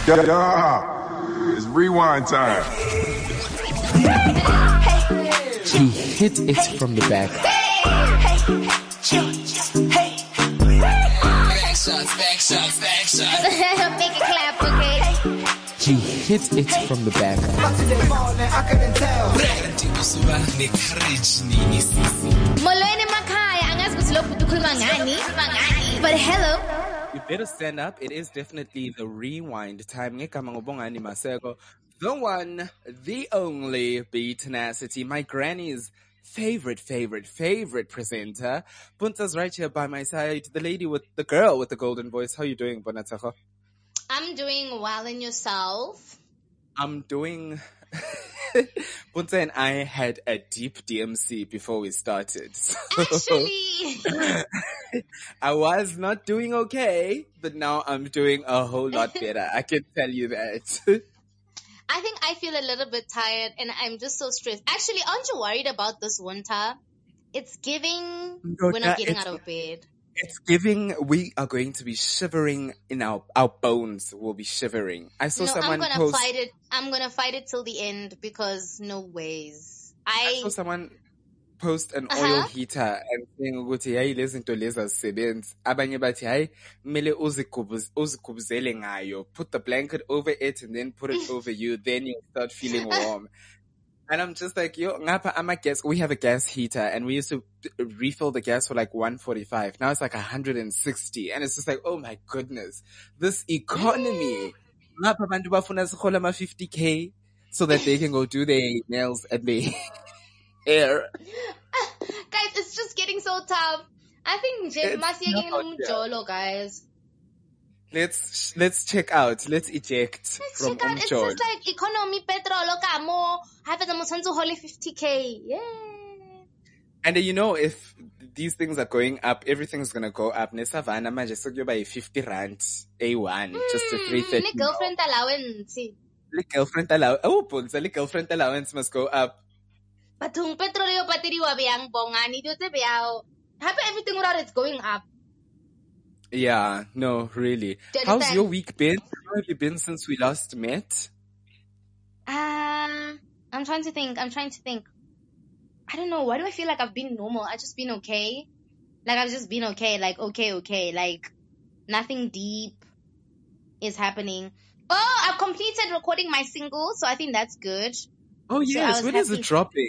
Yeah, it's rewind time. He hit it from the back. Back shots. Make it clap, okay? He hit it from the back. Molweni makhaya, angazi ukuthi lokhu ukhuluma ngani. But hello. You better stand up. It is definitely the rewind time. Ngegama ngobongani Maseko, the one, the only B Tenacity, my granny's favorite presenter. Punta's right here by my side, the girl with the golden voice. How you doing, Bonataho? I'm doing well, and yourself? I'm doing... Punta and I had a deep DMC before we started. So Actually, I was not doing okay, but now I'm doing a whole lot better. I can tell you that. I think I feel a little bit tired, and I'm just so stressed. Actually, aren't you worried about this winter? It's giving we're not getting out of bed. It's giving, we are going to be shivering in our bones will be shivering. I saw someone post... I'm gonna fight it till the end because no ways. I saw someone post an oil heater and saying ukuthi hayi lezi zinto lezi azisebenzi. Abanye bathi hayi kumele uzikubuzele ngayo. Put the blanket over it and then put it over you, then you'll start feeling warm. And I'm just like, yo, ngapha ama gas, we have a gas heater and we used to refill the gas for like 145. Now it's like 160. And it's just like, oh my goodness, this economy. Ngapha bantu bafuna sihola ama 50K so that they can go do their nails at the hair. Guys, it's just getting so tough. I think Jolo, guys. Let's check out. Let's eject from check out. It's just like economy, petrol, kamo. Have the most holy 50K. Yeah. And you know, if these things are going up, everything's gonna go up. Nesavana manje sokuyoba 50 rand A1 just to 330. The girlfriend allowance. The girlfriend allowance. Oh, Punza, the girlfriend allowance must go up. But petrol yo battery wa biyang bongani dito biyaw. Have everything around it's going up. Yeah, no, really. How's your week been? How have you been since we last met? I'm trying to think. I don't know. Why do I feel like I've been normal? I've just been okay. Like, I've just been okay. Like, okay. Like, nothing deep is happening. Oh, I've completed recording my single, so I think that's good. Oh, yes. So when is it dropping?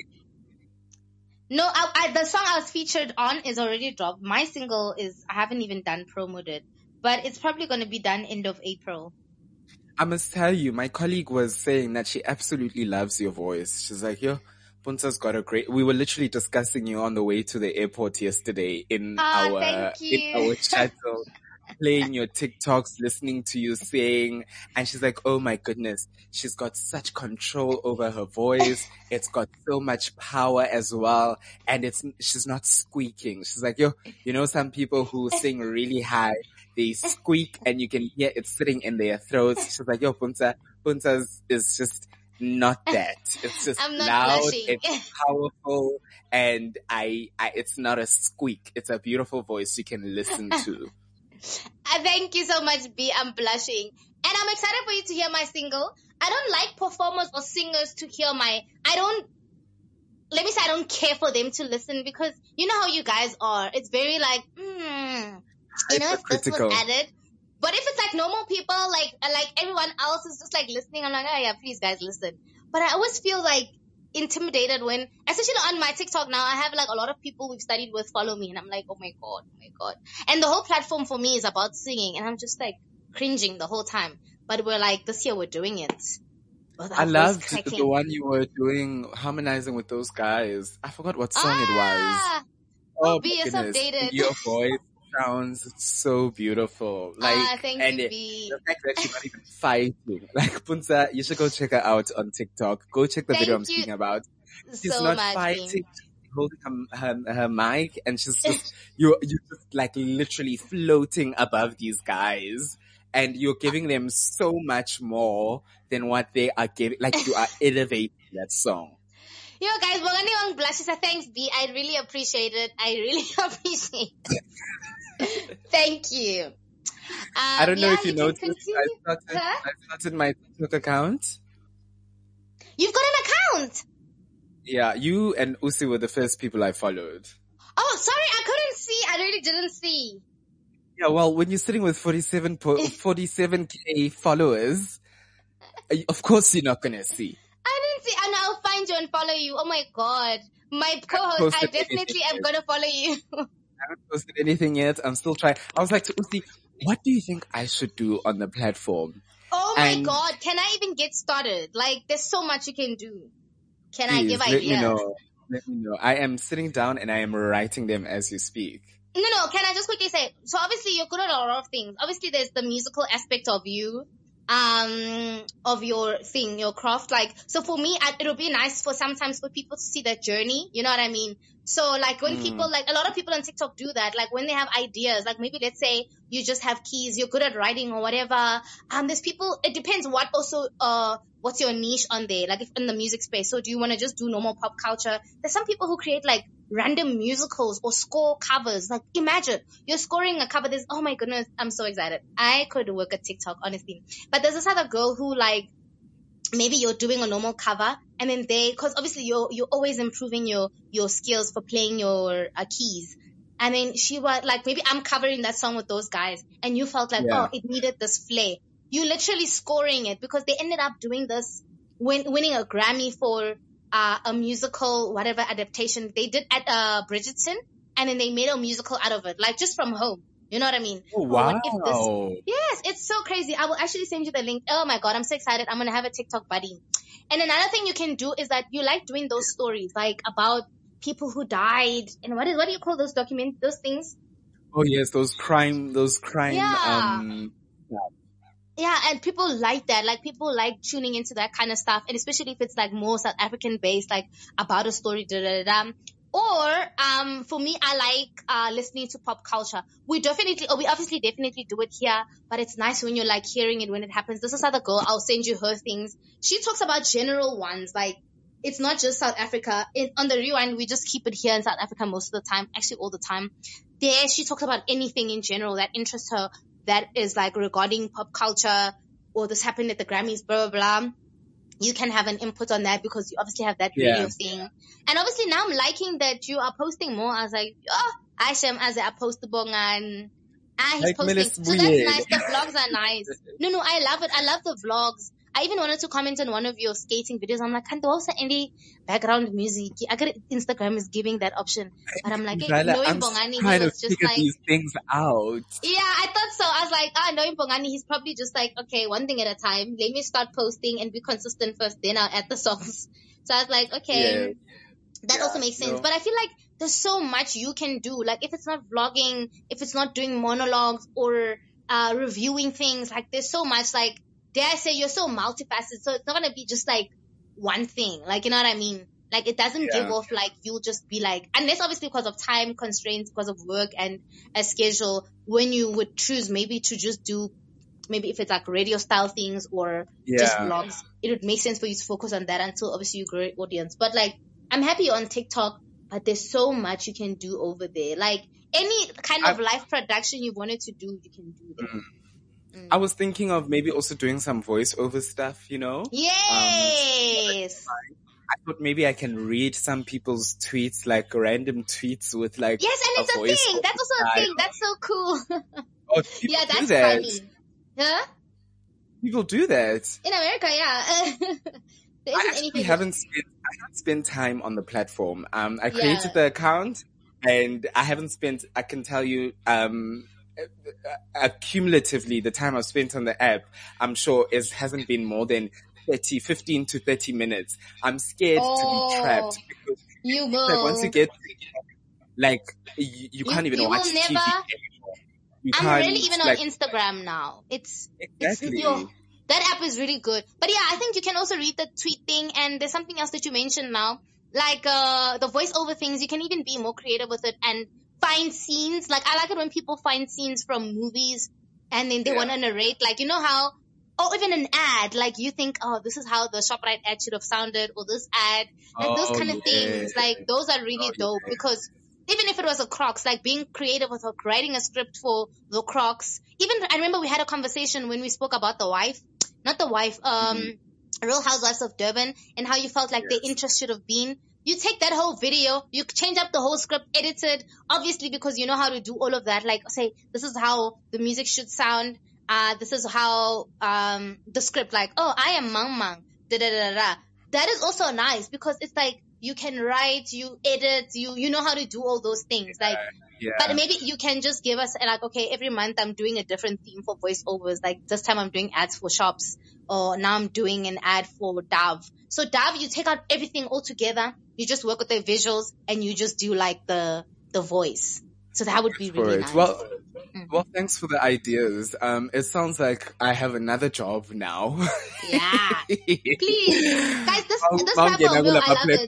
No, the song I was featured on is already dropped. My single I haven't even done promoted, but it's probably going to be done end of April. I must tell you, my colleague was saying that she absolutely loves your voice. She's like, yo, Punta's got a great, we were literally discussing you on the way to the airport yesterday in our shuttle. Playing your TikToks, listening to you sing, and she's like, oh my goodness, she's got such control over her voice. It's got so much power as well, and she's not squeaking. She's like, yo, you know, some people who sing really high, they squeak and you can hear it sitting in their throats. She's like, yo, Punta's is just not that. It's just loud, blushing. It's powerful, and it's not a squeak. It's a beautiful voice you can listen to. Thank you so much, B. I'm blushing. And I'm excited for you to hear my single. I don't like performers or singers to hear I don't care for them to listen because you know how you guys are. It's very like, you know, if this was added. But if it's like normal people, like everyone else is just like listening, I'm like, oh yeah, please guys listen. But I always feel like intimidated when, especially on my TikTok now, I have like a lot of people we've studied with follow me and I'm like, oh my God. And the whole platform for me is about singing and I'm just like cringing the whole time. But we're like, this year we're doing it. I loved the one you were doing, harmonizing with those guys. I forgot what song it was. Oh B, you're so updated. Your voice sounds so beautiful. Like, thank you, B. The fact that she's not even fighting. Like, Punta, you should go check her out on TikTok. Go check the video I'm speaking about. She's so not much, fighting. B. She's holding her mic and she's just, you're just like literally floating above these guys. And you're giving them so much more than what they are giving. Like, you are elevating that song. Yo, guys, Bongani blushes. Thanks, B. I really appreciate it. Thank you. I don't know if you noticed. I started my TikTok account. You've got an account? Yeah, you and Usi were the first people I followed. Oh, sorry, I couldn't see. I really didn't see. Yeah, well, when you're sitting with 47K followers, of course you're not gonna see. I didn't see, and I'll find you and follow you. Oh my God. My co-host, I definitely am gonna follow you. I haven't posted anything yet. I'm still trying. I was like to Usi, what do you think I should do on the platform? Oh my God. Can I even get started? Like, there's so much you can do. Can I give ideas? Let me know. I am sitting down and I am writing them as you speak. No, can I just quickly say, so obviously you're good at a lot of things. Obviously there's the musical aspect of you, of your thing, your craft. Like, so for me, it'll be nice sometimes for people to see that journey. You know what I mean? So like when people, like a lot of people on TikTok do that, like when they have ideas, like maybe let's say you just have keys, you're good at writing or whatever. There's people, it depends what also, what's your niche on there, like if in the music space. So do you want to just do normal pop culture? There's some people who create like random musicals or score covers. Like imagine you're scoring a cover. Oh my goodness, I'm so excited. I could work at TikTok, honestly. But there's this other girl who like, maybe you're doing a normal cover and then cause obviously you're always improving your skills for playing your keys. And then she was like, maybe I'm covering that song with those guys and you felt like, oh, it needed this flair. You literally scoring it because they ended up doing this, winning a Grammy for a musical, whatever adaptation they did at Bridgerton, and then they made a musical out of it, like just from home. You know what I mean? Oh, wow. Yes, it's so crazy. I will actually send you the link. Oh my God, I'm so excited. I'm going to have a TikTok buddy. And another thing you can do is that you like doing those stories, like about people who died. And what do you call those those things? Oh yes, those crime. Yeah, and people like that. Like people like tuning into that kind of stuff. And especially if it's like more South African based, like about a story, Or, for me, I like, listening to pop culture. We obviously definitely do it here, but it's nice when you're like hearing it when it happens. This is other girl, I'll send you her things. She talks about general ones, like, it's not just South Africa. On the Rewind, we just keep it here in South Africa most of the time, actually all the time. There, she talks about anything in general that interests her, that is like regarding pop culture, or this happened at the Grammys, blah, blah, blah. You can have an input on that because you obviously have that radio thing. And obviously now I'm liking that you are posting more. I was like, Aishem as I post the bongan. He's like posting. So that's nice. The vlogs are nice. No, I love it. I love the vlogs. I even wanted to comment on one of your skating videos. I'm like, can't also any background music? I get Instagram is giving that option. But I'm like, knowing Bongani, he was just like these things out. Yeah, I thought so. I was like, knowing Bongani, he's probably just like, okay, one thing at a time. Let me start posting and be consistent first, then I'll add the songs. So I was like, okay, that also makes sense. But I feel like there's so much you can do. Like if it's not vlogging, if it's not doing monologues or reviewing things, like there's so much. Like dare I say, you're so multifaceted. So it's not gonna be just like one thing. Like you know what I mean? Like it doesn't give off like you'll just be like, unless obviously because of time constraints, because of work and a schedule, when you would choose maybe to just do, maybe if it's like radio style things or just vlogs, it would make sense for you to focus on that until obviously you grow an audience. But like, I'm happy on TikTok, but there's so much you can do over there. Like any kind of live production you wanted to do, you can do there. I was thinking of maybe also doing some voiceover stuff, you know? Yes. I thought maybe I can read some people's tweets, like random tweets with like. Yes, and it's a thing. That's also a thing. That's so cool. Oh, yeah, that's funny. Huh? People do that. In America, yeah. I haven't spent time on the platform. I created the account and I haven't spent, I can tell you, cumulatively the time I've spent on the app, I'm sure hasn't been more than 15 to 30 minutes. I'm scared to be trapped because you will. Like once you get like you can't even watch TV anymore. I'm really even on Instagram now. It's that app is really good. But yeah, I think you can also read the tweet thing, and there's something else that you mentioned now, like the voiceover things. You can even be more creative with it and find scenes. Like I like it when people find scenes from movies and then they want to narrate, like you know how, or even an ad, like you think, oh, this is how the ShopRite ad should have sounded, or this ad, like those kind of things. Like those are really dope because even if it was a Crocs, like being creative with writing a script for the Crocs. Even, I remember we had a conversation when we spoke about Real Housewives of Durban, and how you felt like the interest should have been. You take that whole video, you change up the whole script, edit it, obviously because you know how to do all of that. Like, say, this is how the music should sound. This is how, the script, like, oh, I am Mang Mang, da-da-da-da. That is also nice because it's like, you can write, you edit, you know how to do all those things. Like, but maybe you can just give us like, okay, every month I'm doing a different theme for voiceovers. Like this time I'm doing ads for shops, or now I'm doing an ad for Dove. So Dove, you take out everything all together. You just work with the visuals and you just do like the voice. So that would be really nice. Well, thanks for the ideas. It sounds like I have another job now. Yeah. Please. Guys, this platform, I love it.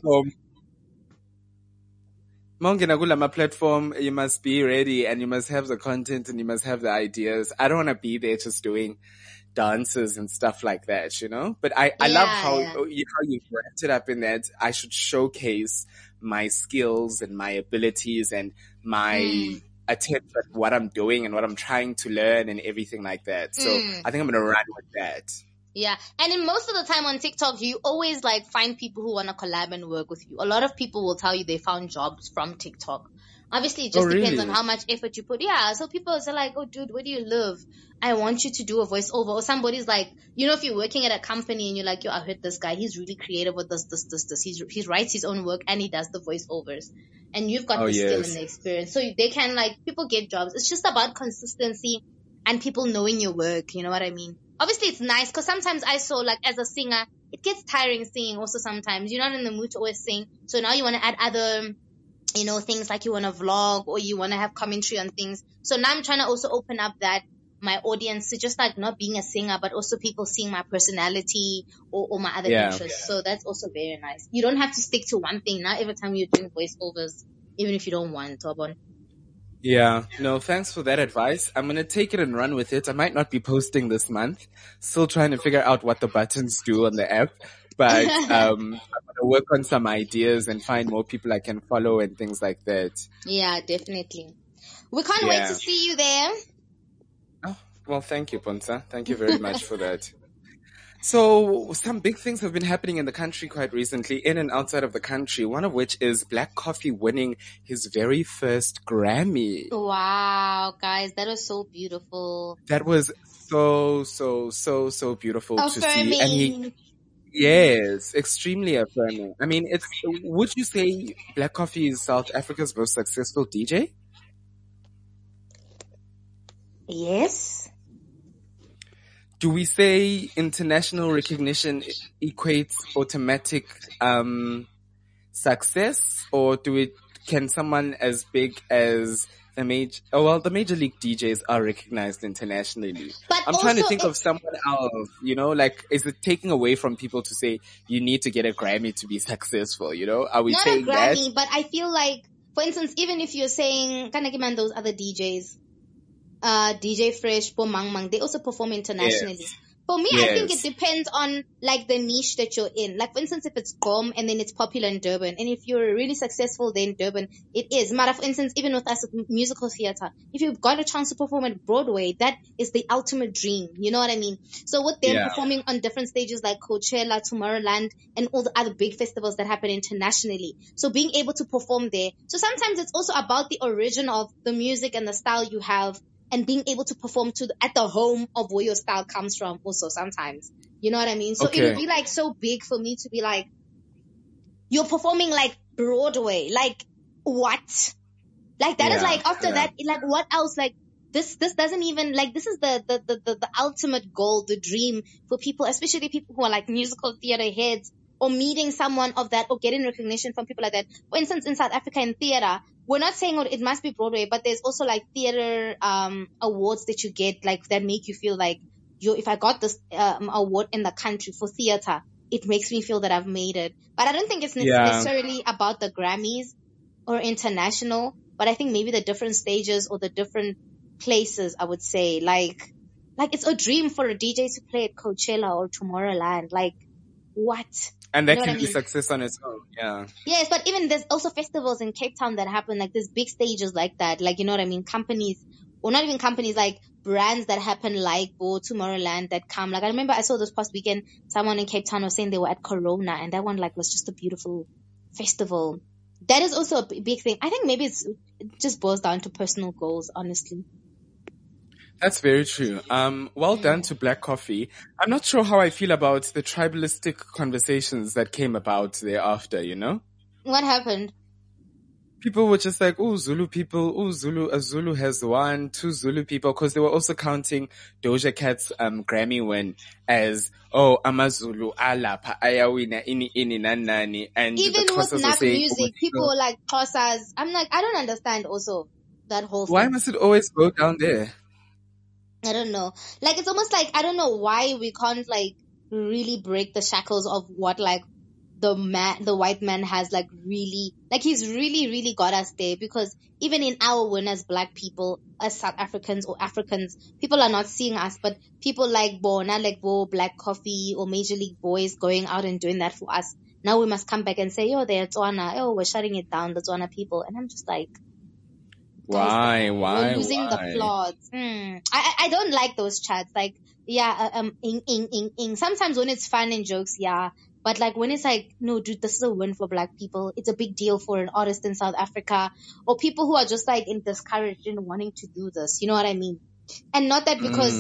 Mongena platform, you must be ready and you must have the content and you must have the ideas. I don't want to be there just doing dances and stuff like that, you know? But I love how you wrapped it up in that I should showcase my skills and my abilities and my attempt at what I'm doing and what I'm trying to learn and everything like that. So I think I'm going to run with that. Yeah. And then most of the time on TikTok, you always like find people who want to collab and work with you. A lot of people will tell you they found jobs from TikTok. Obviously, it just depends on how much effort you put. Yeah. So people are like, oh, dude, where do you live? I want you to do a voiceover. Or somebody's like, you know, if you're working at a company and you're like, yo, I heard this guy. He's really creative with this. He writes his own work and he does the voiceovers. And you've got the skill and the experience. So they can like, people get jobs. It's just about consistency and people knowing your work. You know what I mean? Obviously, it's nice because sometimes I saw like as a singer, it gets tiring singing also sometimes. You're not in the mood to always sing. So now you want to add other, you know, things like you want to vlog or you want to have commentary on things. So now I'm trying to also open up that my audience to just like not being a singer, but also people seeing my personality or my other interests. So that's also very nice. You don't have to stick to one thing. Not every time you're doing voiceovers, even if you don't want to. Yeah, no, thanks for that advice. I'm going to take it and run with it. I might not be posting this month. Still trying to figure out what the buttons do on the app. But I'm going to work on some ideas and find more people I can follow and things like that. Yeah, definitely. We can't wait to see you there. Oh, well, thank you, Ponsa. Thank you very much for that. So some big things have been happening in the country quite recently, in and outside of the country, one of which is Black Coffee winning his very first Grammy. Wow, guys, that was so beautiful. That was so beautiful to see. And yes, extremely affirming. I mean, would you say Black Coffee is South Africa's most successful DJ? Yes. Do we say international recognition equates automatic success, or can someone as big as the major league DJs are recognized internationally? But I'm trying to think of someone else, you know, like, is it taking away from people to say you need to get a Grammy to be successful, you know? Are we saying that? Not a Grammy, but I feel like, for instance, even if you're saying, Kanakiman, those other DJs, DJ Fresh, Mang Mang, they also perform internationally. Yes. For me, I think it depends on like the niche that you're in. Like for instance, if it's Gqom and then it's popular in Durban, and if you're really successful there in Durban, it is. Mara, for instance, even with us at musical theater, if you've got a chance to perform at Broadway, that is the ultimate dream. You know what I mean? So with them performing on different stages like Coachella, Tomorrowland, and all the other big festivals that happen internationally. So being able to perform there. So sometimes it's also about the origin of the music and the style you have, and being able to perform at the home of where your style comes from also sometimes. You know what I mean? So it would be like so big for me to be like, you're performing like Broadway. Like, what? Like that is like, after that, like what else? Like this doesn't even, like, this is the ultimate goal, the dream for people, especially people who are like musical theater heads, or meeting someone of that, or getting recognition from people like that. For instance, in South Africa in theater, we're not saying it must be Broadway, but there's also like theater awards that you get, like, that make you feel like, if I got this award in the country for theater, it makes me feel that I've made it. But I don't think it's necessarily about the Grammys or international, but I think maybe the different stages or the different places, I would say. Like it's a dream for a DJ to play at Coachella or Tomorrowland. Like, what? And that can be success on its own, yeah. Yes, but even there's also festivals in Cape Town that happen, like there's big stages like that, like, you know what I mean? Companies, or not even companies, like brands that happen like Tomorrowland that come. Like I remember I saw this past weekend, someone in Cape Town was saying they were at Corona, and that one like was just a beautiful festival. That is also a big thing. I think maybe it just boils down to personal goals, honestly. That's very true. Well done to Black Coffee. I'm not sure how I feel about the tribalistic conversations that came about thereafter, you know? What happened? People were just like, oh, Zulu people, oh, a Zulu has won, 2 Zulu people, because they were also counting Doja Cat's Grammy win as, oh, AmaZulu, alapha, ayawina, ini, nani. And even with Nap music, people were like Xhosas. I'm like, I don't understand also that whole thing. Why must it always go down there? I don't know. Like, it's almost like, I don't know why we can't like really break the shackles of what like the white man has like really, like he's really got us there, because even in our win as Black people, as South Africans or Africans, people are not seeing us, but people like Bona, like Black Coffee or Major League Boys going out and doing that for us. Now we must come back and say, they're Tswana, we're shutting it down, the Tswana people. And I'm just like, why? We're losing the plot. I don't like those chats. Like, sometimes when it's fun and jokes, yeah. But like when it's like, no, dude, this is a win for Black people. It's a big deal for an artist in South Africa, or people who are just like discouraged in wanting to do this. You know what I mean? And not that because,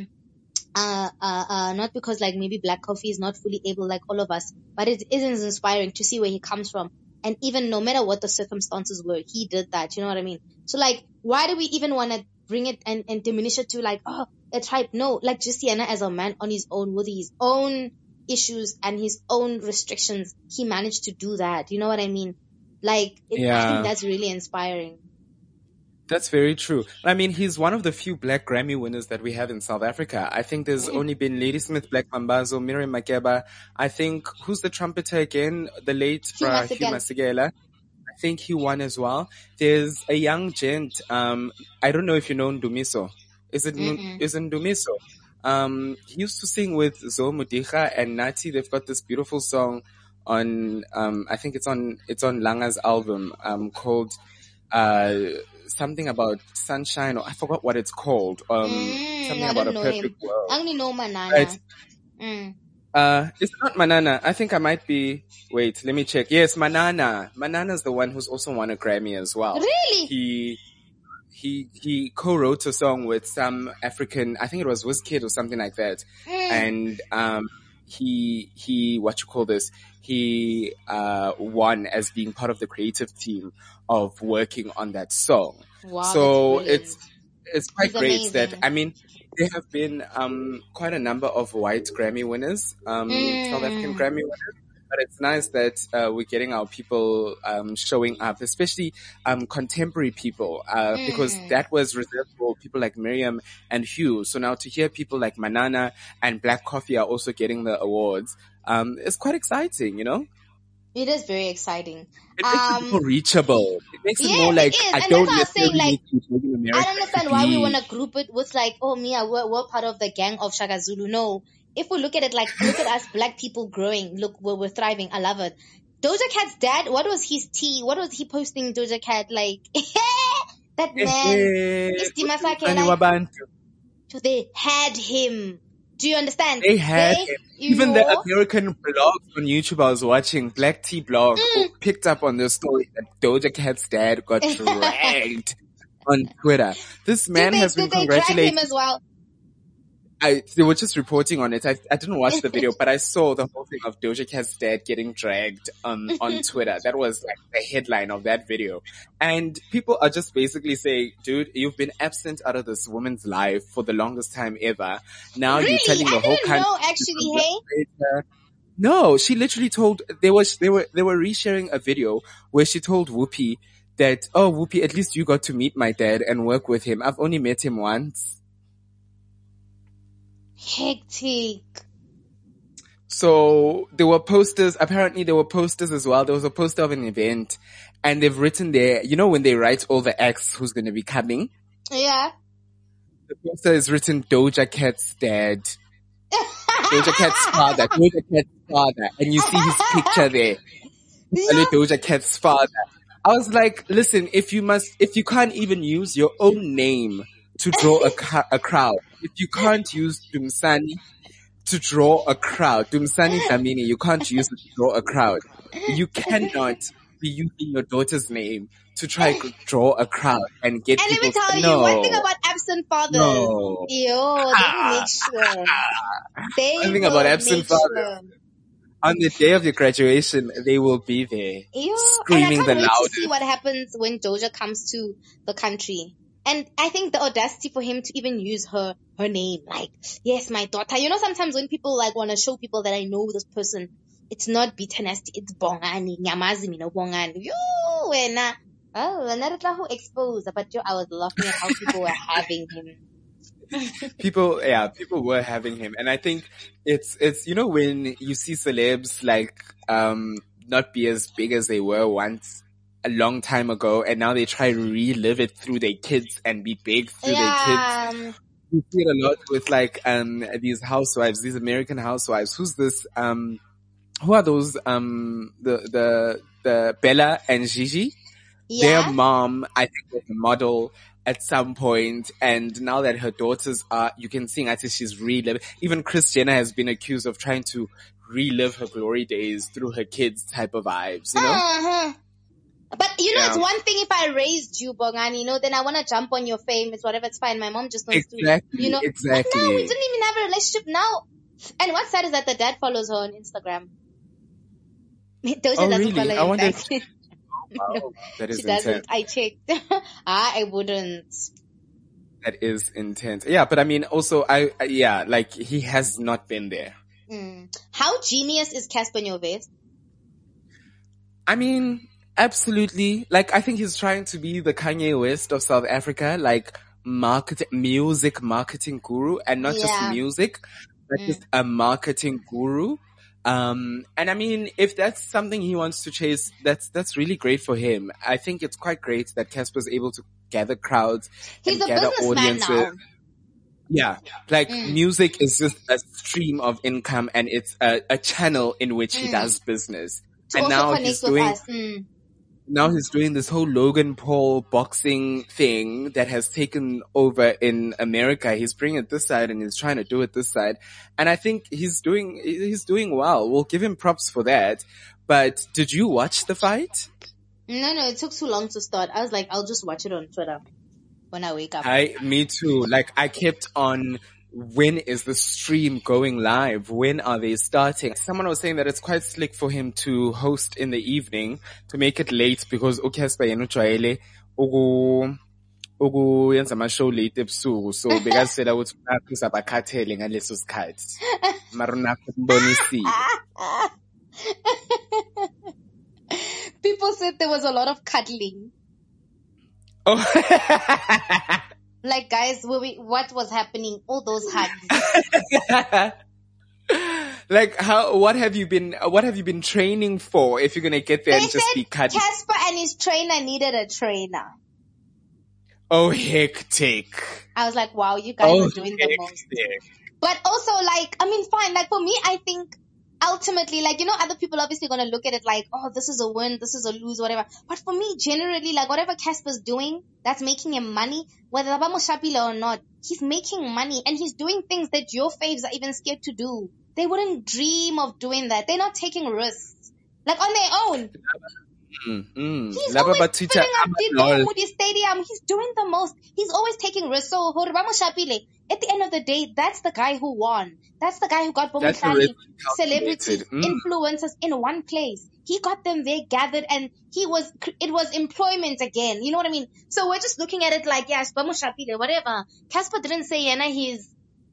not because like maybe Black Coffee is not fully able like all of us, but it is inspiring to see where he comes from. And even no matter what the circumstances were, he did that. You know what I mean? So like, why do we even want to bring it and diminish it to like, a tribe? No, like Justiana as a man on his own with his own issues and his own restrictions, he managed to do that. You know what I mean? Like, I think that's really inspiring. That's very true. I mean, he's one of the few Black Grammy winners that we have in South Africa. I think there's only been Ladysmith, Black Mambazo, Miriam Makeba. I think, who's the trumpeter again? The late Hugh Masekela. I think he won as well. There's a young gent, I don't know if you know Ndumiso. Is it Ndumiso? He used to sing with Zo Mudicha and Nati. They've got this beautiful song on, I think it's on Langa's album, called, something about sunshine, or I forgot what it's called. Something about a perfect world. I only know Manana. Right? It's not Manana. I think I might be, wait, let me check. Yes, Manana. Manana's the one who's also won a Grammy as well. Really? He co-wrote a song with some African, I think it was WizKid or something like that. And, he won as being part of the creative team of working on that song. Wow, so it's quite great amazing. That, I mean, there have been quite a number of white Grammy winners, South African Grammy winners. But it's nice that we're getting our people showing up, especially contemporary people, because that was reserved for people like Miriam and Hugh. So now to hear people like Manana and Black Coffee are also getting the awards, it's quite exciting, you know? It is very exciting. It makes it more reachable. It makes it more like, I don't necessarily need to live in America. I don't understand why we want to group it with like, Mia, we're part of the gang of Shaka Zulu. No. If we look at it like, look at us Black people growing, look, we're thriving. I love it. Doja Cat's dad, what was his tea? What was he posting Doja Cat? Like, that man. So they had him. Do you understand? They had him. Even the American blogs on YouTube I was watching, Black Tea blog, picked up on the story that Doja Cat's dad got dragged on Twitter. This man has been congratulated. Did they drag him as well? They were just reporting on it. I didn't watch the video, but I saw the whole thing of Doja Cat's dad getting dragged on Twitter. That was like the headline of that video. And people are just basically saying, dude, you've been absent out of this woman's life for the longest time ever. Now really? You're telling the whole country. No, actually, hey? No, she literally told, they were resharing a video where she told Whoopi that, Whoopi, at least you got to meet my dad and work with him. I've only met him once. Hectic. So there were posters, apparently there were posters as well. There was a poster of an event and they've written there, you know when they write all the acts who's going to be coming? Yeah. The poster is written Doja Cat's dad. Doja Cat's father, and you see his picture there. Doja Cat's father. I was like, listen, if you can't even use your own name to draw a crowd, if you can't use Dumsani to draw a crowd, Dumsani Dlamini, you can't use it to draw a crowd. You cannot be using your daughter's name to try to draw a crowd and get people. And let me tell you one thing about absent fathers. No. They will make sure. One thing about absent fathers. On the day of your graduation, they will be there, screaming the loudest. And I can't wait to see what happens when Doja comes to the country. And I think the audacity for him to even use her name, like, yes, my daughter. You know, sometimes when people like want to show people that I know this person, it's not bitterness, it's bongani, nyamazi mino bongani. Who exposed, but I was laughing at how people were having him. People were having him. And I think it's, you know, when you see celebs like, not be as big as they were once a long time ago, and now they try to relive it through their kids and be big through their kids. You see it a lot with like, these housewives, these American housewives. Who's this, who are those, the Bella and Gigi? Yeah. Their mom, I think, was a model at some point, and now that her daughters are, you can see, I think she's reliving. Even Kris Jenner has been accused of trying to relive her glory days through her kids type of vibes, you know? Uh-huh. But you know, it's one thing if I raised you, Bongani, you know, then I want to jump on your fame, it's whatever, it's fine. My mom just wants to, you know. Exactly. But no, we didn't even have a relationship now. And what's sad is that the dad follows her on Instagram. Doja doesn't follow him back. Wow, no, that is she doesn't. I checked. I wouldn't. That is intense. Yeah, but I mean, also, like, he has not been there. How genius is Cassper Nyovest? I mean, absolutely. Like, I think he's trying to be the Kanye West of South Africa, like, music marketing guru, and not just music, but just a marketing guru. And I mean, if that's something he wants to chase, that's really great for him. I think it's quite great that Cassper's able to gather crowds and gather audiences. Now. Yeah. Like, music is just a stream of income, and it's a channel in which he does business. And now he's doing this whole Logan Paul boxing thing that has taken over in America. He's bringing it this side and he's trying to do it this side. And I think he's doing well. We'll give him props for that. But did you watch the fight? No, it took too long to start. I was like, I'll just watch it on Twitter when I wake up. Me too. Like, I kept on, when is the stream going live? When are they starting? Someone was saying that it's quite slick for him to host in the evening, to make it late, because Cassper yenujwayele yenza ama-show late ebusuku, so bekazitshela ukuthi uyaphuza abakhathele ngaleso sikhathi. Mara nakho kubonisile. People said there was a lot of cuddling. Oh. Like, guys, what was happening? All those hugs. Like, what have you been training for if you're gonna get there and just be cuddling? Cassper and his trainer needed a trainer. Oh, hectic. I was like, wow, you guys are doing the most. But also, like, I mean, fine. Like, for me, I think ultimately, like, you know, other people obviously going to look at it like, oh, this is a win, this is a lose, whatever. But for me, generally, like, whatever Cassper's doing, that's making him money, whether Vamos Shapile or not, he's making money, and he's doing things that your faves are even scared to do. They wouldn't dream of doing that. They're not taking risks. Like, on their own. He's always filling up the stadium. He's doing the most. He's always taking risks. So, Vamos Shapile, at the end of the day, that's the guy who won. That's the guy who got Bomufani, celebrities, influencers in one place. He got them there gathered, and it was employment again. You know what I mean? So we're just looking at it like, yes, Bamushapile, whatever. Cassper didn't say, he's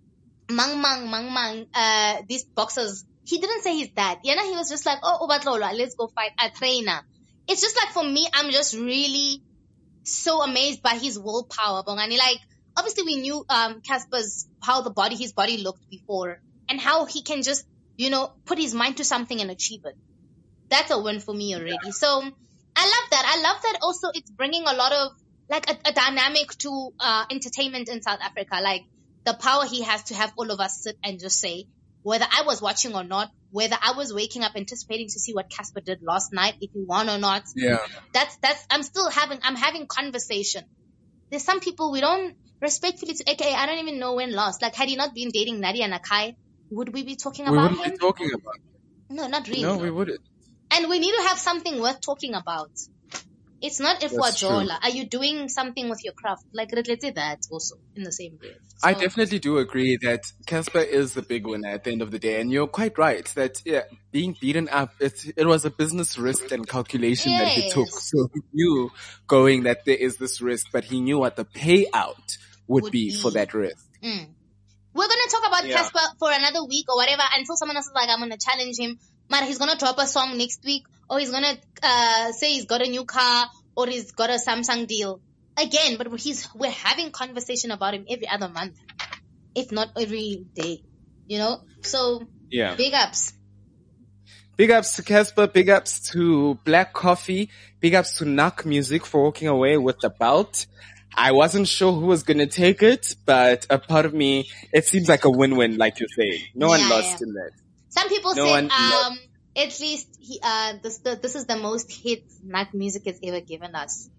mang, these boxers. He didn't say he's that. He was just like, oh, Ubatlola, let's go fight a trainer. It's just like, for me, I'm just really so amazed by his willpower, Bongani. Like, obviously we knew, Cassper's, how his body looked before, and how he can just, you know, put his mind to something and achieve it. That's a win for me already. Yeah. So, I love that. I love that also it's bringing a lot of, like, a dynamic to, entertainment in South Africa. Like, the power he has to have all of us sit and just say, whether I was watching or not, whether I was waking up anticipating to see what Casper did last night, if he won or not. Yeah. I'm having conversation. There's some people we don't respectfully to, aka I don't even know when last. Like, had he not been dating Nadia Nakai, would we be talking about him? We wouldn't be talking about him. No, not really. No, we wouldn't. And we need to have something worth talking about. It's not if we're Jola. Are you doing something with your craft? Like, let's say that also in the same way. So, I definitely do agree that Casper is the big winner at the end of the day. And you're quite right that, being beaten up, it was a business risk and calculation that he took. So he knew going that there is this risk, but he knew what the payout would be for that risk. We're going to talk about Casper for another week or whatever until someone else is like, I'm going to challenge him. Man, he's going to drop a song next week, or he's going to say he's got a new car, or he's got a Samsung deal. Again, but we're having conversation about him every other month, if not every day, you know? So, big ups. Big ups to Casper, big ups to Black Coffee, big ups to Knock Music for walking away with the belt. I wasn't sure who was going to take it, but a part of me, it seems like a win-win, like you say. No one lost in that. Some people said, at least this is the most hits Knock Music has ever given us.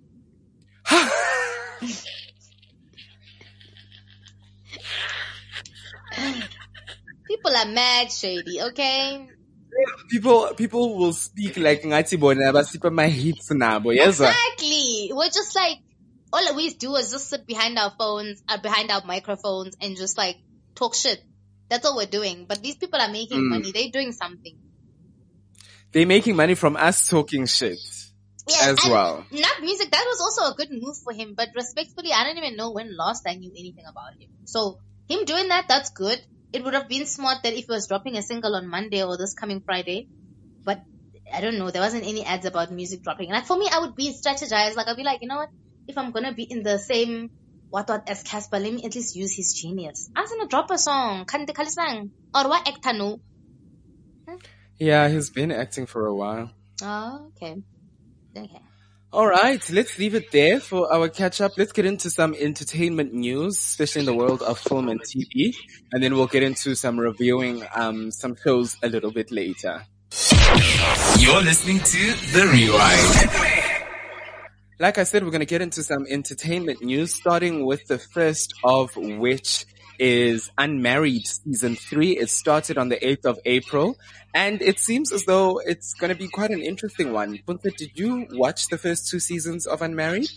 People are mad shady, okay? People will speak like ngathi bona basipha my hits nabo, yes. Exactly. We're just like, all we do is just sit behind our phones, behind our microphones, and just like talk shit. That's all we're doing. But these people are making money. They're doing something. They're making money from us talking shit as well. Knock Music, that was also a good move for him. But respectfully, I don't even know when last I knew anything about him. So him doing that's good. It would have been smart that if he was dropping a single on Monday or this coming Friday. But I don't know. There wasn't any ads about music dropping. Like for me, I would be strategized. Like I'd be like, you know what? If I'm going to be in the same what as Casper, let me at least use his genius. I'm going to drop a song. Kante kalisang. Or what actor no? Yeah, he's been acting for a while. Oh, okay. All right, let's leave it there for our catch-up. Let's get into some entertainment news, especially in the world of film and TV. And then we'll get into some reviewing some shows a little bit later. You're listening to The Rewind. Like I said, we're going to get into some entertainment news, starting with the first of which is Unmarried Season 3. It started on the 8th of April, and it seems as though it's going to be quite an interesting one. Puntsa, did you watch the first 2 seasons of Unmarried?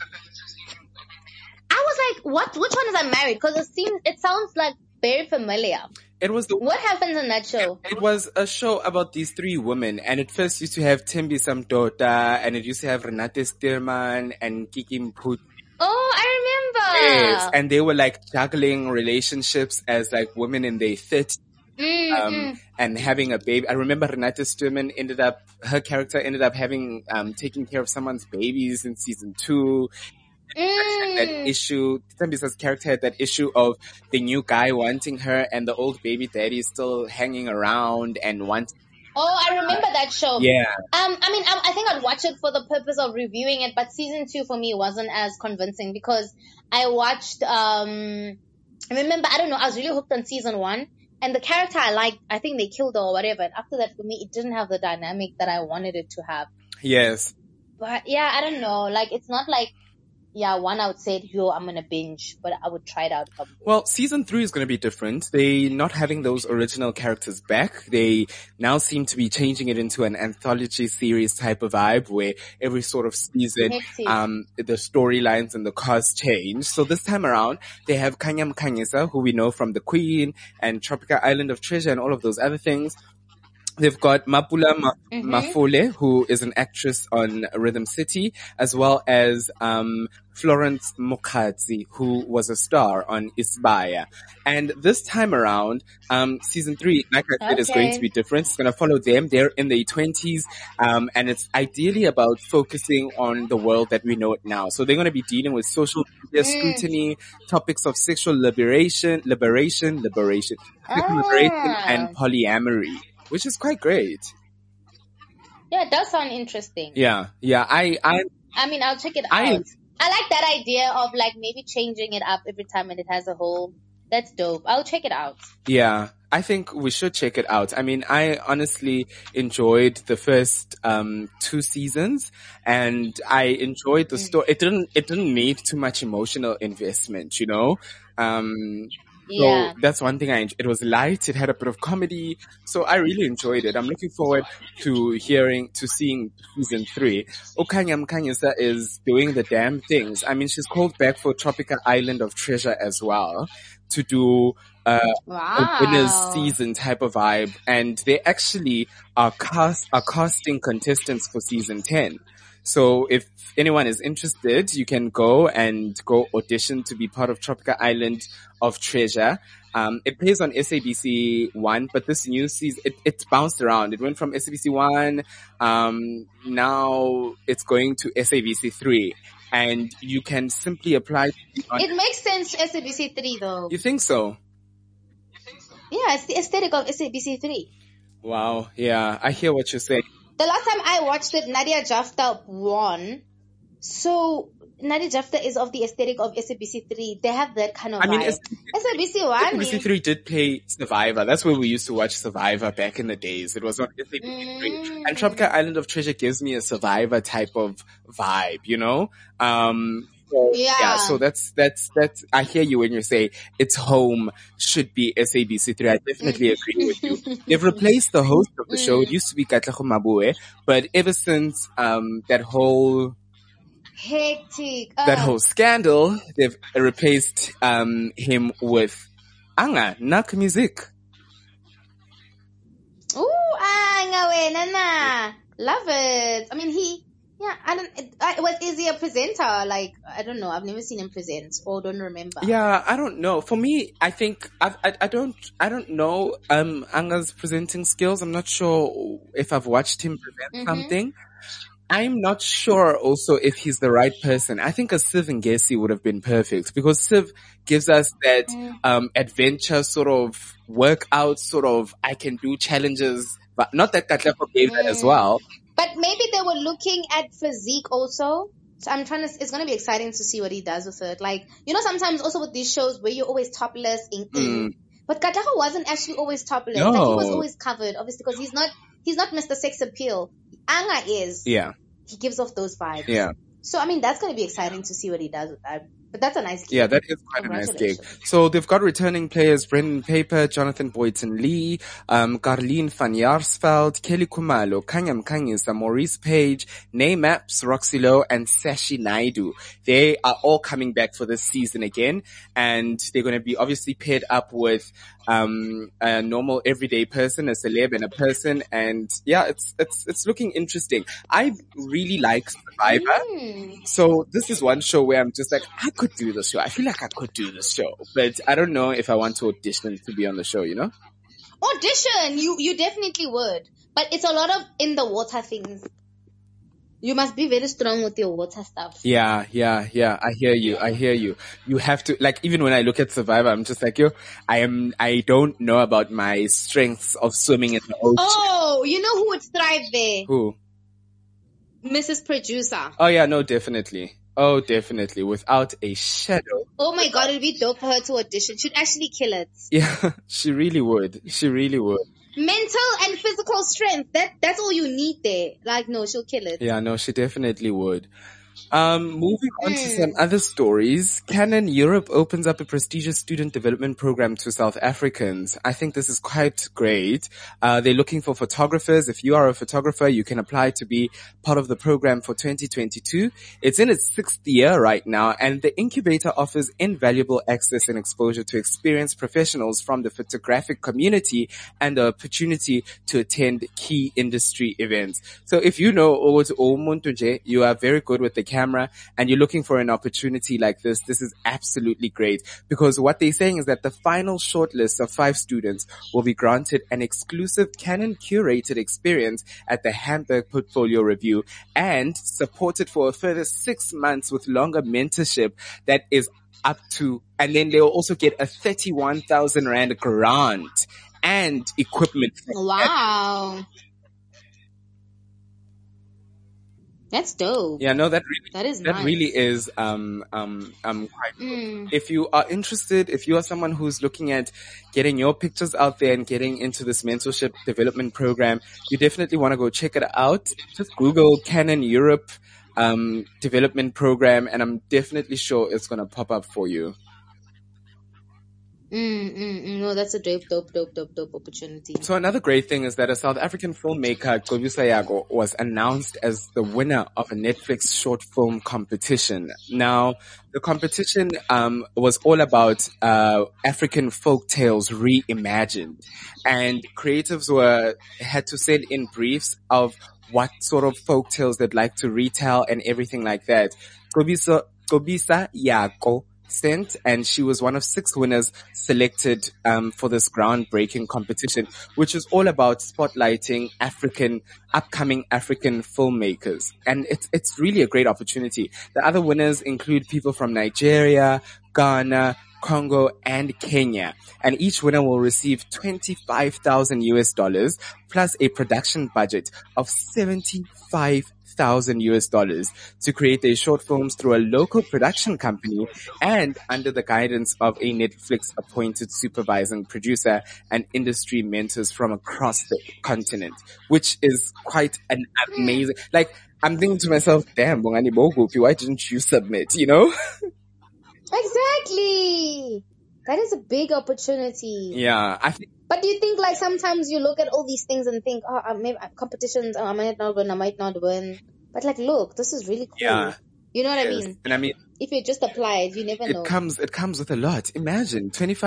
I was like, what? Which one is Unmarried? Because it sounds like very familiar. What happens in that show? It was a show about these 3 women, and it first used to have Thembi Samdota, and it used to have Renate Stearman and Kiki Mputi. Oh, I remember. Yes, and they were like juggling relationships as like women in their 30s. And having a baby. I remember Renate Stearman her character ended up having, taking care of someone's babies in season 2. That issue, Thembi's character had that issue of the new guy wanting her and the old baby daddy still hanging around and wanting. Oh, I remember that show. Yeah. I think I'd watch it for the purpose of reviewing it, but season 2 for me wasn't as convincing because I watched, I remember, I don't know, I was really hooked on season 1 and the character I liked, I think they killed her or whatever. And after that, for me, it didn't have the dynamic that I wanted it to have. Yes. But yeah, I don't know. Like, it's not like, one I would say, I'm gonna binge, but I would try it out probably. Well, season 3 is gonna be different. They're not having those original characters back. They now seem to be changing it into an anthology series type of vibe where every sort of season, the storylines and the cast change. So this time around, they have Kanya Mkhanyisa, who we know from The Queen and Tropical Island of Treasure and all of those other things. They've got Mapula Mafole, who is an actress on Rhythm City, as well as Florence Mokadzi, who was a star on Isbaya. And this time around, season 3, like I said, is going to be different. It's going to follow them. They're in their 20s, and it's ideally about focusing on the world that we know it now. So they're going to be dealing with social media scrutiny, topics of sexual liberation, and polyamory. Which is quite great. Yeah, it does sound interesting. Yeah. I'll check it out. I like that idea of like maybe changing it up every time and it has a whole That's dope. I'll check it out. Yeah, I think we should check it out. I mean, I honestly enjoyed the first 2 seasons, and I enjoyed the story. It didn't need too much emotional investment, you know. So that's one thing it was light. It had a bit of comedy. So I really enjoyed it. I'm looking forward to seeing season 3. Okanya Mkanyisa is doing the damn things. I mean, she's called back for Tropical Island of Treasure as well to do a winner's season type of vibe. And they actually are casting contestants for season 10. So if anyone is interested, you can go audition to be part of Tropical Island of Treasure. It plays on SABC 1, but this new season, it's bounced around. It went from SABC 1, now it's going to SABC 3. And you can simply apply. It makes sense SABC 3 though. You think so? Yeah, it's the aesthetic of SABC 3. Wow, yeah, I hear what you're saying. The last time I watched it, Nadia Jafta won. So Nadia Jafta is of the aesthetic of SABC 3. They have that kind of vibe. SABC 1. SABC 3 did play Survivor. That's where we used to watch Survivor back in the days. It was on SABC 3. And Tropical Island of Treasure gives me a Survivor type of vibe, you know? So that's, I hear you when you say its home should be SABC 3. I definitely agree with you. They've replaced the host of the show. It used to be Katlego Mabue, but ever since, that whole scandal, they've replaced, him with Anga, Nak Music. Ooh, Anga, Nana. Love it. I mean, is he a presenter? Like, I don't know. I've never seen him present or don't remember. Yeah, I don't know. For me, I think, I don't know, Anga's presenting skills. I'm not sure if I've watched him present something. I'm not sure also if he's the right person. I think a Siv Ngesi would have been perfect because Siv gives us that, adventure sort of workout sort of, I can do challenges, but not that Katlego gave that as well. But maybe they were looking at physique also. So it's going to be exciting to see what he does with it. Like, you know, sometimes also with these shows where you're always topless but Katlego wasn't actually always topless. No. Like, he was always covered, obviously, because he's not Mr. Sex Appeal. Anga is. Yeah. He gives off those vibes. Yeah. So, I mean, that's going to be exciting to see what he does with that. But that's a nice gig. Yeah, that is quite a nice gig. So they've got returning players Brendan Paper, Jonathan Boyton Lee, Carleen van Jaarsveld, Kelly Kumalo, Kanyam Kanyisa, Maurice Page, Nay Maps, Roxy Lowe, and Sashi Naidu. They are all coming back for this season again, and they're going to be obviously paired up with a normal everyday person, a celeb and a person, and yeah, it's looking interesting. I really like Survivor. So this is one show where I'm just like, I could do this show. I feel like I could do this show, but I don't know if I want to audition to be on the show, you know? Audition! You definitely would. But it's a lot of in the water things. You must be very strong with your water stuff. Yeah. I hear you. You have to, like, even when I look at Survivor, I'm just like, I don't know about my strengths of swimming in the ocean. Oh, you know who would thrive there? Who? Mrs. Producer. Oh yeah, no, definitely. Oh, definitely. Without a shadow. Oh my God, it'd be dope for her to audition. She'd actually kill it. Yeah, she really would. Mental and physical strength. That's all you need there. Like, no, she'll kill it. Yeah, no, she definitely would. Moving on to some other stories. Canon Europe opens up a prestigious student development program to South Africans. I think this is quite great. They're looking for photographers. If you are a photographer, you can apply to be part of the program for 2022. It's in its 6th year right now, and the incubator offers invaluable access and exposure to experienced professionals from the photographic community and the opportunity to attend key industry events. So if you know you are very good with the camera and you're looking for an opportunity like this is absolutely great, because what they're saying is that the final shortlist of 5 students will be granted an exclusive Canon curated experience at the Hamburg Portfolio Review and supported for a further 6 months with longer mentorship that is up to, and then they'll also get a 31,000 Rand grant and equipment. Wow. That's dope. Yeah, no, that is nice. Really is quite good. If you are interested, if you are someone who's looking at getting your pictures out there and getting into this mentorship development program, you definitely want to go check it out. Just Google Canon Europe development program, and I'm definitely sure it's gonna pop up for you. No, that's a dope opportunity. So another great thing is that a South African filmmaker, Gcobisa Yago, was announced as the winner of a Netflix short film competition. Now, the competition was all about African folk tales reimagined, and creatives had to send in briefs of what sort of folk tales they'd like to retell and everything like that. Gcobisa Yago sent, and she was one of 6 winners selected for this groundbreaking competition, which is all about spotlighting upcoming African filmmakers. And it's really a great opportunity. The other winners include people from Nigeria, Ghana, Congo, and Kenya. And each winner will receive $25,000 plus a production budget of $75,000 to create their short films through a local production company and under the guidance of a Netflix appointed supervising producer and industry mentors from across the continent, which is quite an amazing, like, I'm thinking to myself, damn, Bongani Bogupi, why didn't you submit, you know? Exactly. That is a big opportunity. Yeah. But do you think, like, sometimes you look at all these things and think, maybe competitions, I might not win. But, like, look, this is really cool. Yeah. You know what I mean? And I mean, if you just apply it, you never know. It comes with a lot. Imagine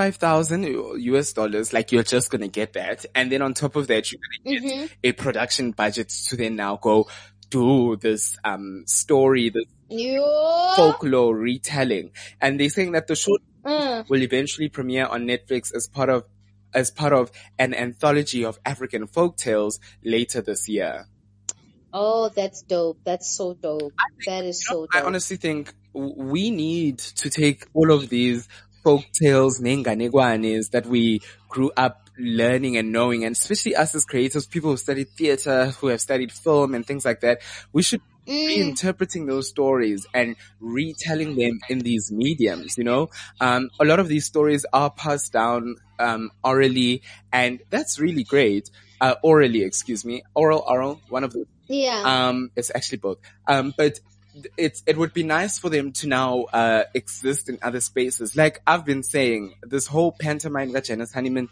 $25,000, like, you're just gonna get that. And then on top of that, you're gonna get a production budget to then now go do this story, this folklore retelling. And they're saying that the short will eventually premiere on Netflix as part of an anthology of African folktales later this year. Oh, that's dope. That's so dope. That is so dope. I honestly think we need to take all of these folktales, nenganegwanes that we grew up learning and knowing, and especially us as creators, people who studied theater, who have studied film and things like that, we should be interpreting those stories and retelling them in these mediums, you know? A lot of these stories are passed down orally, and that's really great. Oral, one of the it's actually both. But it would be nice for them to now exist in other spaces. Like I've been saying, this whole pantomime ka Janice Honeyman,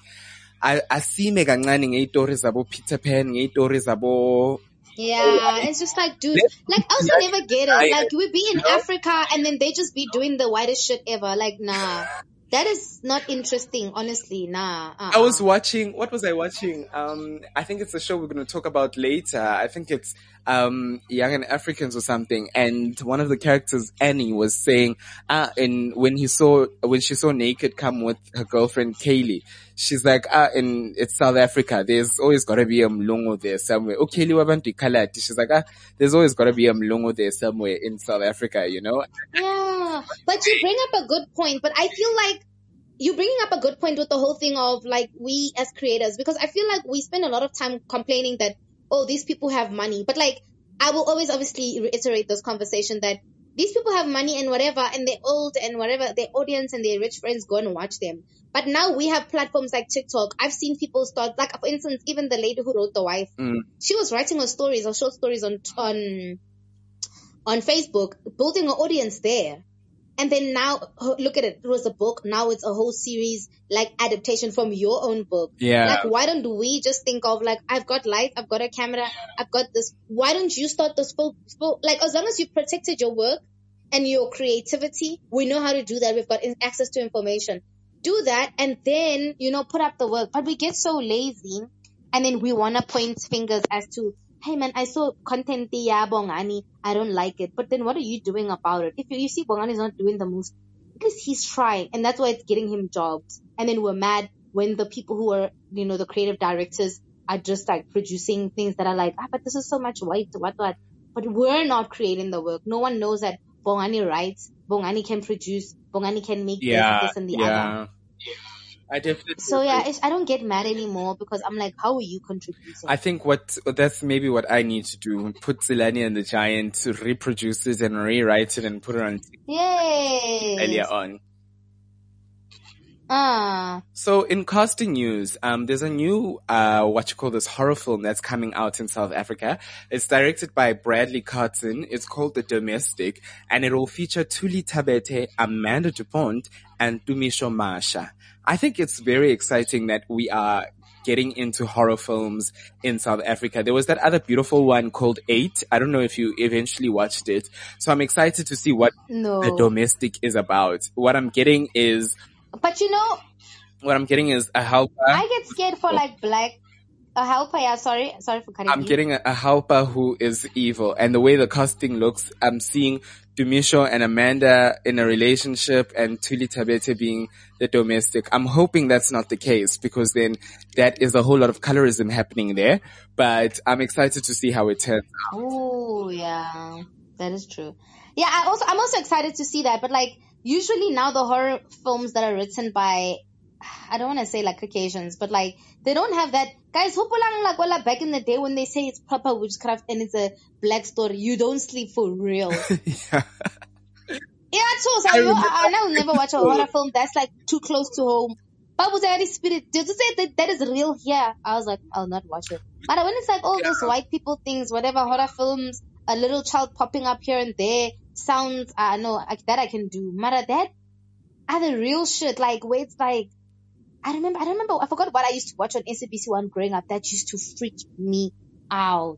asime kancane ngey'tori zabo Peter Pan, ngey'tori zabo. Yeah, it's just like, dude, like I also never get it. Like we be in Africa and then they just be doing the whitest shit ever. Like, nah. That is not interesting, honestly. Nah. I was watching, what was I watching? I think it's a show we're going to talk about later. I think it's Young and Africans or something. And one of the characters, Annie, was saying, when she saw Naked come with her girlfriend Kaylee, she's like, it's South Africa. There's always gotta be a mlungu there somewhere. Oh, Kaylee wabantu ikalati. She's like, there's always gotta be a mlungu there somewhere in South Africa, you know? Yeah. But you bring up a good point. But I feel like you're bringing up a good point with the whole thing of like we as creators, because I feel like we spend a lot of time complaining that, oh, these people have money. But like, I will always obviously reiterate this conversation that these people have money and whatever, and they're old and whatever, their audience and their rich friends go and watch them. But now we have platforms like TikTok. I've seen people start, like for instance, even the lady who wrote The Wife, she was writing her stories or short stories on Facebook, building an audience there. And then now, look at it. It was a book. Now it's a whole series, like adaptation from your own book. Yeah. Like, why don't we just think of like, I've got light, I've got a camera, I've got this. Why don't you start this like, as long as you've protected your work and your creativity, we know how to do that. We've got access to information. Do that and then, put up the work. But we get so lazy and then we want to point fingers as to, hey man, I saw content ya Bongani, I don't like it. But then what are you doing about it? If you see Bongani is not doing the most, at least he's trying. And that's why it's getting him jobs. And then we're mad when the people who are, the creative directors are just like producing things that are like, but this is so much white, what. But we're not creating the work. No one knows that Bongani writes, Bongani can produce, Bongani can make this and the other. I definitely. So yeah, I don't get mad anymore because I'm like, how are you contributing? I think that's maybe what I need to do. Put Zilani and the Giant to reproduce it and rewrite it and put it on earlier on. So in casting news, there's a new, horror film that's coming out in South Africa. It's directed by Bradley Carton. It's called The Domestic, and it will feature Thuli Thabethe, Amanda Dupont, and Tumisho Masha. I think it's very exciting that we are getting into horror films in South Africa. There was that other beautiful one called 8. I don't know if you eventually watched it. So I'm excited to see what The Domestic is about. What I'm getting is... But what I'm getting is a helper. I get scared for a helper. Yeah, sorry for cutting you. I'm getting a helper who is evil, and the way the casting looks, I'm seeing Tumisho and Amanda in a relationship, and Thuli Thabethe being the domestic. I'm hoping that's not the case, because then that is a whole lot of colorism happening there. But I'm excited to see how it turns out. Oh yeah, that is true. Yeah, I'm also excited to see that. But usually now the horror films that are written by, I don't want to say Caucasians, but they don't have that. Guys, back in the day when they say it's proper witchcraft and it's a black story, you don't sleep for real. Yeah. Yeah, so I'll never watch a horror film that's too close to home. But was there any spirit? Did you say that is real here? I was like, I'll not watch it. But when it's all those white people things, whatever horror films, a little child popping up here and there, sounds, that I can do. Mara, that are the real shit, where it's I remember, I forgot what I used to watch on SABC One growing up that used to freak me out.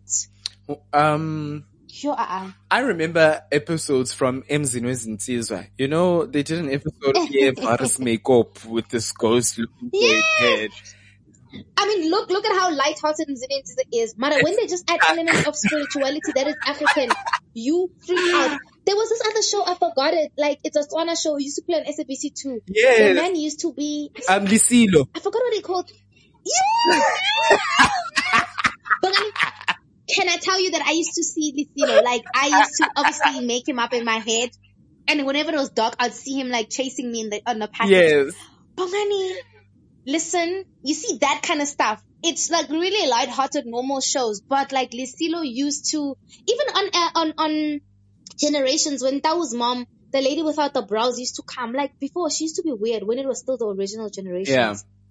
Sure, I remember episodes from Mzinwezi Nsizwa. You know, they did an episode here, Paris makeup with this ghost looking for his head. I mean, look at how light-hearted Mzinwezi is. Mara, when they just add elements of spirituality that is African, you freak out. There was this other show, I forgot it. It's a Swana show. It used to play on SABC 2. Yeah. The man used to be... Lisilo. I forgot what he called. Yeah! But can I tell you that I used to see Lisilo? I used to obviously make him up in my head. And whenever it was dark, I'd see him chasing me on the passage. Yes. Bongani, listen, you see that kind of stuff. It's really light-hearted, normal shows. But Lisilo used to... Even on Generations, when Tau's mom, the lady without the brows, used to come. Before, she used to be weird when it was still the original Generations. Yeah.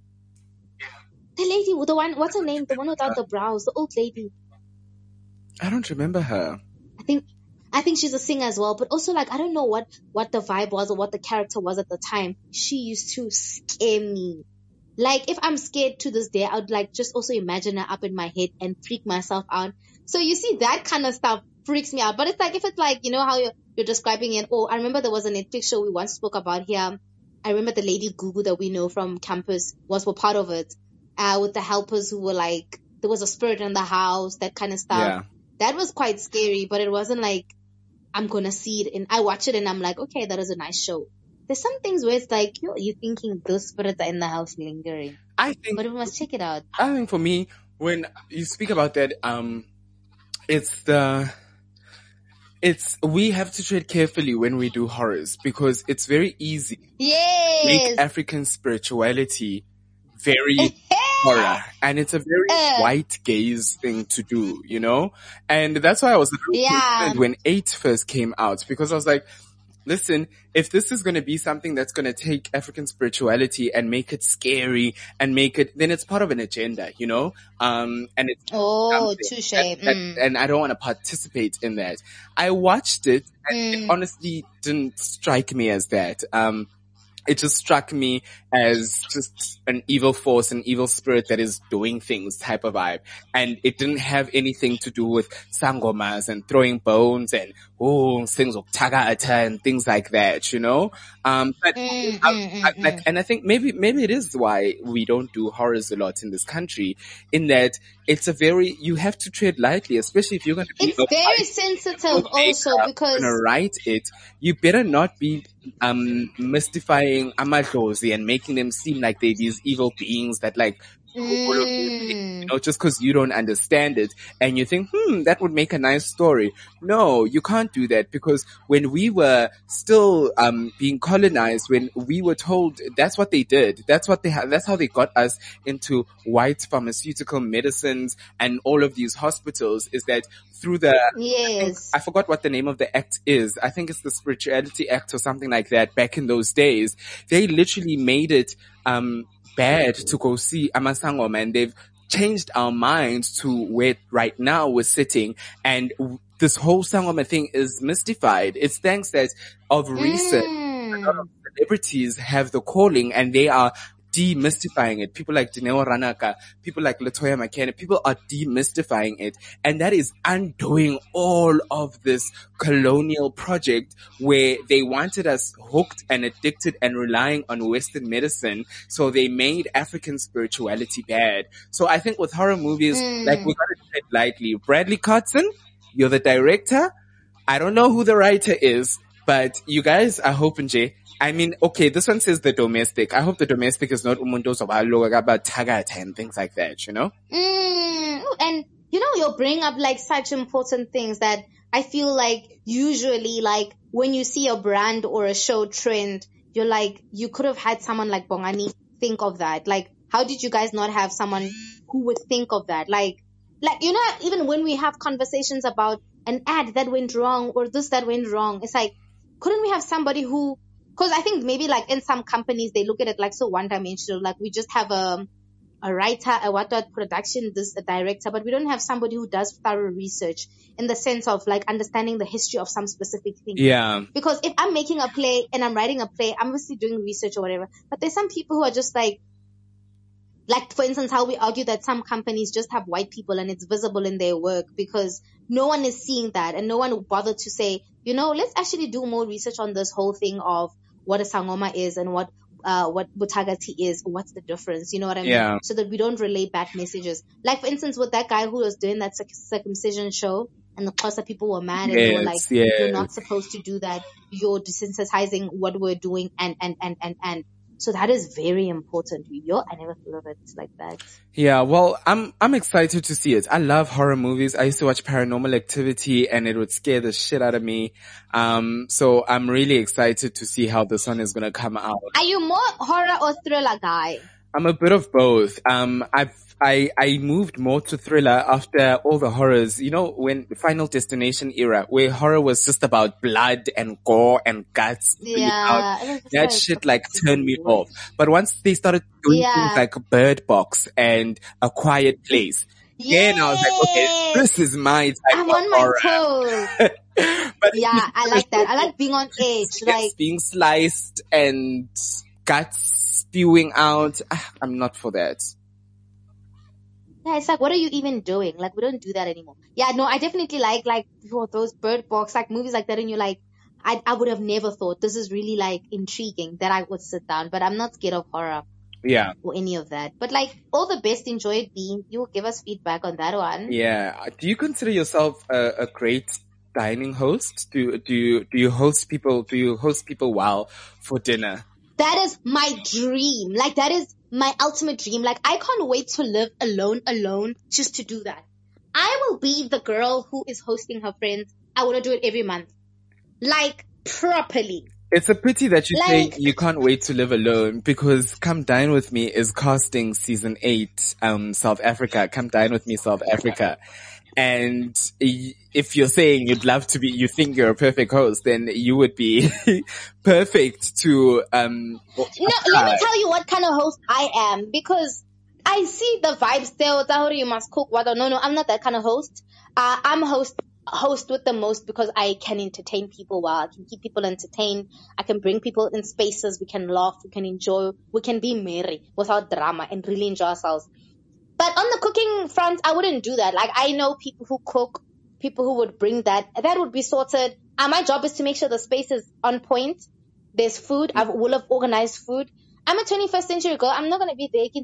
The lady, the one, what's her name? The one without the brows, the old lady. I don't remember her. I think she's a singer as well, but also I don't know what the vibe was or what the character was at the time. She used to scare me. If I'm scared to this day, I would just also imagine her up in my head and freak myself out. So you see, that kind of stuff freaks me out. But it's if it's you know how you're describing it. Oh, I remember there was a Netflix show we once spoke about here. I remember the lady Gugu that we know from campus were part of it. With the helpers who were there was a spirit in the house, that kind of stuff. Yeah. That was quite scary, but it wasn't I'm gonna see it. And I watch it and I'm okay, that is a nice show. There's some things where it's you're thinking those spirits are in the house lingering. But we must check it out. I think for me, when you speak about that, we have to tread carefully when we do horrors, because it's very easy to make African spirituality very horror, and it's a very white gaze thing to do, you know? And that's why I was concerned when 8 first came out, because I was like, listen, if this is going to be something that's going to take African spirituality and make it scary and then it's part of an agenda, you know? And it's touche. And I don't want to participate in that. I watched it and it honestly didn't strike me as that. It just struck me as just an evil force, an evil spirit that is doing things type of vibe. And it didn't have anything to do with sangomas and throwing bones and, things of tagata and things like that, you know? And I think maybe it is why we don't do horrors a lot in this country, in that you have to tread lightly, especially if you're going to be... It's very sensitive also, because... You're going to write it, you better not be mystifying amadlozi and making them seem like they're these evil beings that just because you don't understand it and you think, that would make a nice story. No, you can't do that, because when we were still being colonized, when we were told that's what they did, that's how they got us into white pharmaceutical medicines and all of these hospitals, is that through the, yes, I forgot what the name of the act is. I think it's the Spirituality Act or something like that. Back in those days, they literally made it bad to go see Amasangoma, and they've changed our minds to where right now we're sitting, and this whole Sangoma thing is mystified. It's thanks that of recent, a lot of celebrities have the calling and they are demystifying it. People like Dineo Ranaka, people like Latoya McKenna, people are demystifying it. And that is undoing all of this colonial project where they wanted us hooked and addicted and relying on Western medicine. So they made African spirituality bad. So I think with horror movies, like, we gotta tread lightly. Bradley Cotson, you're the director. I don't know who the writer is, but you guys, I hope, Jay, I mean, okay, this one says The Domestic. I hope The Domestic is not Umundos of Tagata and things like that, you know? And, you're bringing up like such important things that I feel like usually, like, when you see a brand or a show trend, you're like, you could have had someone like Bongani think of that. Like, how did you guys not have someone who would think of that? Like, even when we have conversations about an ad that went wrong or this that went wrong, it's like, couldn't we have somebody who, because I think maybe like in some companies, they look at it like so one-dimensional. Like, we just have a writer, a production, a director, but we don't have somebody who does thorough research in the sense of like understanding the history of some specific thing. Yeah. Because if I'm making a play and I'm writing a play, I'm obviously doing research or whatever. But there's some people who are just like for instance, how we argue that some companies just have white people and it's visible in their work because no one is seeing that and no one bothered to say, let's actually do more research on this whole thing of what a Sangoma is and what Butagati is, what's the difference, you know what I mean? Yeah. So that we don't relay back messages. Like, for instance, with that guy who was doing that circumcision show, and the Xhosa people were mad and they were like, you're not supposed to do that, you're desensitizing what we're doing, and. So that is very important. I never thought of it like that. Yeah, well, I'm excited to see it. I love horror movies. I used to watch Paranormal Activity and it would scare the shit out of me. So I'm really excited to see how this one is gonna come out. Are you more horror or thriller guy? I'm a bit of both. I moved more to thriller after all the horrors, when Final Destination era, where horror was just about blood and gore and guts. Yeah. That shit like turned me off. But once they started doing things like Bird Box and A Quiet Place, then I was like, okay, this is my type I'm of on my horror. toes. But I like that. I like being on edge. Like being sliced and guts spewing out. I'm not for that. Yeah, it's like, what are you even doing? Like, we don't do that anymore. Yeah, no, I definitely like those Bird Box, like movies like that, and you're like, I would have never thought this is really like intriguing that I would sit down, but I'm not scared of horror. Yeah. Or any of that. But like, all the best, enjoy it being. You'll give us feedback on that one. Yeah. Do you consider yourself a great dining host? Do you host people well for dinner? That is my dream. Like, that is my ultimate dream. Like, I can't wait to live alone just to do that. I will be the girl who is hosting her friends. I want to do it every month. Like, properly. It's a pity that you say you can't wait to live alone, because Come Dine With Me is casting season 8, South Africa. Come Dine With Me, South Africa. And if you're saying you think you're a perfect host, then you would be perfect to, No, let me tell you what kind of host I am, because I see the vibes there. You must cook. No, I'm not that kind of host. I'm host with the most because I can entertain people well. I can keep people entertained. I can bring people in spaces. We can laugh. We can enjoy. We can be merry without drama and really enjoy ourselves. But on the cooking front, I wouldn't do that. Like, I know people who cook, people who would bring that. That would be sorted. My job is to make sure the space is on point. There's food. I will have organized food. I'm a 21st century girl. I'm not going to be there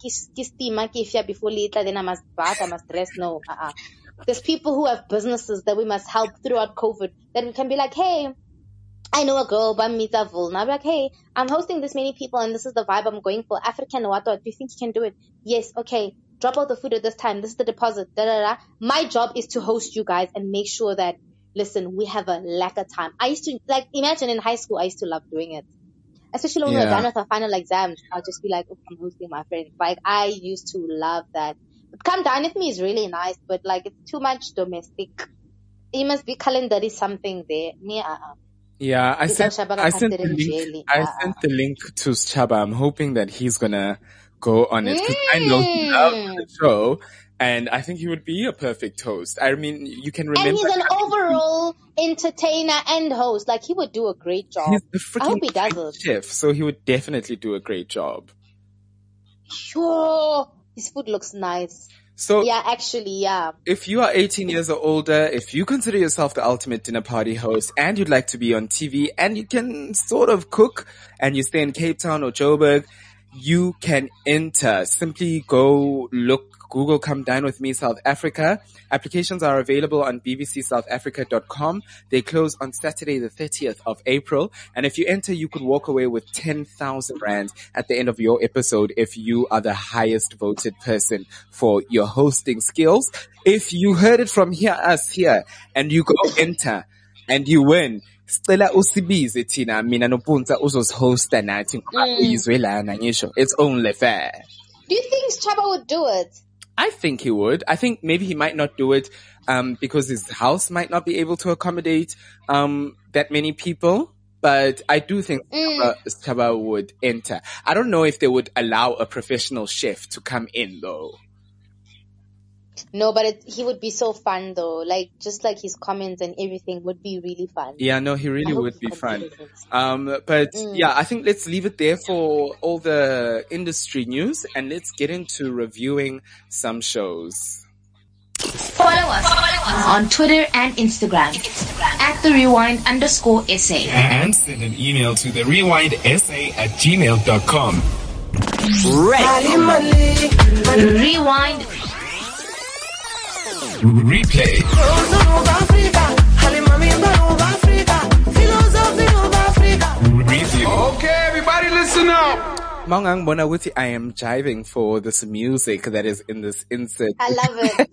before later. Then I must bath. I must dress. No. There's people who have businesses that we must help throughout COVID, that we can be like, hey, I know a girl, Bamita Vul, and I'm like, hey, I'm hosting this many people and this is the vibe I'm going for. African what? Do you think you can do it? Yes, okay. Drop out the food at this time. This is the deposit. Da, da, da. My job is to host you guys and make sure that, listen, we have a lack of time. I used to, like, imagine in high school, I used to love doing it. Especially when we were done with our final exams, I'll just be like, oh, I'm hosting my friends. Like, I used to love that. But Come Dine With Me is really nice, but like, it's too much domestic. You must be calendar something there. Me, Yeah, I sent the link to Chaba. I'm hoping that he's gonna go on it because I know he loves the show, and I think he would be a perfect host. I mean, you can remember. And he's an overall entertainer and host. Like, he would do a great job. He's the freaking I hope he does it. chef, so he would definitely do a great job. Sure, his food looks nice. So yeah, actually, yeah. If you are 18 years or older, if you consider yourself the ultimate dinner party host and you'd like to be on TV and you can sort of cook and you stay in Cape Town or Joburg, you can enter. Simply Google Come Dine With Me South Africa. Applications are available on bbcsouthafrica.com. They close on Saturday the 30th of April. And if you enter, you could walk away with 10,000 Rand at the end of your episode if you are the highest voted person for your hosting skills. If you heard it from us here, and you go enter and you win, Stella usibize thina mina nopunta uzosihosta nathi ngoba uyizwe lana ngisho. It's only fair. Do you think Chaba would do it? I think he would. I think maybe he might not do it because his house might not be able to accommodate that many people. But I do think Chaba would enter. I don't know if they would allow a professional chef to come in though. No, but he would be so fun though. Like, just like his comments and everything would be really fun. Yeah, no, he really would be fun. Yeah, I think let's leave it there for all the industry news and let's get into reviewing some shows. Follow us on Twitter and Instagram at @TheRewind_SA. And send an email to therewindsa@gmail.com. Rewind. Replay. Review. Okay, everybody listen up. Maungang bona ukuthi I am jiving for this music that is in this insert. I love it.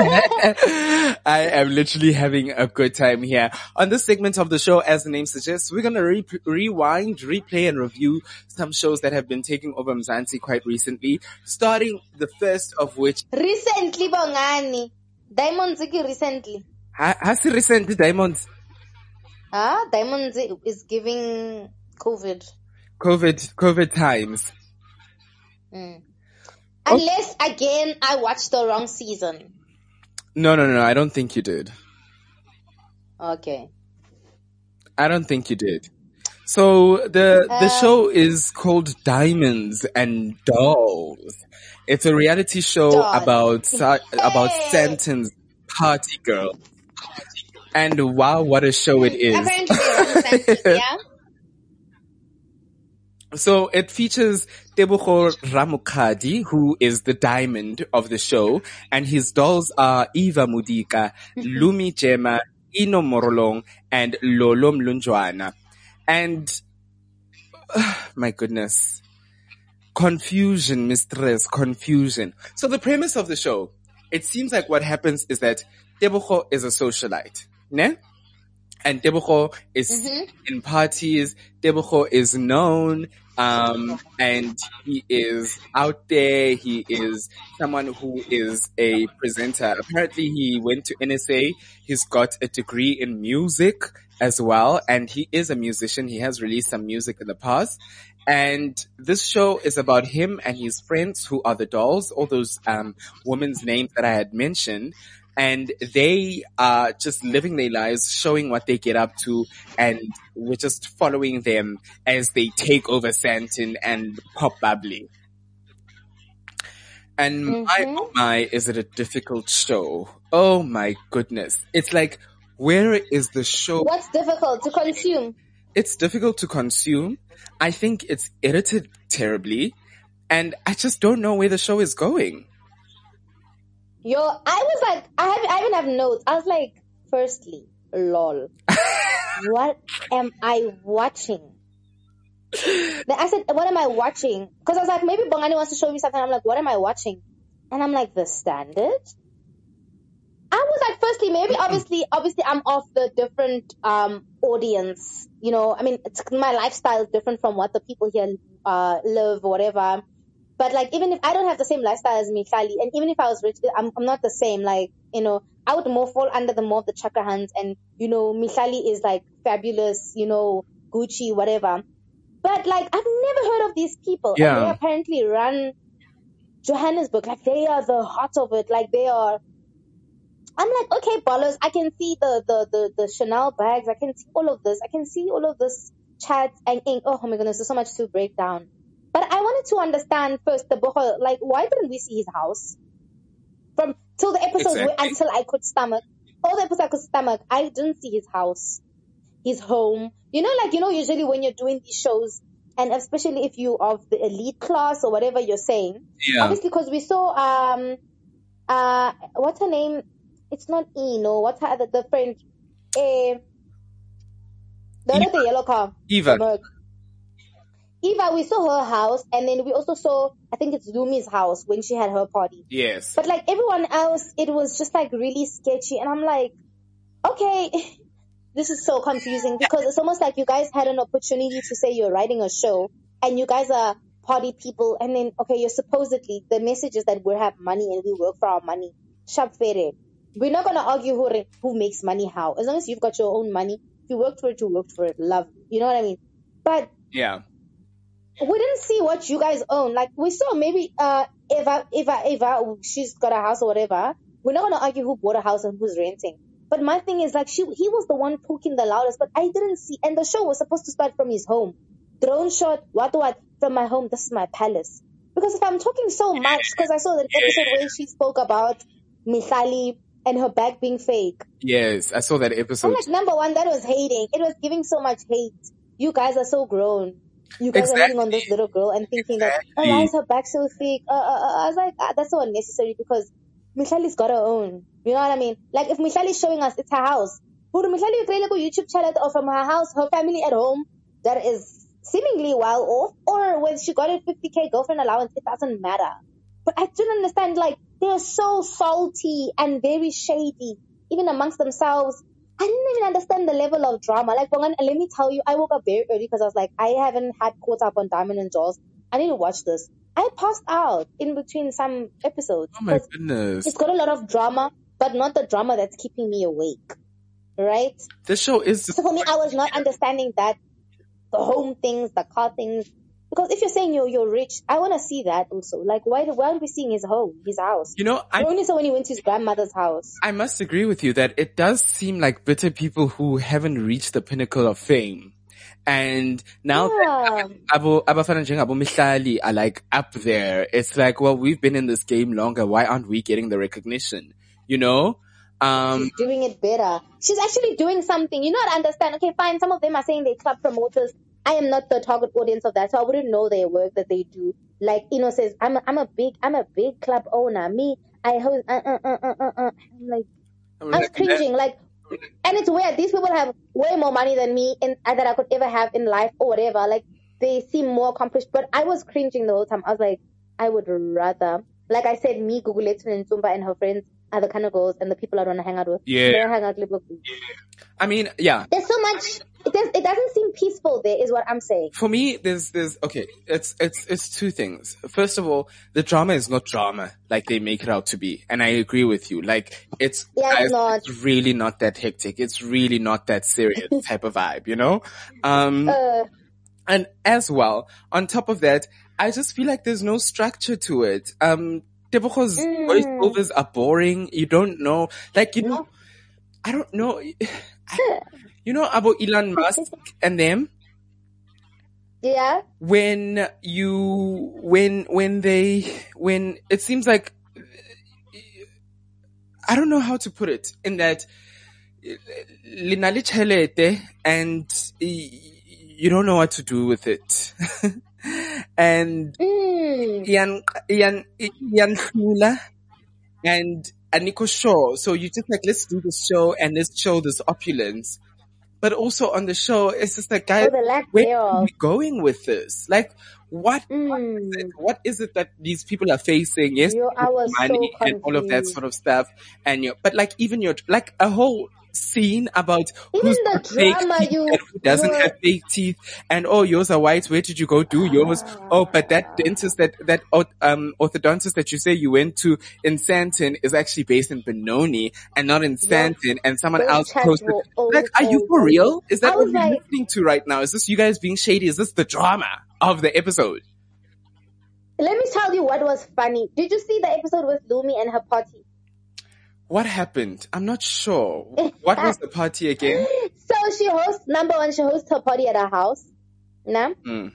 I am literally having a good time here. On this segment of the show, as the name suggests, we're going to rewind, replay, and review some shows that have been taking over Mzansi quite recently, starting the first of which... Recently, Bongani. Diamonds recently. Has he recently Diamonds? Diamonds is giving COVID times. Unless, again, I watched the wrong season. No, I don't think you did. Okay. I don't think you did. So the show is called Diamonds and Dolls. It's a reality show about Santon's party girl. And wow, what a show it is. Apparently, yeah. So it features Tebogo Ramokadi, who is the diamond of the show, and his dolls are Eva Mudika, Lumi Jema, Ino Morolong, and Lolo Mlunjwana. And my goodness, confusion, mistress, confusion. So the premise of the show, it seems like what happens is that Tebogo is a socialite, ne? And Tebogo is in parties. Tebogo is known, and he is out there. He is someone who is a presenter. Apparently he went to NSA. He's got a degree in music as well, and he is a musician. He has released some music in the past. And this show is about him and his friends who are the dolls, all those, women's names that I had mentioned. And they are just living their lives, showing what they get up to, and we're just following them as they take over Santon and Pop Bubbly. And my, is it a difficult show? Oh my goodness. It's like, where is the show? What's difficult to consume? It's difficult to consume. I think it's edited terribly, and I just don't know where the show is going. I was like, I even have notes. I was like, firstly, lol. what am I watching? Then I said, what am I watching? Because I was like, maybe Bongani wants to show me something. I'm like, what am I watching? And I'm like, The Standard? I was like, firstly, maybe obviously I'm of the different audience. You know, I mean, my lifestyle is different from what the people here live or whatever. But like, even if I don't have the same lifestyle as Mihlali, and even if I was rich, I'm not the same. Like, you know, I would more fall under the more of the chakra hands, and you know, Mihlali is like fabulous, you know, Gucci, whatever. But like, I've never heard of these people, and they apparently run Johannesburg. Like, they are the heart of it. Like, they are. I'm like, okay, ballers, I can see the Chanel bags. I can see all of this. I can see all of this chat and ink. Oh my goodness, there's so much to break down. But I wanted to understand first the Boho, like, why didn't we see his house? From till the episode until I could stomach. All the episodes I could stomach, I didn't see his house, his home. You know, like, you know, usually when you're doing these shows, and especially if you of the elite class or whatever you're saying, obviously, because we saw, what's her name? It's not no. What's her other, the friend? The yellow car. Eva, we saw her house, and then we also saw, I think it's Lumi's house when she had her party. Yes. But like everyone else, it was just like really sketchy, and I'm like, okay, this is so confusing, because it's almost like you guys had an opportunity to say you're writing a show, and you guys are party people, and then, okay, you're supposedly, the message is that we have money and we work for our money. Sharp fere. We're not going to argue who makes money how. As long as you've got your own money, if you worked for it, you worked for it. Love. You know what I mean? But yeah, we didn't see what you guys own. Like, we saw maybe Eva, she's got a house or whatever. We're not going to argue who bought a house and who's renting. But my thing is, like, he was the one talking the loudest, but I didn't see. And the show was supposed to start from his home. Drone shot, what, from my home, this is my palace. Because if I'm talking so much, because I saw that episode where she spoke about Mihlali and her bag being fake. Yes, I saw that episode. I'm like, number one, that was hating. It was giving so much hate. You guys are so grown. You guys are hitting on this little girl and thinking that, oh, why is her bag so fake? I was like, that's so unnecessary, because Mihlali's got her own. You know what I mean? Like, if Mihlali's showing us, it's her house. Who Mihlali create a YouTube channel or from her house, her family at home, that is seemingly well off, or when she got a 50K girlfriend allowance, it doesn't matter. But I didn't understand, like, they're so salty and very shady, even amongst themselves. I didn't even understand the level of drama. Like, let me tell you, I woke up very early because I was like, I haven't had caught up on Diamond and Jaws. I need to watch this. I passed out in between some episodes. Oh my goodness. It's got a lot of drama, but not the drama that's keeping me awake. Right? This show is... So for me, I was not understanding that. The home things, the car things. Because if you're saying you're rich, I want to see that also. Like, why aren't we seeing his home, his house? You know, I only saw when he went to his grandmother's house. I must agree with you that it does seem like bitter people who haven't reached the pinnacle of fame. And now that Abafana and Abu Mihlali are like up there, it's like, well, we've been in this game longer. Why aren't we getting the recognition? You know? She's doing it better. She's actually doing something. You know what I understand? Okay, fine. Some of them are saying they're club promoters. I am not the target audience of that, so I wouldn't know their work that they do. Like, says, I'm a big club owner. Me, I host, I'm like, I'm cringing. Like, and it's weird. These people have way more money than me and that I could ever have in life or whatever. Like, they seem more accomplished, but I was cringing the whole time. I was like, I would rather, like I said, me, Gugulethu and Ntumba and her friends are the kind of girls and the people I want to hang out with. Yeah. They hang out with. I mean, yeah. There's so much. It doesn't seem peaceful there, is what I'm saying. For me, there's okay. It's two things. First of all, the drama is not drama like they make it out to be, and I agree with you. Like, it's really not that hectic. It's really not that serious type of vibe, you know. And as well, on top of that, I just feel like there's no structure to it. Tebogo's voiceovers are boring. You don't know, like, you know, I don't know. You know about Elon Musk and them? Yeah. When it seems like, I don't know how to put it, in that linali chelete and you don't know what to do with it. And yan and Aniko show. So you just like, let's do this show and let's show this opulence. but also on the show, it's just like, guys, where are we going with this? Like, what is it that these people are facing? Yes, money and all of that sort of stuff. And but like, even like a whole scene about even who's the got fake drama teeth and who doesn't have fake teeth, and oh, yours are white, where did you go do yours? Oh, but that dentist, that orthodontist that you say you went to in Sandton is actually based in Benoni and not in Sandton, and someone else posted, like, are you for real? Is that what you're listening to right now? Is this you guys being shady? Is this the drama of the episode? Let me tell you what was funny. Did you see the episode with Lumi and her party? What happened? I'm not sure. What was the party again? So she hosts her party at her house. Nah?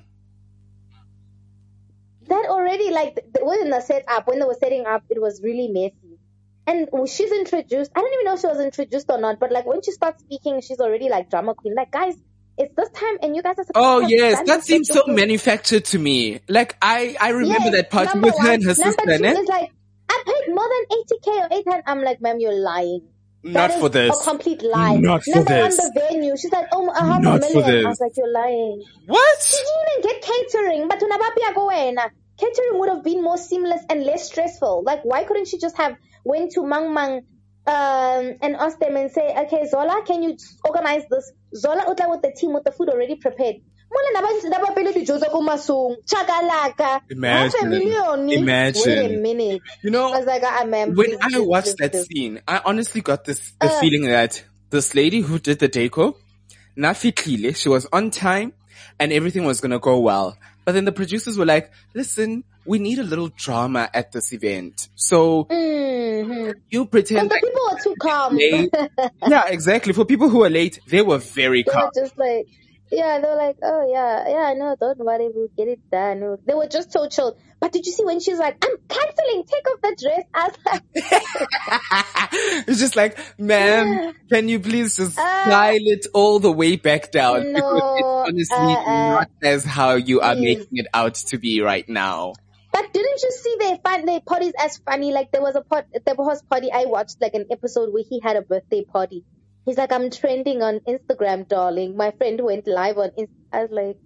That already, like, when they were setting up, it was really messy. And she's introduced, I don't even know if she was introduced or not, but like when she starts speaking, she's already like drama queen. Like, guys, it's this time and you guys are supposed to yes, that seems so manufactured to me. Like, I remember that party with her and her sister. Number two is like, I paid more than 80K or 800. I'm like, ma'am, you're lying. Not for this. A complete lie. Not for this. Number one, the venue. She's like, oh, $500,000. I was like, you're lying. What? She didn't even get catering. But catering would have been more seamless and less stressful. Like, why couldn't she just have went to Mang Mang and asked them and say, okay, Zola, can you organize this? Zola utla with the team with the food already prepared. Imagine. Wait a minute. You know, I was like, when I watched that scene, I honestly got the feeling that this lady who did the deco, Nafi, she was on time and everything was going to go well. But then the producers were like, listen, we need a little drama at this event. So you pretend the people were too calm. Yeah, exactly. For people who were late, they were very calm. They were just like, yeah, they were like, oh yeah, no, don't worry, we'll get it done. They were just so chilled. But did you see when she's like, I'm canceling, take off the dress? I was like, it's just like, ma'am, can you please just dial it all the way back down? No, because it's honestly not as how you are making it out to be right now. But didn't you see they find their parties as funny? Like there was a party I watched, like an episode where he had a birthday party. He's like, I'm trending on Instagram, darling. My friend went live on Instagram. I was like,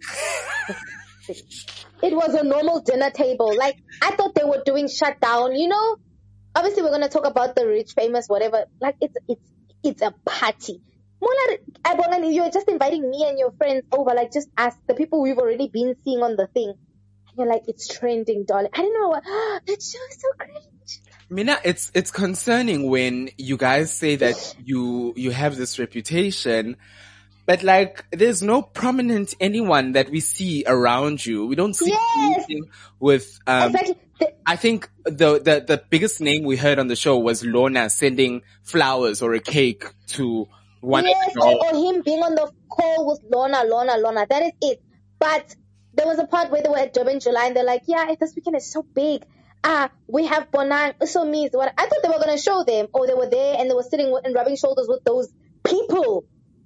it was a normal dinner table. Like, I thought they were doing shutdown, you know? Obviously, we're going to talk about the rich, famous, whatever. Like, it's a party. More like, you're just inviting me and your friends over. Like, just ask the people we've already been seeing on the thing. And you're like, it's trending, darling. I don't know what. That show is so cringe. Mina, it's concerning when you guys say that you have this reputation, but like there's no prominent anyone that we see around you. We don't see anything with exactly. I think the biggest name we heard on the show was Lorna sending flowers or a cake to one of the girls. Or him being on the call with Lorna. That is it. But there was a part where they were at Durban July and they're like, yeah, this weekend is so big. We have Bonang, so means what I thought they were going to show them, or they were there and they were sitting and rubbing shoulders with those people.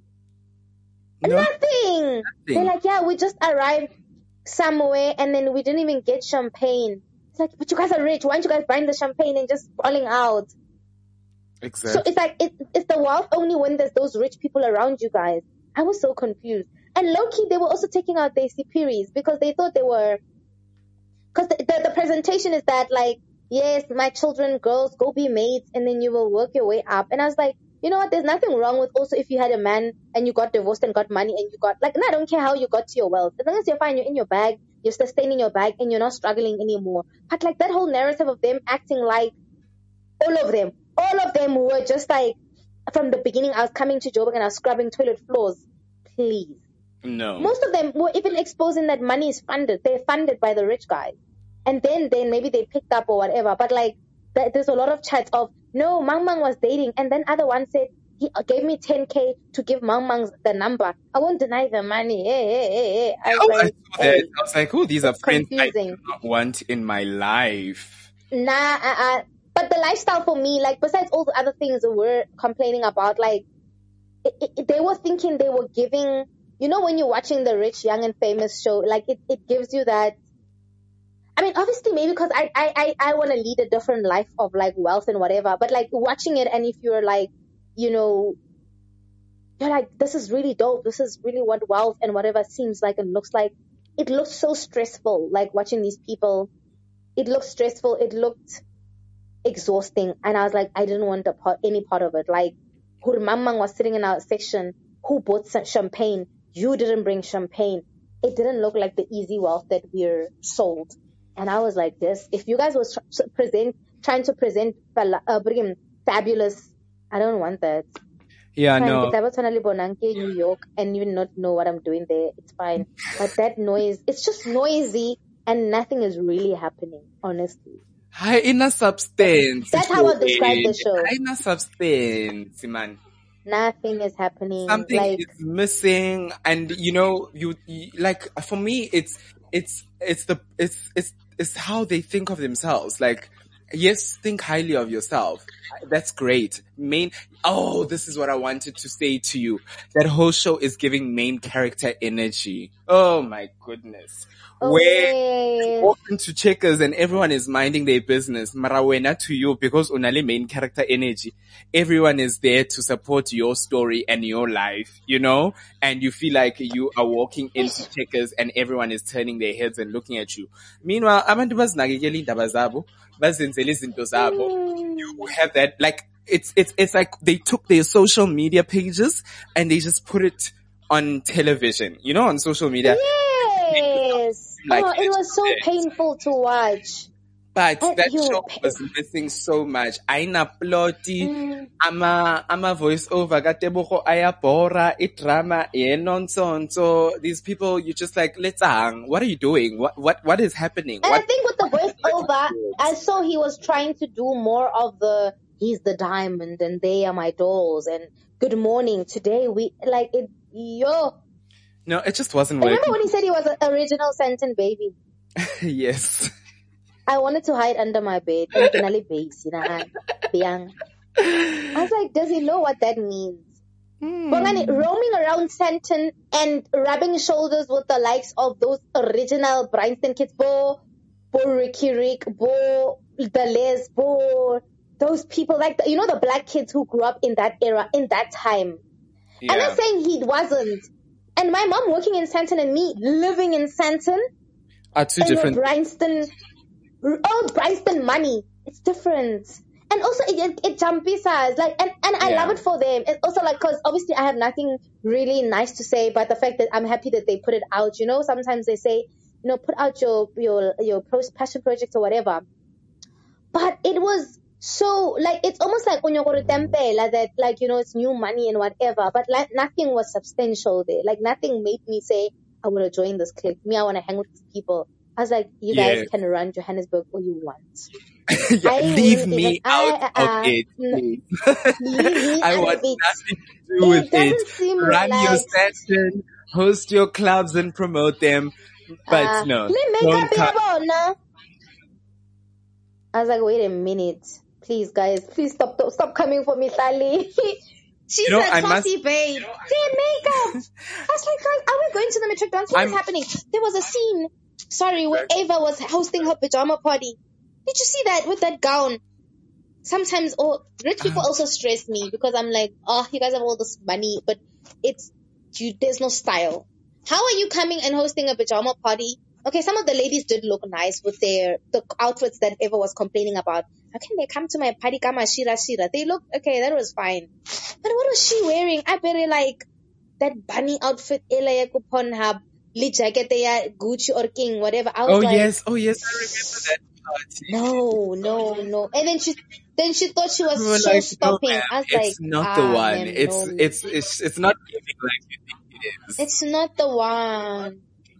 No, Nothing. They're like, yeah, we just arrived somewhere and then we didn't even get champagne. It's like, but you guys are rich. Why aren't you guys buying the champagne and just falling out? Exactly. So it's like, it's the wealth only when there's those rich people around you guys. I was so confused. And low-key, they were also taking out their CPRs because they thought they were... Because the presentation is that, like, yes, my children, girls, go be maids, and then you will work your way up. And I was like, you know what? There's nothing wrong with also if you had a man and you got divorced and got money and you got, like, no, I don't care how you got to your wealth. As long as you're fine, you're in your bag, you're sustaining your bag, and you're not struggling anymore. But, like, that whole narrative of them acting like all of them were just like, from the beginning, I was coming to Joburg and I was scrubbing toilet floors. Please. No. Most of them were even exposing that money is funded. They're funded by the rich guys. And then maybe they picked up or whatever. But like, there's a lot of chats of, no, Mang Mang was dating. And then other one said, he gave me 10K to give Mang Mang the number. I won't deny the money. Hey. I was like, oh, these are friends I do not want in my life. But the lifestyle for me, like, besides all the other things we're complaining about, like, they were thinking they were giving, you know, when you're watching the Rich, Young and Famous show, like, it gives you that. I mean, obviously, maybe because I want to lead a different life of, like, wealth and whatever. But, like, watching it, and if you're, like, you know, you're like, this is really dope. This is really what wealth and whatever seems like and looks like. It looked so stressful, like watching these people. It looked stressful. It looked exhausting. And I was like, I didn't want any part of it. Like, Mamang was sitting in our section. Who bought some champagne? You didn't bring champagne. It didn't look like the easy wealth that we're sold. And I was like, this, if you guys was trying to present fabulous, I don't want that. Yeah, no. New York and you not know what I'm doing there. It's fine. But that noise, it's just noisy and nothing is really happening, honestly. Hi, inner substance. That's how I describe the show. Inner substance, man. Nothing is happening. Something is missing, and you like, for me, it's how they think of themselves. Like, yes, think highly of yourself. That's great. This is what I wanted to say to you. That whole show is giving main character energy. Oh my goodness. Where you walk into Checkers and everyone is minding their business. Marawena to you, because unali main character energy. Everyone is there to support your story and your life, and you feel like you are walking into Checkers and everyone is turning their heads and looking at you. Meanwhile, abantu bazinakekela indaba zabo, bazenzela izinto zabo. You have that, like, it's like they took their social media pages and they just put it on television, on social media. Yes. Like, it was so painful to watch. But that show was missing so much. Aina ploti, ama voice over, gatebogo ayabora, drama, nonsense. So these people, you just like, let's hang. What are you doing? What is happening? And I think with the voice over, I saw he was trying to do more of he's the diamond and they are my dolls and good morning. Today No, it just wasn't working. Remember when he said he was an original Santon baby? Yes. I wanted to hide under my bed. I was like, does he know what that means? Roaming around Santon and rubbing shoulders with the likes of those original Bryanston kids, Bo Ricky Rick, Bo Deleuze, Bo, those people, like the black kids who grew up in that era, in that time. Yeah. I'm not saying he wasn't. And my mom working in Santon and me living in Santon are two different. Bryanston money. It's different. And also it jumpisas, like, and I love it for them. It's also like, cause obviously I have nothing really nice to say, but the fact that I'm happy that they put it out, sometimes they say, put out your passion project or whatever. But it was so, like, it's almost like Onyokoro Tempela, that, like, it's new money and whatever, but like nothing was substantial there. Like, nothing made me say, I want to join this clique. Me, I want to hang with these people. I was like, you guys can run Johannesburg all you want. Leave me out of it, please. I want nothing to do with it. Run your session, host your clubs and promote them. But no, don't come. I was like, wait a minute. Please, guys, please stop coming for me, Sally. She's a classy babe. Their makeup. I was like, guys, are we going to the Matric dance? What is happening? There was a scene, where Ava was hosting her pajama party. Did you see that with that gown? Sometimes, rich people also stress me because I'm like, you guys have all this money, but there's no style. How are you coming and hosting a pajama party? Okay, some of the ladies did look nice with the outfits that Eva was complaining about. How can they come to my party, kama shira? They look, okay, that was fine. But what was she wearing? I very like that bunny outfit, Ela Yakupon Hub, Lee jacket, Gucci or King, whatever. I was yes, I remember that party. No. And then she thought she was show stopping. No, I was like, it's not the one. It's not giving like you think it is. It's not the one.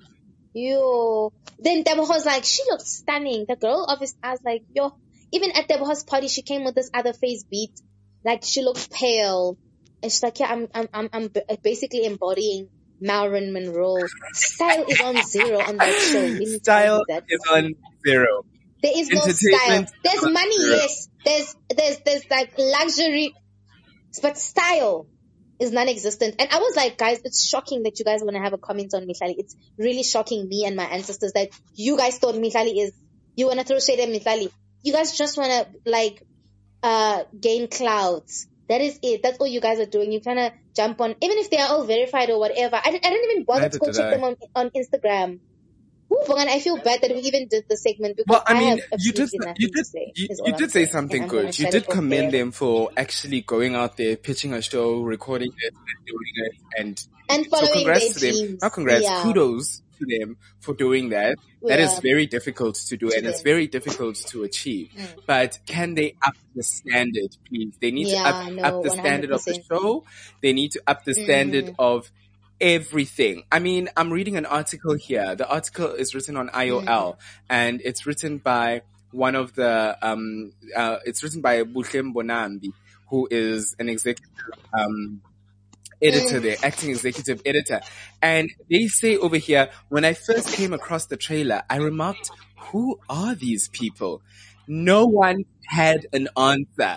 Then Teboho was like, she looked stunning. The girl obviously, I was like, even at Teboho's party, she came with this other face beat. Like, she looked pale. And she's like, yeah, I'm basically embodying Marilyn Monroe. Style is on zero on that show. Style is on zero. There is no style. There's money, yes. There's like luxury, but style is non-existent. And I was like, guys, it's shocking that you guys want to have a comment on Mihlali. It's really shocking, me and my ancestors, that you guys thought Mihlali you want to throw shade at Mihlali. You guys just want to, like, gain clouds. That is it. That's all you guys are doing. You kind of jump on, even if they are all verified or whatever. I didn't even bother to go check them on Instagram. And I feel bad that we even did the segment because well, I mean, have absolutely nothing to say. You did say something good. You did commend them for actually going out there, pitching a show, recording it, and doing it, and following so congrats their to teams. them. Not congrats, kudos to them for doing that. That is very difficult to do, and it's very difficult to achieve. But can they up the standard, please? They need to up the standard 100%. Of the show. They need to up the standard of everything. I mean, I'm reading an article here. The article is written on IOL, and it's written by one of the, it's written by Buhlem Bonambi, who is an executive, editor there, acting executive editor. And they say over here, when I first came across the trailer, I remarked, who are these people? No one had an answer.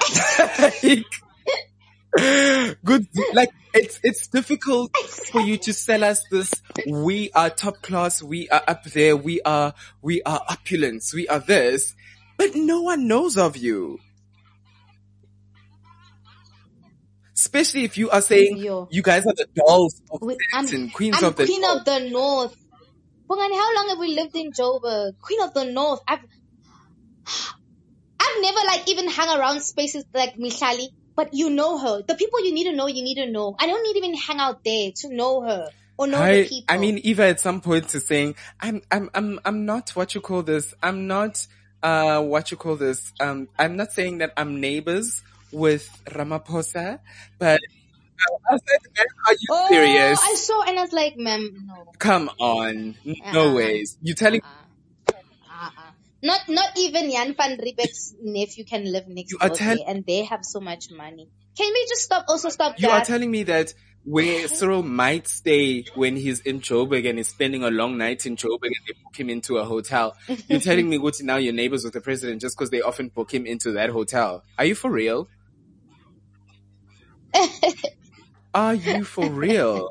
Good, like, it's difficult for you to sell us this, we are top class, we are up there, we are opulence, we are this, but no one knows of you. Especially if you are saying you guys are the dolls of Satan, queens of the Queen North. Of the North. Bongani, how long have we lived in Joburg? Queen of the North. I've never like even hung around spaces like Mihlali. But you know her. The people you need to know, you need to know. I don't need to even hang out there to know her or know the people. I mean, Eva at some point is saying, I'm not what you call this. I'm not, I'm not saying that I'm neighbors with Ramaphosa, but I was like, man, are you serious? I saw and I was like, ma'am, no. Come on. No ways. You telling Not even Jan van Riebeck's nephew can live next door there, and they have so much money. Can we just stop that? You are telling me that where Cyril might stay when he's in Joburg and is spending a long night in Joburg and they book him into a hotel. You're telling me, Guti, now you're neighbors with the president just because they often book him into that hotel. Are you for real? Are you for real?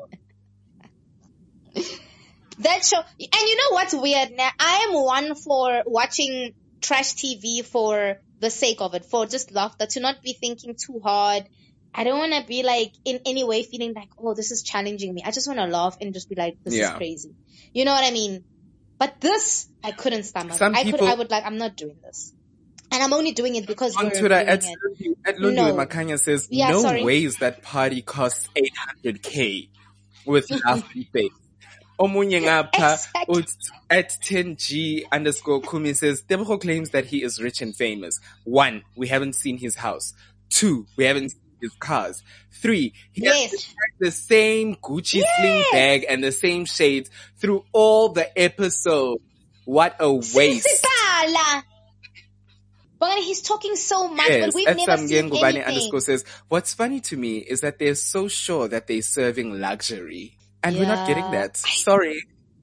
That show, and you know what's weird now? I am one for watching trash TV for the sake of it, for just laughter, to not be thinking too hard. I don't want to be like in any way feeling like, oh, this is challenging me. I just want to laugh and just be like, this is crazy. You know what I mean? But this, I couldn't stomach. I would like, I'm not doing this. And I'm only doing it because on Twitter, at Lundu Makanya says, ways that party costs 800K with laughing face. Omunye ngapha at 10G_Kumi says, Tebogo claims that he is rich and famous. 1, we haven't seen his house. 2, we haven't seen his cars. 3, he has the same Gucci sling bag and the same shades through all the episodes. What a waste. But he's talking so much, but we've never seen anything. Says, what's funny to me is that they're so sure that they're serving luxury. And we're not getting that. Sorry.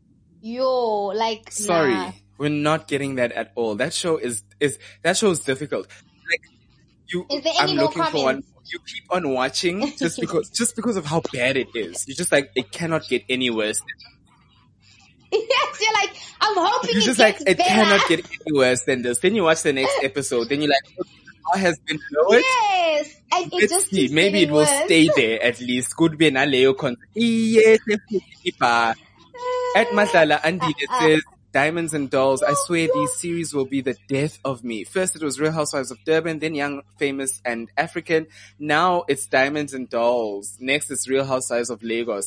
Sorry. Nah. We're not getting that at all. That show is difficult. Like, I'm looking for one. You keep on watching just because of how bad it is. You're just like, it cannot get any worse. Yes, you're like, I'm hoping you're just like, it cannot get any worse than this. Then you watch the next episode, then you're like, how has been lowered? Yes, and it just keeps maybe it will stay there at least. Could be an Aleo concept. Yes, at Masala, Andy, it says, Diamonds and Dolls. I swear these series will be the death of me. First it was Real Housewives of Durban, then Young, Famous and African. Now it's Diamonds and Dolls. Next is Real Housewives of Lagos.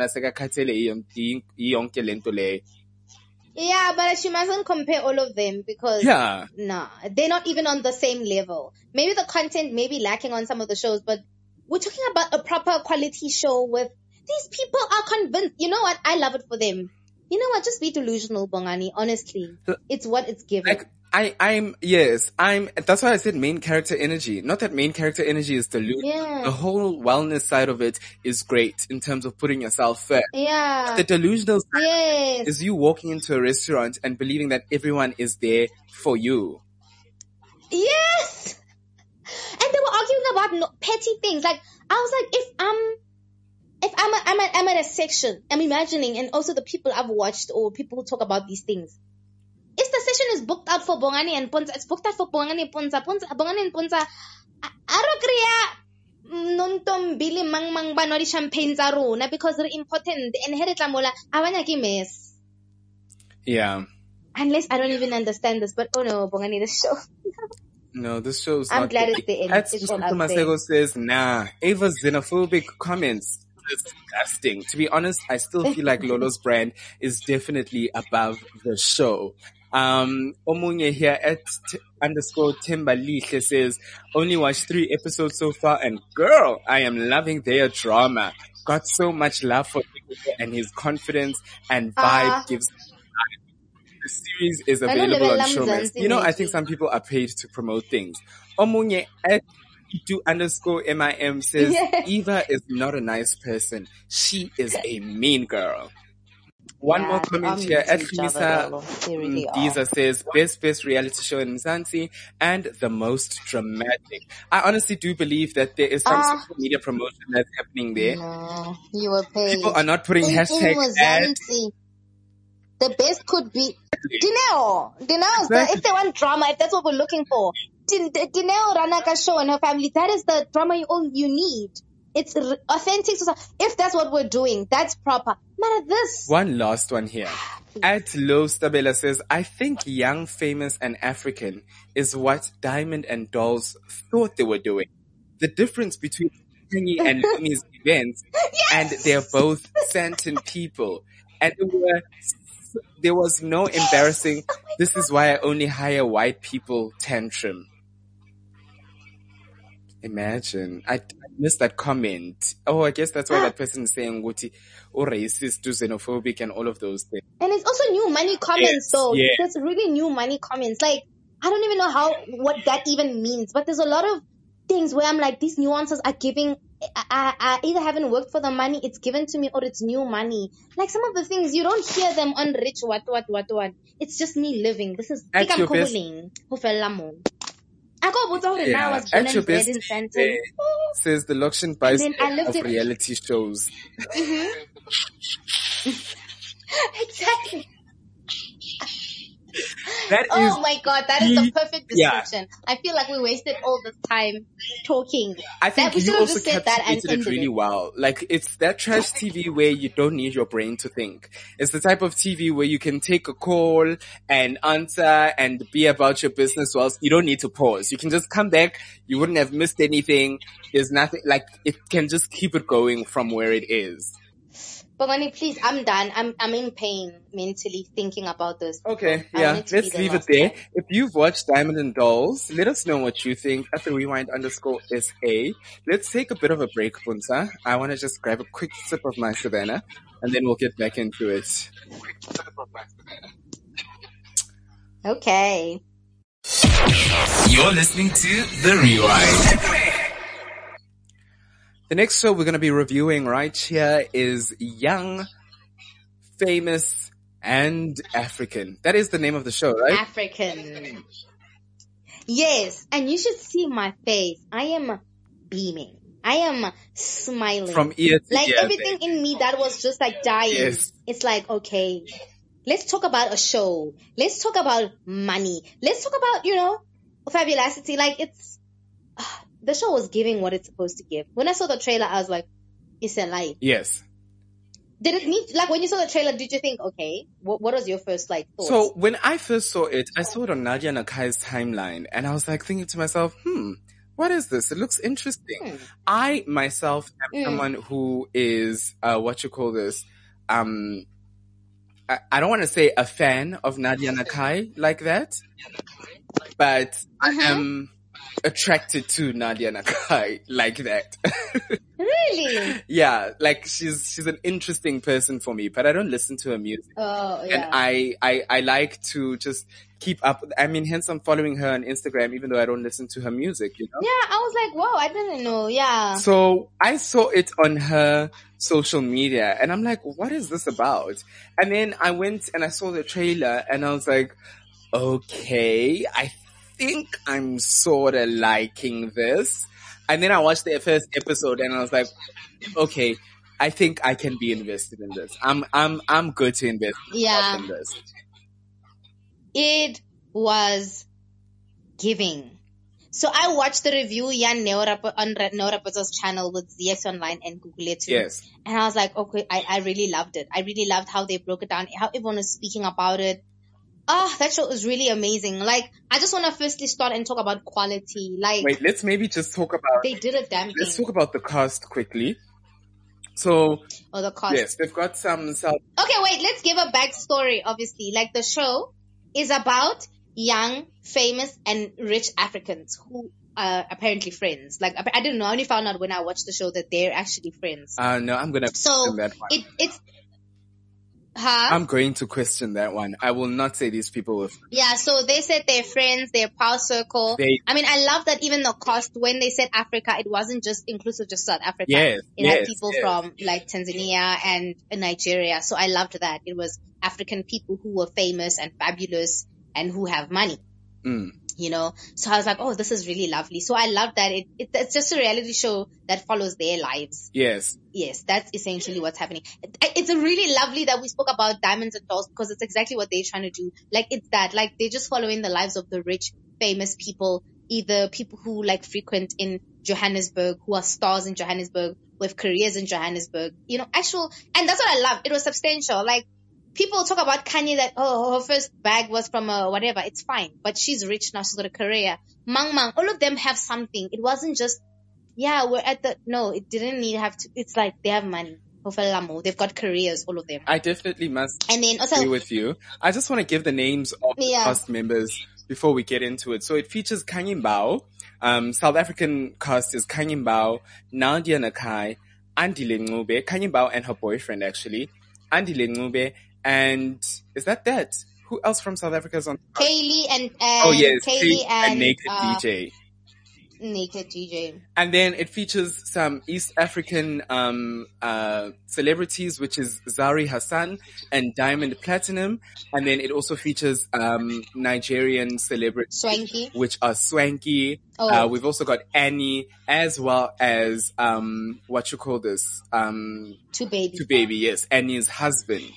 Yeah, but she mustn't compare all of them because they're not even on the same level. Maybe the content may be lacking on some of the shows, but we're talking about a proper quality show with these people are convinced. You know what? I love it for them. You know what? Just be delusional, Bongani. Honestly, it's what it's given. That's why I said main character energy. Not that main character energy is delusional. Yeah. The whole wellness side of it is great in terms of putting yourself first. Yeah. The delusional side is you walking into a restaurant and believing that everyone is there for you. Yes! And they were arguing about petty things. Like, I was like, if I'm at a section, I'm imagining, and also the people I've watched or people who talk about these things. If the session is booked out for Bongani and Ponza, it's booked out for Bongani and Ponza. Bongani and Ponza, Botombili mang mang ba no di champagne tsa rona because they're important and here tla mola abanya ke mess. Yeah. Unless I don't even understand this, but oh no, Bongani, this show. No, this show's I'm not glad it's the end. It's all up Masego says, nah, Ava's xenophobic comments, disgusting. To be honest, I still feel like Lolo's brand is definitely above the show. Omunye here at _ Timberliche says, only watched 3 episodes so far and girl, I am loving their drama. Got so much love for Nico and his confidence and vibe gives. The series is available on Showmax. You know, I think some people are paid to promote things. Omunye at _MIM says, Eva is not a nice person. She is a mean girl. One more comment here. At Fimisa Diza says, best reality show in Mzansi and the most dramatic. I honestly do believe that there is some social media promotion that's happening there. No, you were paid. People are not putting hashtags ads. The best could be Dineo. If they want drama, if that's what we're looking for. Dineo Ranaka show and her family, that is the drama you need. It's authentic. If that's what we're doing, that's proper. Matter this. One last one here. At Low Stabela says, I think Young, Famous and African is what Diamond and Dolls thought they were doing. The difference between Kenny and Lumi's events, and they're both Santon people. And there was no embarrassing, this is why I only hire white people tantrum. Imagine. I missed that comment. Oh, I guess that's why that person is saying Guti or racist, xenophobic and all of those things. And it's also new money comments though. Yes. There's really new money comments. Like, I don't even know what that even means, but there's a lot of things where I'm like, these nuances are giving, I either haven't worked for the money, it's given to me, or it's new money. Like some of the things, you don't hear them on Rich what. It's just me living. This is, I think I'm calling. At your best, says the Lokshin Bice of reality shows. Exactly. Oh my God, that is the perfect description. Yeah. I feel like we wasted all this time talking. I think you also captivated it really well. Like, it's that trash TV where you don't need your brain to think. It's the type of TV where you can take a call and answer and be about your business whilst you don't need to pause. You can just come back. You wouldn't have missed anything. There's nothing, like, it can just keep it going from where it is. Bongani, please, I'm done. I'm in pain mentally thinking about this. Okay, yeah, let's leave it there. If you've watched Diamond and Dolls, let us know what you think at the rewind_SA. Let's take a bit of a break, Punsa. I want to just grab a quick sip of my Savannah, and then we'll get back into it. Okay. You're listening to The Rewind. The next show we're going to be reviewing right here is Young, Famous, and African. That is the name of the show, right? African. Yes, and you should see my face. I am beaming. I am smiling. From ear to ear. Like everything in me that was just like dying. Yes. It's like, okay, let's talk about a show. Let's talk about money. Let's talk about, fabulosity. Like it's... the show was giving what it's supposed to give. When I saw the trailer, I was like, it's a lie. Yes. Did it need, like when you saw the trailer, did you think, okay, what was your first thoughts? So when I first saw it, I saw it on Nadia Nakai's timeline and I was like thinking to myself, what is this? It looks interesting. I myself am someone who is, I don't want to say a fan of Nadia Nakai like that, but I am attracted to Nadia Nakai like that. Really? Yeah, like she's an interesting person for me, but I don't listen to her music. Oh, yeah. And I like to just keep up. I mean, hence I'm following her on Instagram, even though I don't listen to her music, Yeah, I was like, wow, I didn't know. Yeah. So I saw it on her social media and I'm like, what is this about? And then I went and I saw the trailer and I was like, okay, I think I'm sort of liking this. And then I watched the first episode and I was like, okay, I think I can be invested in this. I'm good to invest in this. It was giving. So I watched the review on Neo Rapoto's channel with ZX Online and Google it too. Yes. And I was like, okay, I really loved it. I really loved how they broke it down, how everyone was speaking about it. That show is really amazing. Like, I just want to firstly start and talk about quality. Like, wait, let's maybe just talk about. They did a damn thing. Let's talk about the cast quickly. So. Oh, the cast. Yes, they've got some. Okay, wait. Let's give a backstory. Obviously, like the show is about young, famous, and rich Africans who are apparently friends. Like, I didn't know. I only found out when I watched the show that they're actually friends. No, I'm gonna question that one. I'm going to question that one. I will not say these people were. Yeah, so they said they're friends, they're power circle. I mean, I love that even the cast, when they said Africa, it wasn't just inclusive to South Africa. Yes, it had people from like Tanzania and Nigeria. So I loved that. It was African people who were famous and fabulous and who have money. You know, so I was like, oh, this is really lovely. So I love that it's just a reality show that follows their lives. Yes, that's essentially what's happening. It's really lovely that we spoke about Diamonds and Dolls because it's exactly what they're trying to do. Like, it's that, like, they're just following the lives of the rich, famous people, either people who like frequent in Johannesburg, who are stars in Johannesburg, with careers in Johannesburg, you know, and that's what I love. It was substantial. Like, people talk about Kanye that, her first bag was from whatever. It's fine. But she's rich now. She's got a career. Mang, all of them have something. It wasn't just, no, it didn't need to have to. It's like they have money. They've got careers, all of them. I definitely must agree with you. I just want to give the names of the cast members before we get into it. So it features Kanye Mbao. South African cast is Kanye Mbao, Nadia Nakai, Andile Ncube, Kanye Mbao and her boyfriend actually, Andile Ncube. And is that? Who else from South Africa is on? Kaylee and Kaylee and Naked DJ. Naked DJ. And then it features some East African celebrities, which is Zari Hassan and Diamond Platinum. And then it also features Nigerian celebrities, Swanky, which are Swanky. We've also got Annie, as well as Two Baby, yes, Annie's husband.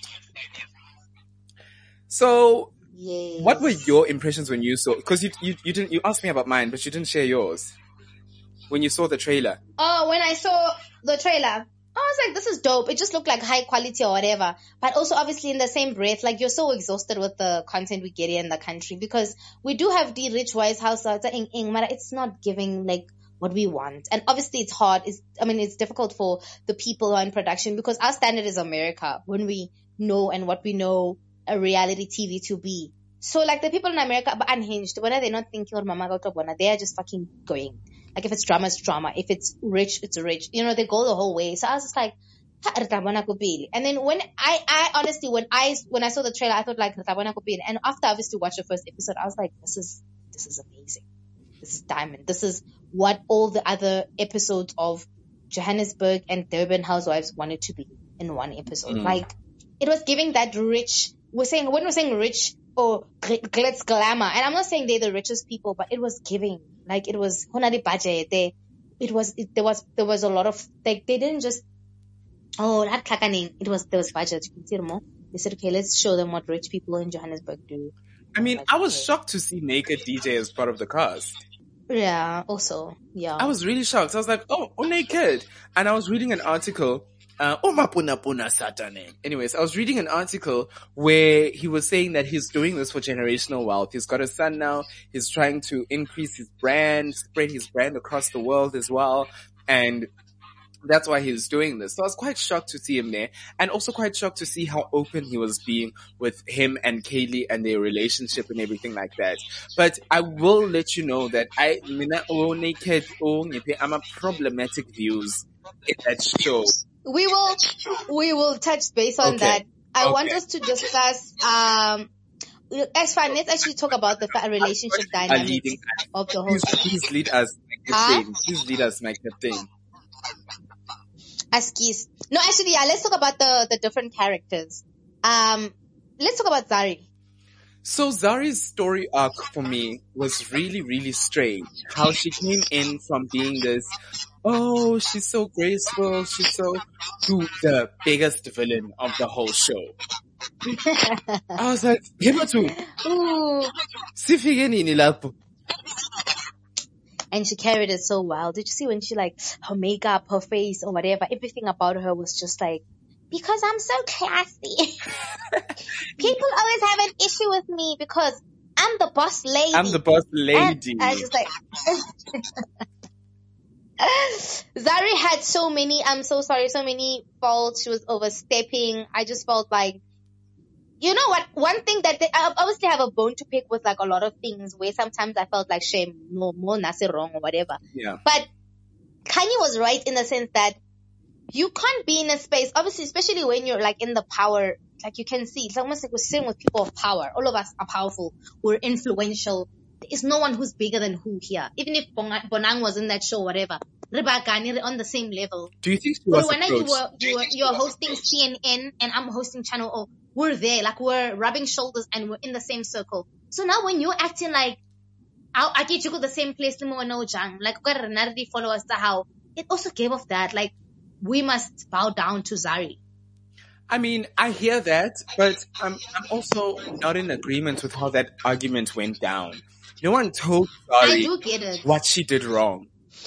So, what were your impressions when you saw? Because you asked me about mine, but you didn't share yours when you saw the trailer. Oh, when I saw the trailer, I was like, "This is dope." It just looked like high quality or whatever. But also, obviously, in the same breath, like, you're so exhausted with the content we get here in the country because we do have the rich wise households in Mara. It's not giving like what we want, and obviously, it's hard. It's difficult for the people who are in production because our standard is America when we know and what we know a reality TV to be. So like the people in America are unhinged. When they're not thinking they are just fucking going. Like if it's drama, it's drama. If it's rich, it's rich. You know, they go the whole way. So I was just like, and then when I honestly, when I saw the trailer, I thought like, and after I obviously watched the first episode, I was like, this is amazing. This is diamond. This is what all the other episodes of Johannesburg and Durban Housewives wanted to be in one episode. Like, it was giving that rich, when we're saying rich or glitz glamour, and I'm not saying they're the richest people, but it was giving, like, it was budget. There was a lot of, like, they didn't just, there was budget. You can see more. They said, okay, let's show them what rich people in Johannesburg do. I mean, I was shocked to see Naked DJ as part of the cast. Yeah, also, yeah. I was really shocked. I was like, oh, Naked. And I was reading an article, anyways, I was reading an article where he was saying that he's doing this for generational wealth. He's got a son now. He's trying to increase his brand, spread his brand across the world as well. And that's why he's doing this. So I was quite shocked to see him there, and also quite shocked to see how open he was being with him and Kaylee and their relationship and everything like that. But I will let you know that I'm a problematic views in that show. We will touch base on that. I want us to discuss, as far, let's actually talk about the relationship dynamics of the whole. Please lead us, my captain. Please lead us, my captain. Askis. No, actually, yeah, let's talk about the different characters. Let's talk about Zari. So Zari's story arc for me was really, really strange. How she came in from being this, oh, she's so graceful, to the biggest villain of the whole show. I was like, and she carried it so well. Did you see when she like her makeup, her face, or whatever? Everything about her was just like, because I'm so classy. People always have an issue with me because I'm the boss lady. I'm the boss lady. And I was just like, Zari had so many, I'm so sorry, so many faults. She was overstepping. I just felt like, you know what? One thing that I obviously have a bone to pick with like a lot of things where sometimes I felt like shame, more nasi wrong or whatever. Yeah. But Kanye was right in the sense that you can't be in a space, obviously, especially when you're like in the power, like you can see, it's almost like we're sitting with people of power. All of us are powerful. We're influential. There is no one who's bigger than who here. Even if Bonang was in that show, whatever. Ribagani on the same level. Do you think she was when you're hosting CNN and I'm hosting Channel O, we're there, like we're rubbing shoulders and we're in the same circle. So now when you're acting like, I get you go the same place, like followers, how it also gave off that, like, we must bow down to Zari. I mean, I hear that, but I'm also not in agreement with how that argument went down. No one told Zari what she did wrong.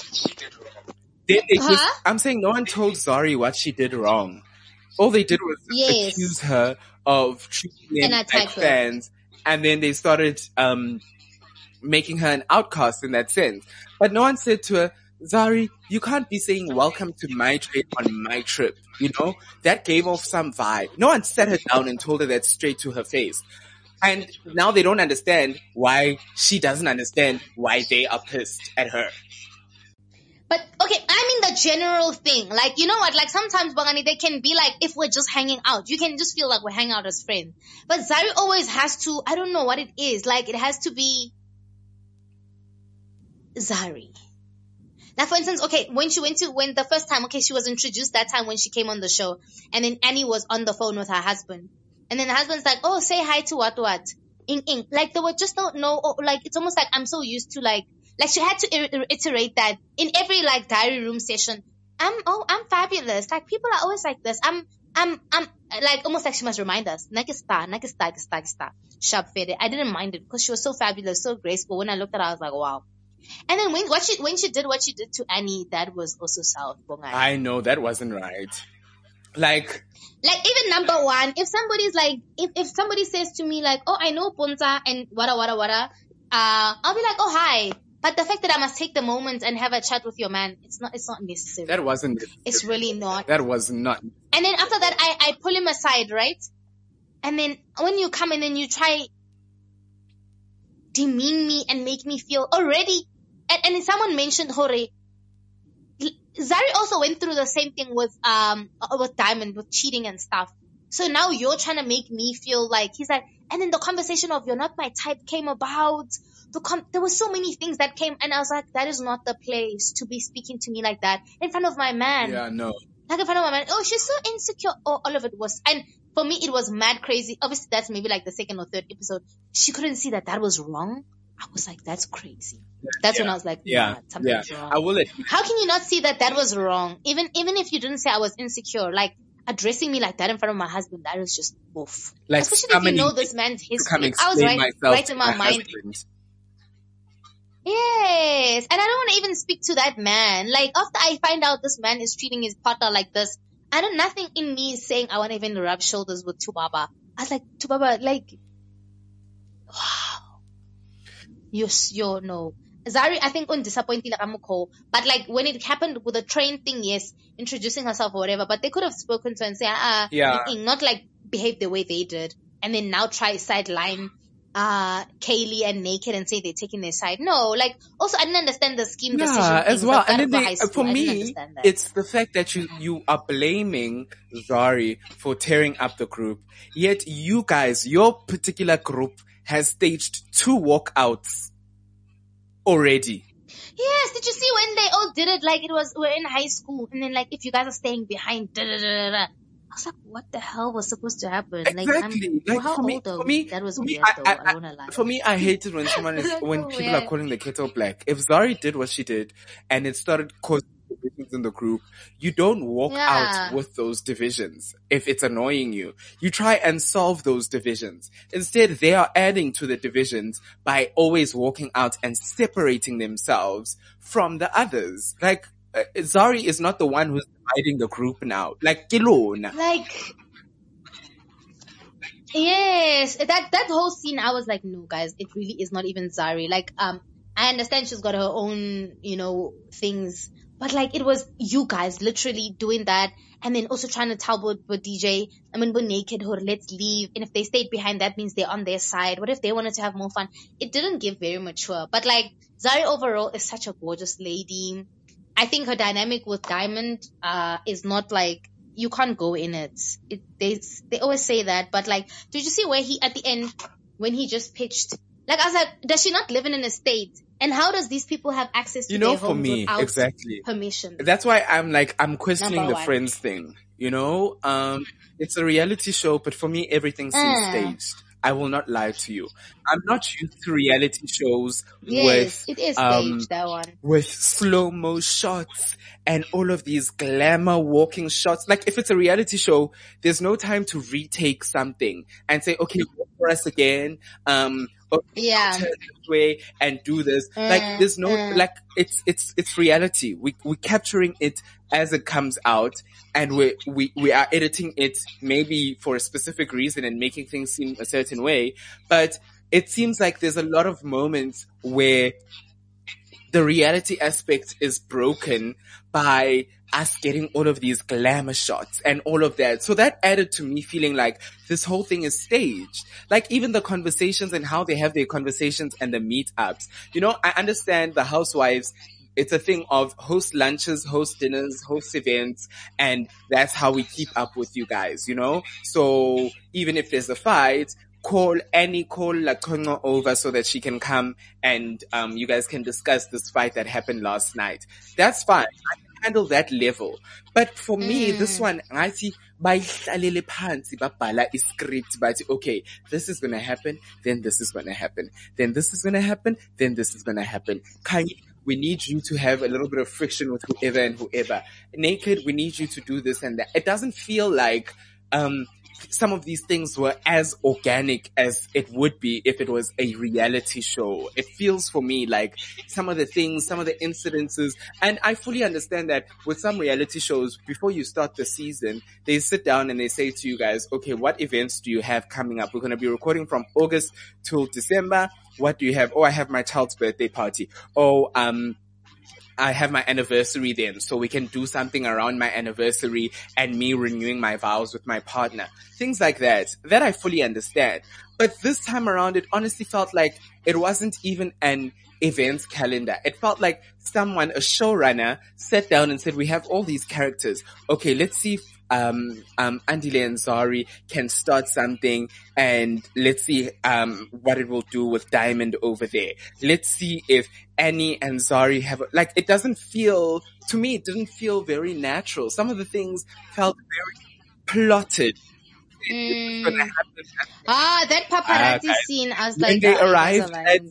I'm saying no one told Zari what she did wrong. All they did was accuse her of treating them like fans, and then they started making her an outcast in that sense. But no one said to her, Zari, you can't be saying welcome to my trip on my trip. You know, that gave off some vibe. No one sat her down and told her that straight to her face. And now they don't understand why she doesn't understand why they are pissed at her. But, okay, I mean the general thing. Like, you know what? Like, sometimes, Bongani, they can be like, if we're just hanging out, you can just feel like we're hanging out as friends. But Zari always has to, I don't know what it is. Like, it has to be Zari. Now, for instance, okay, when the first time, okay, she was introduced that time when she came on the show, and then Annie was on the phone with her husband. And then the husband's like, oh, say hi to what? Ing. Like, they were just don't know, like, it's almost like I'm so used to, like she had to reiterate that in every, like, diary room session. I'm fabulous. Like, people are always like this. I'm, like, almost like she must remind us. Nakista. Sharp fede. I didn't mind it because she was so fabulous, so graceful. When I looked at her, I was like, wow. And then when she did what she did to Annie, that was also South Bongai. I know, that wasn't right. Like even number one, if somebody's like, if somebody says to me like, oh, I know Ponta and wada, I'll be like, oh, hi. But the fact that I must take the moment and have a chat with your man, it's not necessary. That wasn't necessary. It's really not. That was not. And then after that, I pull him aside, right? And then when you come in and you try demean me and make me feel already, and someone mentioned Hore, Zari also went through the same thing with Diamond, with cheating and stuff. So now you're trying to make me feel like, he's like, and then the conversation of you're not my type came about. There were so many things that came, and I was like, that is not the place to be speaking to me like that in front of my man. Yeah, no. Like in front of my man. Oh, she's so insecure. Oh, all of it was, and for me, it was mad crazy. Obviously, that's maybe like the second or third episode. She couldn't see that was wrong. I was like, that's crazy. That's when I was like, something's wrong. I will admit. How can you not see that was wrong? Even if you didn't say I was insecure, like addressing me like that in front of my husband, that was just oof. Like, especially if you know this man's history. I was right in my mind. Husband. Yes, and I don't want to even speak to that man. Like, after I find out this man is treating his partner like this, nothing in me is saying I want to even rub shoulders with Tubaba. I was like, Tubaba, like, wow. You're no. Zari, I think, disappointing like Amuko. But like, when it happened with the train thing, yes, introducing herself or whatever, but they could have spoken to her and say, not like behave the way they did. And then now try sideline Kaylee and Naked and say they're taking their side. No, like, also I didn't understand the scheme decision as well. And then for me, it's the fact that you are blaming Zari for tearing up the group. Yet you guys, your particular group has staged 2 walkouts already. Yes, did you see when they all did it? Like, we're in high school, and then like, if you guys are staying behind, I was like, what the hell was supposed to happen? Exactly. Like, how old though? That was weird though. I don't wanna lie. For me, I hated when when people are calling the kettle black. If Zari did what she did, and it started causing in the group, you don't walk out with those divisions. If it's annoying you, you try and solve those divisions. Instead, they are adding to the divisions by always walking out and separating themselves from the others. Like, Zari is not the one who's dividing the group now. Like, Kilona. Like, yes, that whole scene, I was like, no, guys, it really is not even Zari. Like, I understand she's got her own, things, but like, it was you guys literally doing that, and then also trying to tell DJ, we're naked, or let's leave, and if they stayed behind, that means they're on their side. What if they wanted to have more fun? It didn't give very mature, but like, Zari overall is such a gorgeous lady. I think her dynamic with Diamond, is not like, you can't go in it. They always say that, but like, did you see where he, at the end, when he just pitched, like, I was like, does she not live in an estate? And how does these people have access to their homes without permission? That's why I'm questioning the Friends thing. It's a reality show, but for me, everything seems staged. I will not lie to you. I'm not used to reality shows with it is staged, that one. With slow-mo shots and all of these glamour walking shots. Like, if it's a reality show, there's no time to retake something and say, okay, walk for us again. Turn this way and do this. Like, there's no, like, it's reality. We're capturing it as it comes out, and we are editing it maybe for a specific reason and making things seem a certain way. But it seems like there's a lot of moments where the reality aspect is broken by us getting all of these glamour shots and all of that. So that added to me feeling like this whole thing is staged. Like, even the conversations and how they have their conversations and the meetups. I understand the housewives, it's a thing of host lunches, host dinners, host events, and that's how we keep up with you guys, So even if there's a fight, call Lakongo over so that she can come and you guys can discuss this fight that happened last night. That's fine. I can handle that level. But for me, this one, I see bayihlalele phansi babhala iscript bathi, okay, this is gonna happen, then this is gonna happen, then this is gonna happen, then this is gonna happen. We need you to have a little bit of friction with whoever and whoever. Naked, we need you to do this and that. It doesn't feel like some of these things were as organic as it would be if it was a reality show. It feels for me like some of the things, some of the incidences, and I fully understand that with some reality shows, before you start the season, they sit down and they say to you guys, okay, what events do you have coming up? We're going to be recording from August till December. What do you have? Oh, I have my child's birthday party. Oh, I have my anniversary then, so we can do something around my anniversary and me renewing my vows with my partner. Things like that. That I fully understand. But this time around, it honestly felt like it wasn't even an events calendar. It felt like someone, a showrunner, sat down and said, we have all these characters. Okay, let's see if Andile and Zari can start something, and let's see what it will do with Diamond over there. Let's see if Annie and Zari have, like, it doesn't feel, to me, it didn't feel very natural. Some of the things felt very plotted. That paparazzi scene, I was like, when they arrived at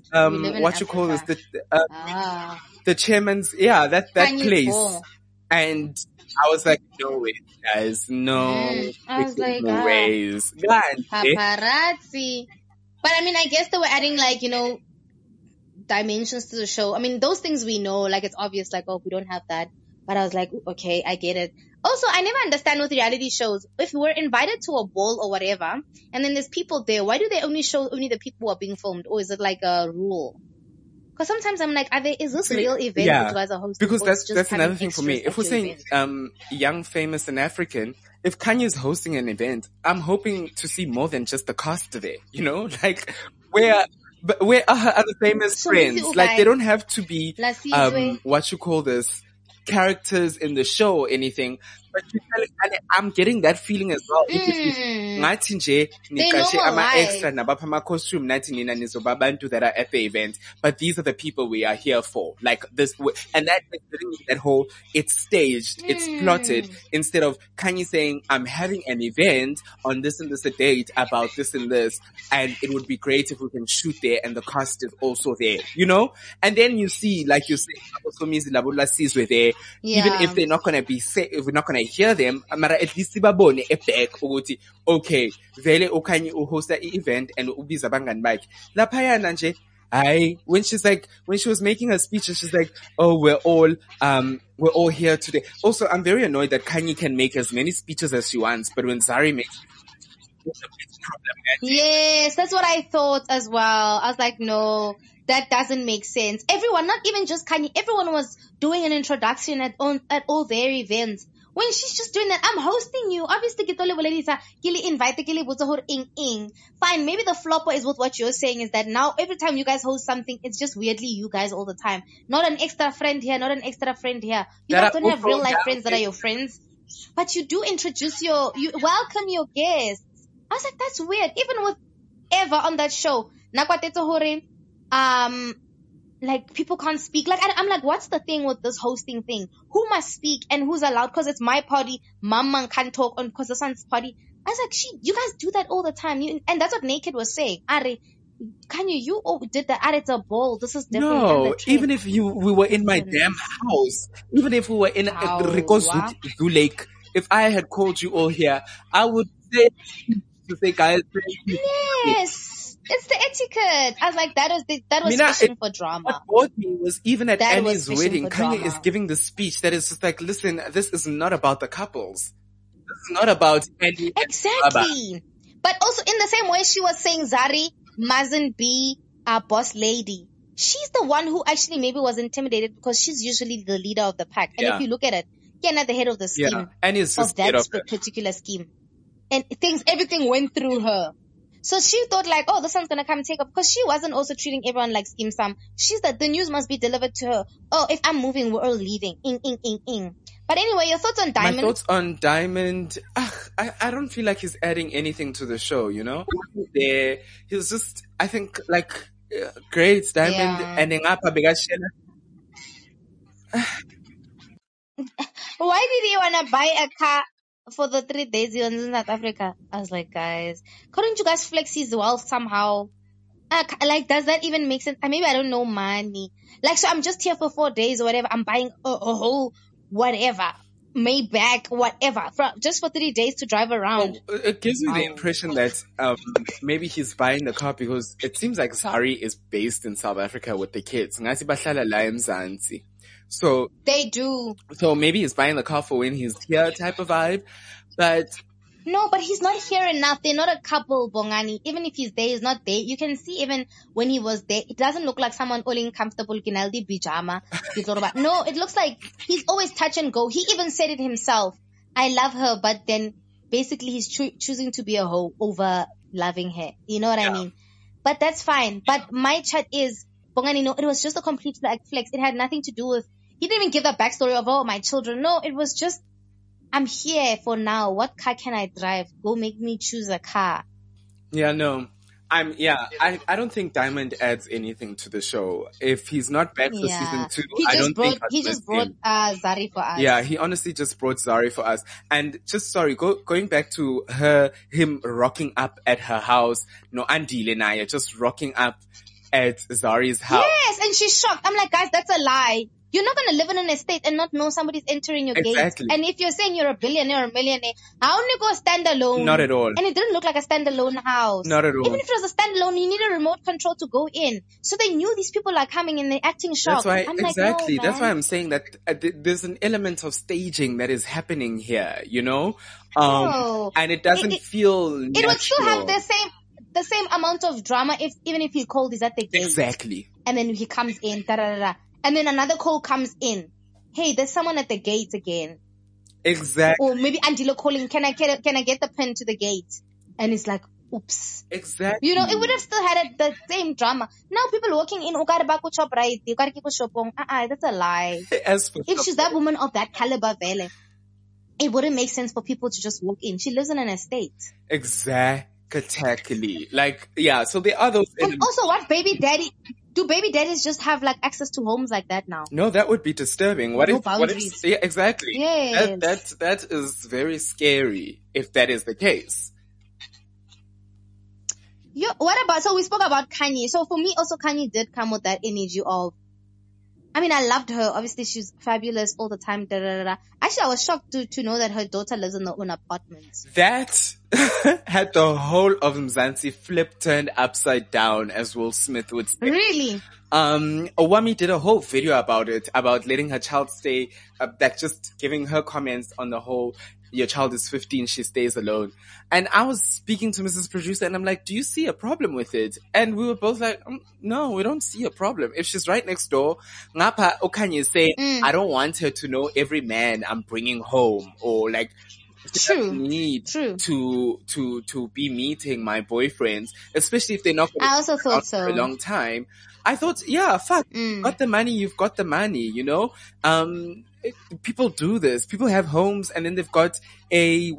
the chairman's, that place, and I was like, no way, guys, no. I was like, ways. Paparazzi. But I mean, I guess they were adding, like, dimensions to the show. I mean, those things we know, like, it's obvious, like, oh, we don't have that. But I was like, okay, I get it. Also, I never understand with reality shows, if we're invited to a ball or whatever, and then there's people there, why do they only show only the people who are being filmed? Or is it like a rule? Because sometimes I'm like, is this real event that you guys are hosting? Because that's another thing for me. If we're saying young, famous, and African, if Kanye's hosting an event, I'm hoping to see more than just the cast there. Like where are her other famous friends? Like, they don't have to be characters in the show or anything, But I'm getting that feeling as well. Ngathi nje niqashe ama-extra nabapha ama-costume nathi nina nizobabantu that are at the event, but these are the people we are here for. Like this, and that whole, it's staged, it's plotted, instead of Kanye saying, I'm having an event on this and this a date about this and this, and it would be great if we can shoot there and the cast is also there, you know? And then you see, like you say, were there, even if they're not gonna be if we're not gonna hear them, at least sibabone back ukuthi okay, vele okanye uhosta event and ubiza abangani bakhe laphayana nje. When she was making her speech, and she's like, oh, we're all here today. Also, I'm very annoyed that Kanye can make as many speeches as she wants, but when Zari makes it's problematic. Yes, that's what I thought as well. I was like, no, that doesn't make sense. Everyone, not even just Kanye, everyone was doing an introduction at all their events. When she's just doing that, I'm hosting you. Obviously, fine. Maybe the flopper is with what you're saying is that now every time you guys host something, it's just weirdly you guys all the time. Not an extra friend here, not an extra friend here. You guys don't have real life friends that are your friends, but you do introduce you welcome your guests. I was like, that's weird. Even with Eva on that show, like people can't speak. Like I'm like, what's the thing with this hosting thing? Who must speak and who's allowed? Because it's my party. Mama can't talk on because this one's party. I was like, you guys do that all the time. And that's what Naked was saying. Are, you did that. Are, it's a ball. This is different. No, even if we were in my damn house, even if we were in Rico's Zoo Lake, if I had called you all here, I would say to say, guys, yes. It's the etiquette. I was like, that was fishing for drama. What brought me was even at Annie's wedding, Kanye is giving the speech that is just like, listen, this is not about the couples. This is not about Annie. Exactly. But also in the same way she was saying Zari mustn't be our boss lady. She's the one who actually maybe was intimidated because she's usually the leader of the pack. And if you look at it, you're not the head of the scheme. Yeah. Annie's just of that particular scheme. And everything went through her. So she thought like, oh, this one's gonna come and take up, because she wasn't also treating everyone like Skim Sam. She's that the news must be delivered to her. Oh, if I'm moving, we're all leaving. But anyway, your thoughts on Diamond? My thoughts on Diamond, I don't feel like he's adding anything to the show, you know? He's just, I think, like, great, Diamond, ending up a bigger Why did he want to buy a car for the 3 days he was in South Africa? I was like, guys, couldn't you guys flex his wealth somehow? Like, does that even make sense? Maybe I don't know money. Like, so I'm just here for 4 days or whatever. I'm buying a whole whatever, Maybach, whatever, just for 3 days to drive around. Well, it gives me the impression that maybe he's buying the car because it seems like Zari is based in South Africa with the kids. So they do. So maybe he's buying the car for when he's here type of vibe. But no, but he's not here enough. They're not a couple, Bongani. Even if he's there, he's not there. You can see even when he was there, it doesn't look like someone all in comfortable Kinaldi pyjama. No, it looks like he's always touch and go. He even said it himself. I love her, but then basically he's choosing to be a hoe over loving her. You know what I mean? But that's fine. But my chat is, Bongani, no, it was just a complete flex. It had nothing to do with, he didn't even give that backstory of, oh, my children. No, it was just, I'm here for now. What car can I drive? Go make me choose a car. Yeah, no. I don't think Diamond adds anything to the show. If he's not back for season 2, I don't think he just brought Zari for us. Yeah, he honestly just brought Zari for us. And just going back to him rocking up at her house. No, Andile Naya just rocking up at Zari's house. Yes, and she's shocked. I'm like, guys, that's a lie. You're not going to live in an estate and not know somebody's entering your gate. And if you're saying you're a billionaire or a millionaire, how do you go stand alone? Not at all. And it didn't look like a standalone house. Not at all. Even if it was a standalone, you need a remote control to go in. So they knew these people are coming and they're acting shocked. That's why, I'm exactly. Like, no, that's why I'm saying that there's an element of staging that is happening here, you know? And it doesn't feel natural. It would still have the same amount of drama even if he called is at the gate. Exactly. And then he comes in, and then another call comes in. Hey, there's someone at the gate again. Exactly. Or maybe Andilo calling, can I get the pen to the gate? And it's like, oops. Exactly. You know, it would have still had the same drama. Now people walking in, chop right, that's a lie. If she's that woman of that caliber, Vele. it wouldn't make sense for people to just walk in. She lives in an estate. Exactly. Like, yeah, so there are those. And also, do baby daddies just have like access to homes like that now? No, that would be disturbing. What if, yeah, exactly. Yes. That is very scary if that is the case. So we spoke about Kanye. So for me also, Kanye did come with that energy of, I mean, I loved her. Obviously, she's fabulous all the time. Actually, I was shocked to know that her daughter lives in their own apartment. That had the whole of Mzansi turned upside down, as Will Smith would say. Really? Owami did a whole video about it, about letting her child stay, like just giving her comments on the whole, your child is 15, she stays alone. And I was speaking to Mrs. Producer and I'm like, do you see a problem with it? And we were both like, no, we don't see a problem. If she's right next door, Ngapa Okanye is saying, I don't want her to know every man I'm bringing home, or like, need to be meeting my boyfriends, especially if they're not going I also thought so. for a long time. I thought, yeah, fuck, got the money, you've got the money, you know? People do this. People have homes and then they've got a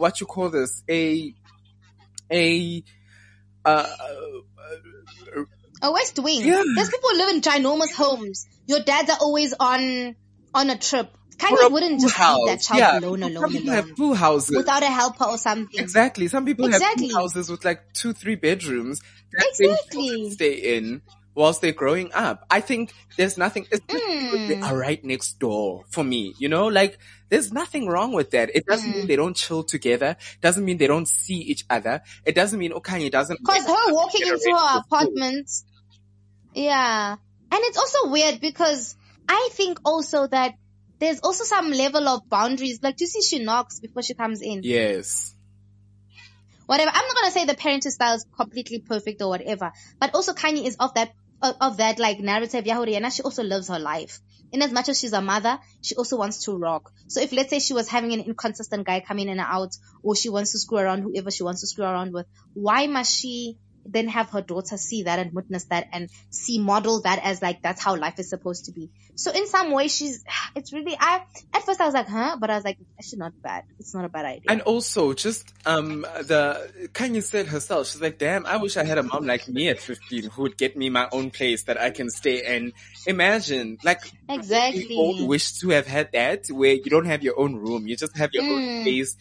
West Wing. Yeah. There's people who live in ginormous homes. Your dads are always on a trip. Kanye wouldn't just leave that child alone. Some people have pool houses without a helper or something. Exactly. Some people have pool houses with like 2-3 bedrooms that they stay in whilst they're growing up. I think there's nothing, they are right next door for me, you know, like there's nothing wrong with that. It doesn't mean they don't chill together. Doesn't mean they don't see each other. It doesn't mean Kanye doesn't. Cause her walking into her apartment. Yeah. And it's also weird because I think also that there's also some level of boundaries. Like, do you see she knocks before she comes in? Yes. Whatever. I'm not going to say the parenting style is completely perfect or whatever, but also Kanye is of that like narrative. Yahuriana, she also lives her life. In as much as she's a mother, she also wants to rock. So if let's say she was having an inconsistent guy coming in and out, or she wants to screw around whoever she wants to screw around with, why must she then have her daughter see that and witness that and model that as like, that's how life is supposed to be. So in some way it's really, at first I was like, but I was like, actually not bad. It's not a bad idea. And also just, Kanye said herself, she's like, damn, I wish I had a mom like me at 15 who would get me my own place that I can stay in. Imagine, like, exactly. People wish to have had that where you don't have your own room. You just have your own space.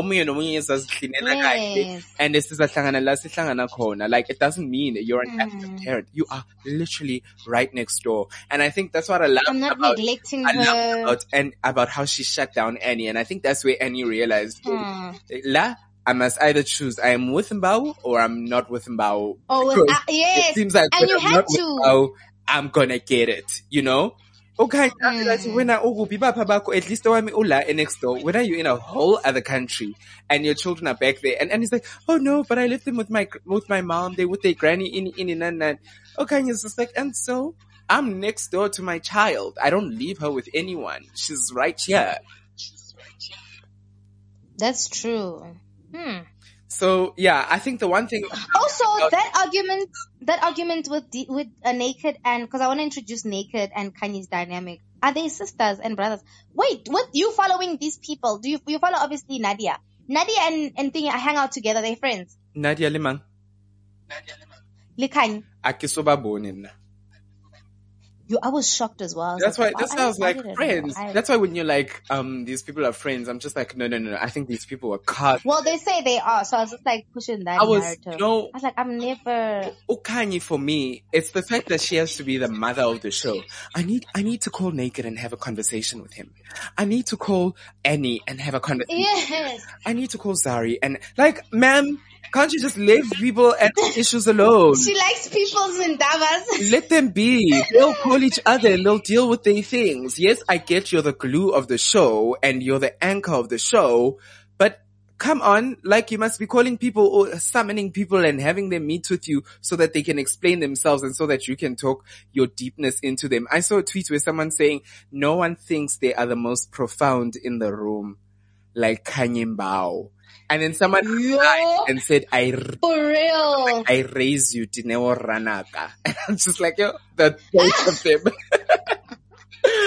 Yes. And this is a hlangana khona. Like, it doesn't mean you're an active parent. You are literally right next door. And I think that's what I love about how she shut down Annie. And I think that's where Annie realized, I must either choose I am with Mbao or I'm not with Mbao. Yes. It seems like and you I'm had not to. with Mbao, I'm gonna get it, you know? Okay, when at least next door, when are you in a whole other country and your children are back there? And he's like, oh no, but I left them with my mom, they with their granny in and. Okay, and it's just like, and so I'm next door to my child. I don't leave her with anyone. She's right here. That's true. So yeah, I think the one thing also that argument with Naked, and because I want to introduce Naked and Kanye's dynamic. Are they sisters and brothers? Wait, what, you following these people? Do you follow obviously Nadia and Thingy hang out together? They're friends. Nadia Limang. Likany. Akisobabone. I was shocked as well. That's why I was like, friends. That's why when you're like, these people are friends, I'm just like, no. I think these people are cousins. Well, they say they are, so I was just like pushing that narrative. I was like, I'm never. Okanye for me, it's the fact that she has to be the mother of the show. I need to call Naked and have a conversation with him. I need to call Annie and have a conversation. Yes. I need to call Zari and like, ma'am, can't you just leave people and issues alone? She likes people's endeavors. Let them be. They'll call each other and they'll deal with their things. Yes, I get you're the glue of the show and you're the anchor of the show, but come on, like you must be calling people or summoning people and having them meet with you so that they can explain themselves and so that you can talk your deepness into them. I saw a tweet where someone saying, no one thinks they are the most profound in the room, like Kanye Mbao. And then someone replied and said, for real, I raise you, Dineo Ranaka. And I'm just like, the both of them.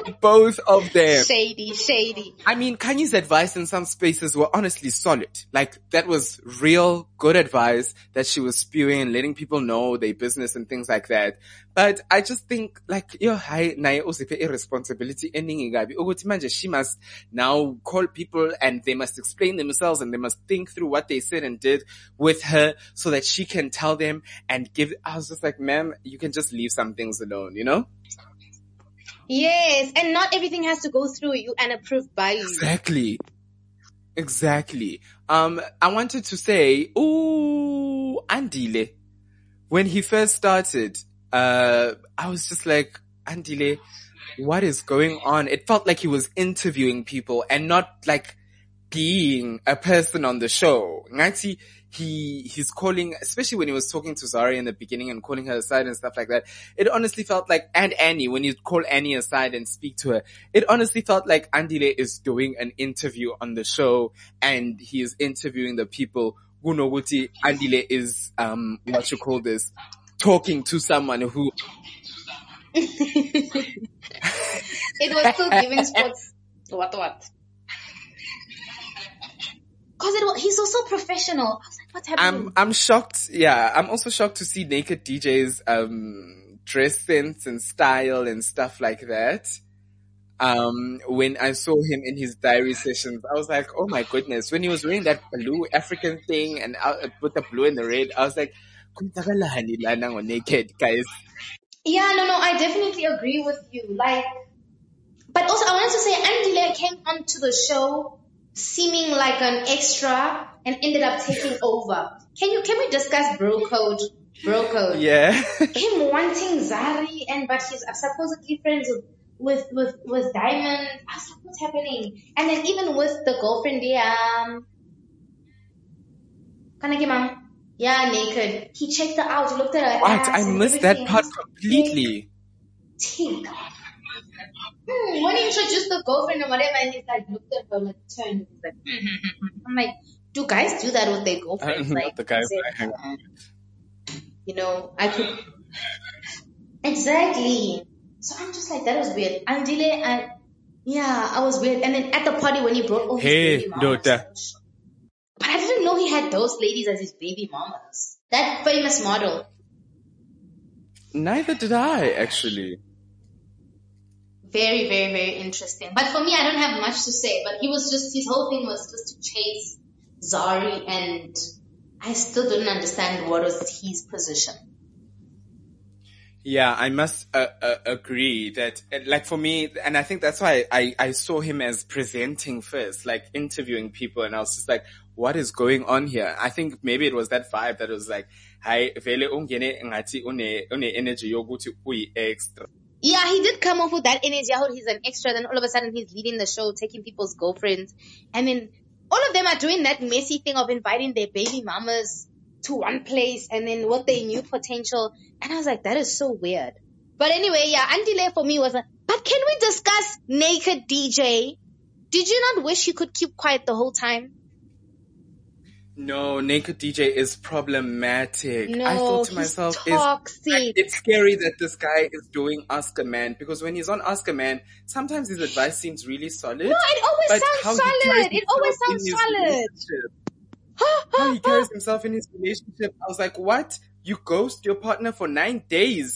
Both of them. Shady. I mean, Kanye's advice in some spaces were honestly solid. Like, that was real good advice that she was spewing and letting people know their business and things like that. But I just think, like, irresponsibility ending manje she must now call people and they must explain themselves and they must think through what they said and did with her so that she can tell them and give. I was just like, ma'am, you can just leave some things alone, you know? Yes, and not everything has to go through you and approved by you. Exactly. I wanted to say, Andile. When he first started, I was just like, Andile, what is going on? It felt like he was interviewing people and not like being a person on the show. Ngathi, he's calling, especially when he was talking to Zari in the beginning and calling her aside and stuff like that. It honestly felt like, and Annie, when you call Annie aside and speak to her, it honestly felt like Andile is doing an interview on the show and he is interviewing the people. Gunoguti, Andile is, talking to someone who. It was still giving sports. What? Cause he's also professional. I was like, what's happening? I'm shocked. Yeah, I'm also shocked to see Naked DJ's dress sense and style and stuff like that. When I saw him in his diary sessions, I was like, oh my goodness. When he was wearing that blue African thing and with the blue and the red, I was like, naked guys. Yeah, no, I definitely agree with you. Like, but also I wanted to say Andile came onto the show seeming like an extra and ended up taking over. Can we discuss bro code? Yeah. Him wanting Zari but he's supposedly friends with Diamond. I was like, what's happening? And then even with the girlfriend, Naked. He checked her out, he looked at her What? ass I missed that part completely. When he introduced the girlfriend or whatever, and he's like, looked at her, like, turned, he's like, I'm like, do guys do that with their girlfriends? Like, the guys you know, I could. Exactly. So I'm just like, that was weird. Andile, I was weird. And then at the party when he brought all his baby mamas. But I didn't know he had those ladies as his baby mamas. That famous model. Neither did I, actually. Very, very, very interesting. But for me, I don't have much to say. But his whole thing was just to chase Zari, and I still didn't understand what was his position. Yeah, I must agree that, like, for me, and I think that's why I saw him as presenting first, like interviewing people, and I was just like, what is going on here? I think maybe it was that vibe that was like, hi, vele ungene ngati une energy yoguthi uyi extra. Yeah, he did come off with that energy. How he's an extra, then all of a sudden he's leading the show, taking people's girlfriends, and then all of them are doing that messy thing of inviting their baby mamas to one place and then what they knew potential. And I was like, that is so weird. But anyway, yeah, Andile for me was but can we discuss Naked DJ? Did you not wish you could keep quiet the whole time? No, Naked DJ is problematic. No, I thought to myself, it's scary that this guy is doing Ask a Man, because when he's on Ask a Man, sometimes his advice seems really solid. No, it always sounds solid. It always sounds solid. How he carries himself in his relationship. I was like, what? You ghost your partner for 9 days?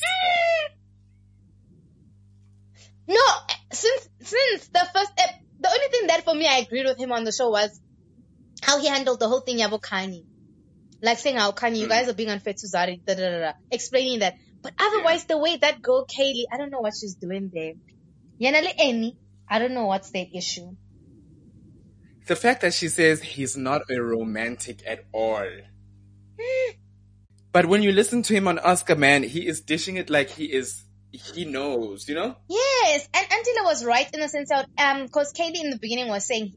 No, since the first the only thing that for me I agreed with him on the show was how he handled the whole thing about Kanye. Like saying how Kanye, you guys are being unfair to Zari, explaining that. But otherwise, the way that girl Kaylee, I don't know what she's doing there. Yanale Eni, I don't know what's their issue. The fact that she says he's not a romantic at all. But when you listen to him on Ask a Man, he is dishing it like he knows, you know? Yes, and Andile was right in the sense that, cause Kaylee in the beginning was saying,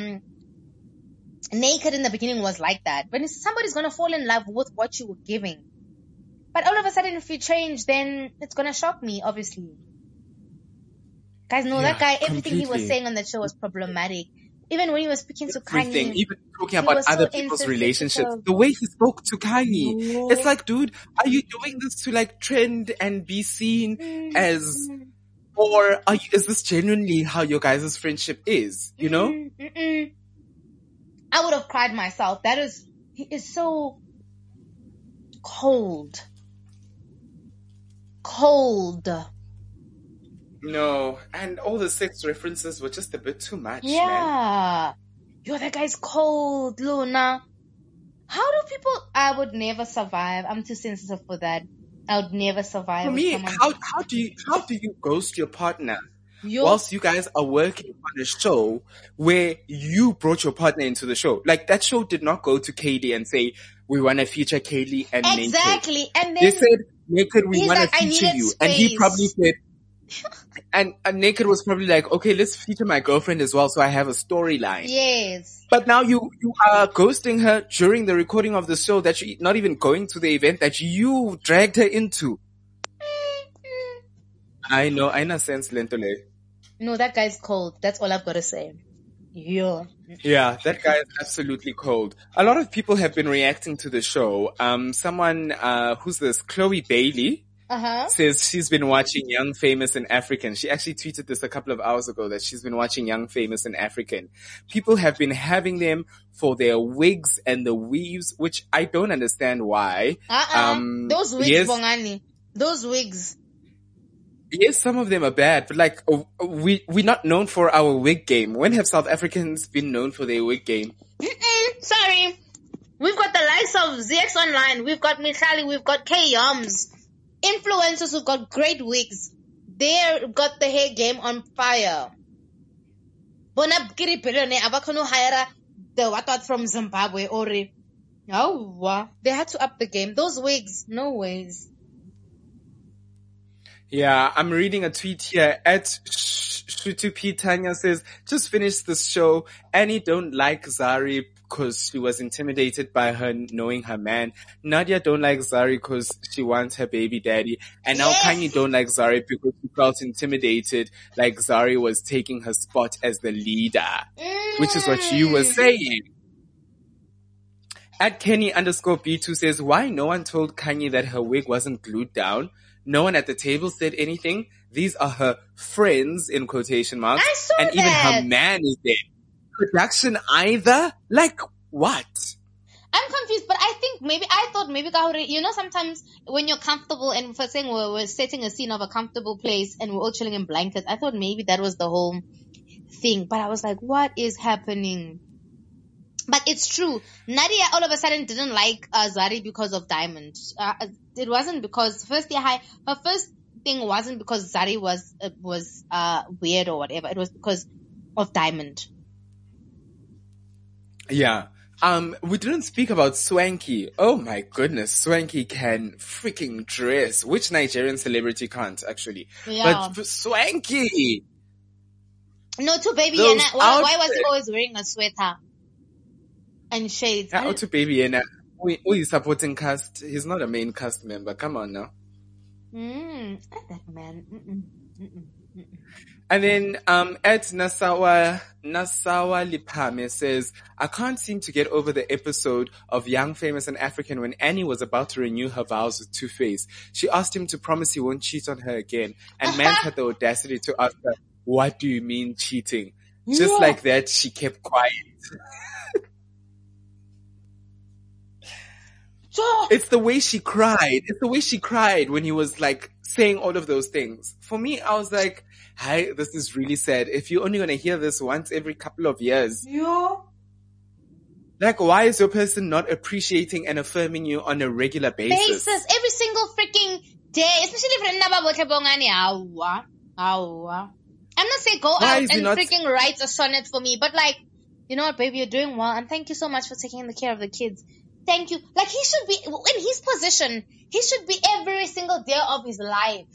Naked in the beginning was like that. When somebody's gonna fall in love with what you were giving. But all of a sudden if you change, then it's gonna shock me, obviously. Guys, no, that guy, everything he was saying on that show was problematic. Even when he was speaking to Kanye. Even talking about other people's relationships. The way he spoke to Kanye. It's like, dude, are you doing this to like trend and be seen as Or is this genuinely how your guys' friendship is? You know? I would have cried myself. He is so cold. No, and all the sex references were just a bit too much, man. Yeah. Yo, that guy's cold, Luna. How do people... I would never survive. I'm too sensitive for that. I would never survive. For me, how do you ghost your partner whilst you guys are working on a show where you brought your partner into the show? Like, that show did not go to Kaylee and say, we want to feature Kaylee and Naked. Exactly. And then they said, Naked, we want to feature you. Space. And he probably said, and Naked was probably like, okay, let's feature my girlfriend as well so I have a storyline. Yes. But now you are ghosting her during the recording of the show that you're not even going to the event that you dragged her into. I know sense, Lentole. No, that guy's cold. That's all I've got to say. Yeah. Yeah, that guy is absolutely cold. A lot of people have been reacting to the show. Someone, who's this? Chloe Bailey. Says she's been watching Young, Famous and African. She actually tweeted this a couple of hours ago that she's been watching Young, Famous and African. People have been having them for their wigs and the weaves, which I don't understand why. Those wigs, yes, Bongani. Those wigs. Yes, some of them are bad, but like, we're not known for our wig game. When have South Africans been known for their wig game? Sorry. We've got the likes of ZX Online. We've got Michali. We've got K-Yoms. Influencers who've got great wigs. They've got the hair game on fire. Bona kiri pelone abakhono hire the what from Zimbabwe or they had to up the game. Those wigs, no ways. Yeah, I'm reading a tweet here at Shutupi. Tanya says, just finished this show. Annie don't like Zari because she was intimidated by her knowing her man. Nadia don't like Zari because she wants her baby daddy. And now Kanye don't like Zari because she felt intimidated like Zari was taking her spot as the leader. Which is what you were saying. At Kenny_B2 says, why no one told Kanye that her wig wasn't glued down? No one at the table said anything. These are her friends, in quotation marks. I saw and that. Even her man is there. Production either? Like, what? I'm confused, but I thought maybe, you know, sometimes when you're comfortable and for saying we're setting a scene of a comfortable place and we're all chilling in blankets, I thought maybe that was the whole thing. But I was like, what is happening? But it's true. Nadia all of a sudden didn't like Zari because of Diamond. It wasn't because her first thing wasn't because Zari was weird or whatever. It was because of Diamond. Yeah. We didn't speak about Swanky. Oh my goodness, Swanky can freaking dress. Which Nigerian celebrity can't, actually? Yeah. But Swanky! No, to Baby Anna. Why was he always wearing a sweater? And shades. To Baby Anna. He's supporting cast. He's not a main cast member. Come on now. That man. And then, at Nasawa Lipame says, I can't seem to get over the episode of Young, Famous and African when Annie was about to renew her vows with Two-Face. She asked him to promise he won't cheat on her again. And Mance had the audacity to ask her, what do you mean cheating? Yeah. Just like that, she kept quiet. It's the way she cried. It's the way she cried when he was like saying all of those things. For me, I was like, hi, this is really sad. If you're only going to hear this once every couple of years. Yeah. Like, why is your person not appreciating and affirming you on a regular basis? Every single freaking day, especially if I'm not saying go out and freaking write a sonnet for me, but like, you know what, baby, you're doing well, and thank you so much for taking care of the kids. Thank you. Like, he should be, in his position, he should be every single day of his life.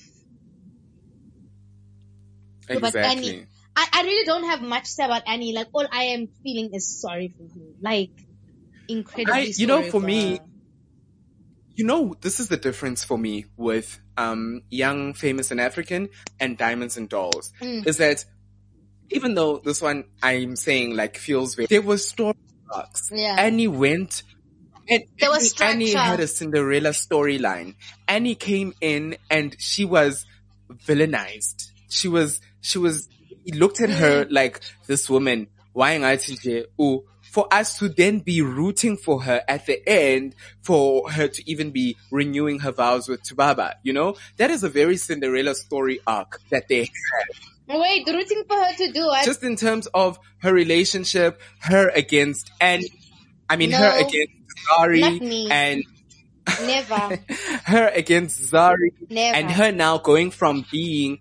Exactly. But Annie, I really don't have much to say about Annie. Like, all I am feeling is sorry for her. Like, incredibly sorry. You know, for me, you know, this is the difference for me with Young, Famous and African and Diamonds and Dolls. Is that even though this one I'm saying like feels very, there was story arcs. Yeah. Annie went, and there was structure. Annie had a Cinderella storyline. Annie came in and she was villainized he looked at her like, this woman, for us to then be rooting for her at the end, for her to even be renewing her vows with Tubaba, you know? That is a very Cinderella story arc that they had. Wait, rooting for her to do what? Just in terms of her relationship, her against her against Zari, and never. her against Zari, Never. and her now going from being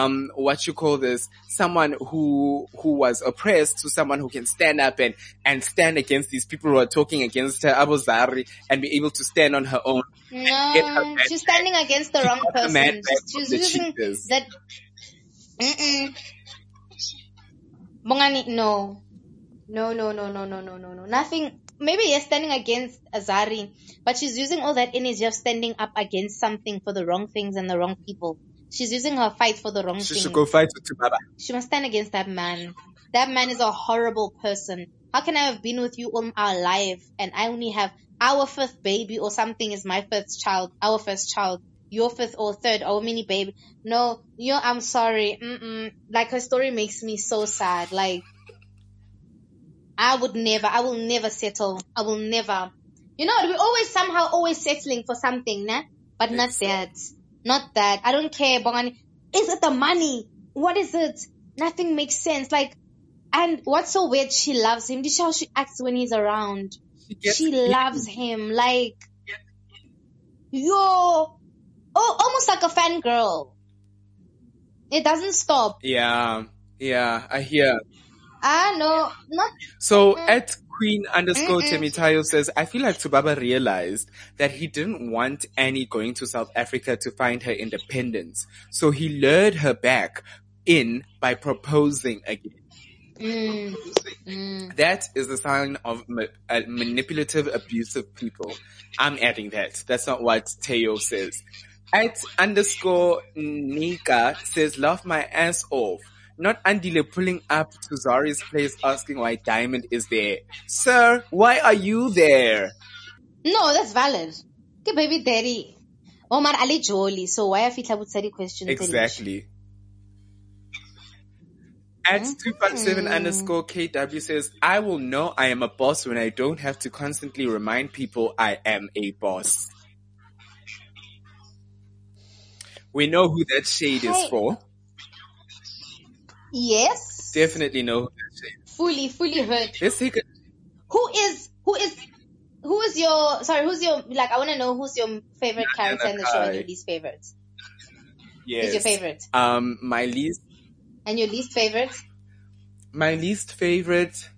someone who was oppressed to someone who can stand up and stand against these people who are talking against her, Abu Zari, and be able to stand on her own. No, she's standing against the wrong person. She's using that. Bongani, no. Nothing. Maybe you're standing against Azari, but she's using all that energy of standing up against something for the wrong things and the wrong people. She's using her fight for the wrong things. She should go fight with Tubaba. She must stand against that man. That man is a horrible person. How can I have been with you all our life and I only have our fifth baby or something is my first child, our first child, your fifth or third, our mini baby. No, I'm sorry. Like her story makes me so sad. Like, I will never settle. I will never. You know, we're always settling for something, nah? But not that. Not that. I don't care, Bongani. Is it the money? What is it? Nothing makes sense. Like, and what's so weird, she loves him. Did you see how she acts when he's around? She loves him. Like, almost like a fangirl. It doesn't stop. Yeah, I hear. No, not. So at Queen _Temitayo says, I feel like Tubaba realized that he didn't want Annie going to South Africa to find her independence. So he lured her back in by proposing again. That is the sign of manipulative, abusive people. I'm adding that. That's not what Teo says. At _Nika says, laugh my ass off. Not Andile pulling up to Zari's place asking why Diamond is there. Sir, why are you there? No, that's valid. Okay, baby daddy. Omar Ali Joli. So why have you would say the question? Exactly. At 257_KW says, I will know I am a boss when I don't have to constantly remind people I am a boss. We know who that shade is for. Yes. Definitely know who that shade is. Fully heard. Let's take a... Who's your, like, I want to know who's your favorite character in the show and your least favorite. Yes. Who's your favorite? My least... And your least favorite? My least favorite...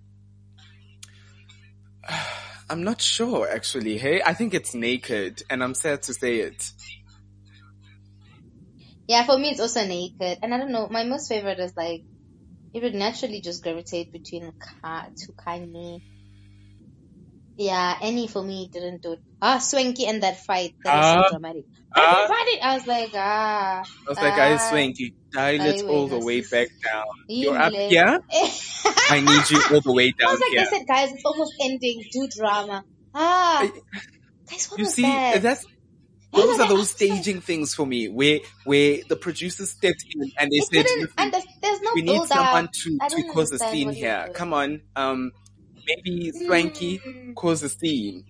I'm not sure, actually. Hey, I think it's Naked, and I'm sad to say it. Yeah, for me it's also Naked. And I don't know, my most favorite is like, it would naturally just gravitate between Tukani. Yeah, Annie for me didn't do it. Swanky and that fight. That was so dramatic. I was like, Swanky, dial it all the way back down. You're up here? I need you all the way down I was like, here. I said, guys, it's almost ending. Do drama. Guys, what you was see, that? Those are those staging things for me, where the producers stepped in and they said, there's no we need someone to cause a scene here. Doing. Come on, maybe Swanky cause a scene.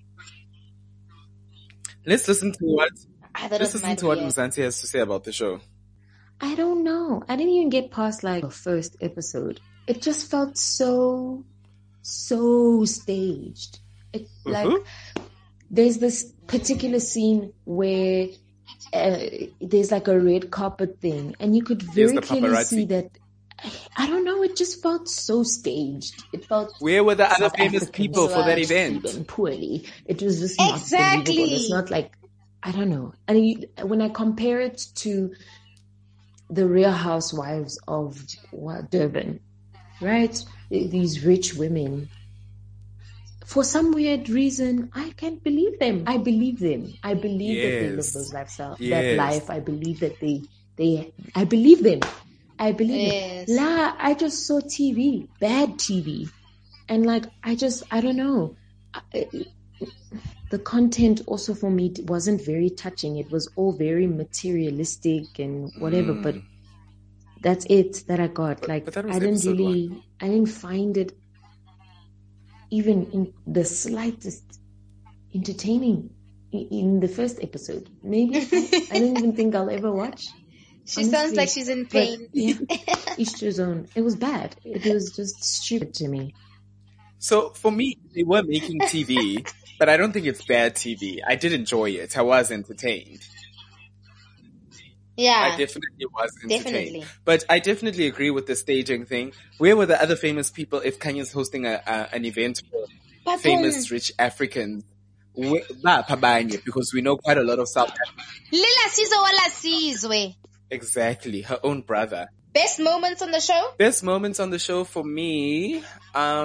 Let's listen to what Mzansi has to say about the show. I don't know. I didn't even get past like the first episode. It just felt so staged. Like there's this particular scene where there's like a red carpet thing, and you could very clearly see that. I don't know. It just felt so staged. It felt. Where were the other famous people for that event? Poorly. It was just not believable. It's not like, I don't know. And when I compare it to the Real Housewives of Durban, right? These rich women. For some weird reason, I can't believe them. I believe them. I believe that they live those lifestyle, that life. I believe that I believe them. I believe it. I just saw TV, bad TV. And like, I don't know. The content also for me wasn't very touching. It was all very materialistic and whatever, but That's it that I got. Like, but I didn't find it even in the slightest entertaining in the first episode. Maybe I don't even think I'll ever watch. She sounds like she's in pain. Yeah, each to his own. It was bad. It was just stupid to me. So for me, they were making TV, but I don't think it's bad TV. I did enjoy it. I was entertained. Yeah. I definitely was entertained. Definitely. But I definitely agree with the staging thing. Where were the other famous people if Kanye's hosting an event for famous rich Africans? Because we know quite a lot of South Africans. Exactly. Her own brother. Best moments on the show? Best moments on the show for me, I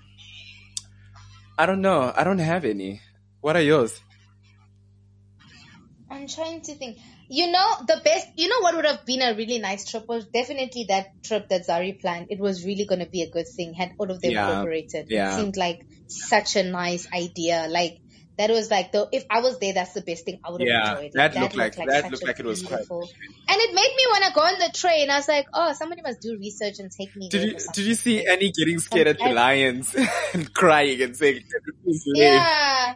don't know. I don't have any. What are yours? I'm trying to think. What would have been a really nice trip was definitely that trip that Zari planned. It was really going to be a good thing had all of them cooperated. Yeah. It seemed like such a nice idea. Like, that was like, if I was there, that's the best thing I would have enjoyed. That looked like it was quite. And it made me want to go on the train. I was like, oh, somebody must do research and take me. Did you see Annie getting scared at the lions and crying and saying, yeah.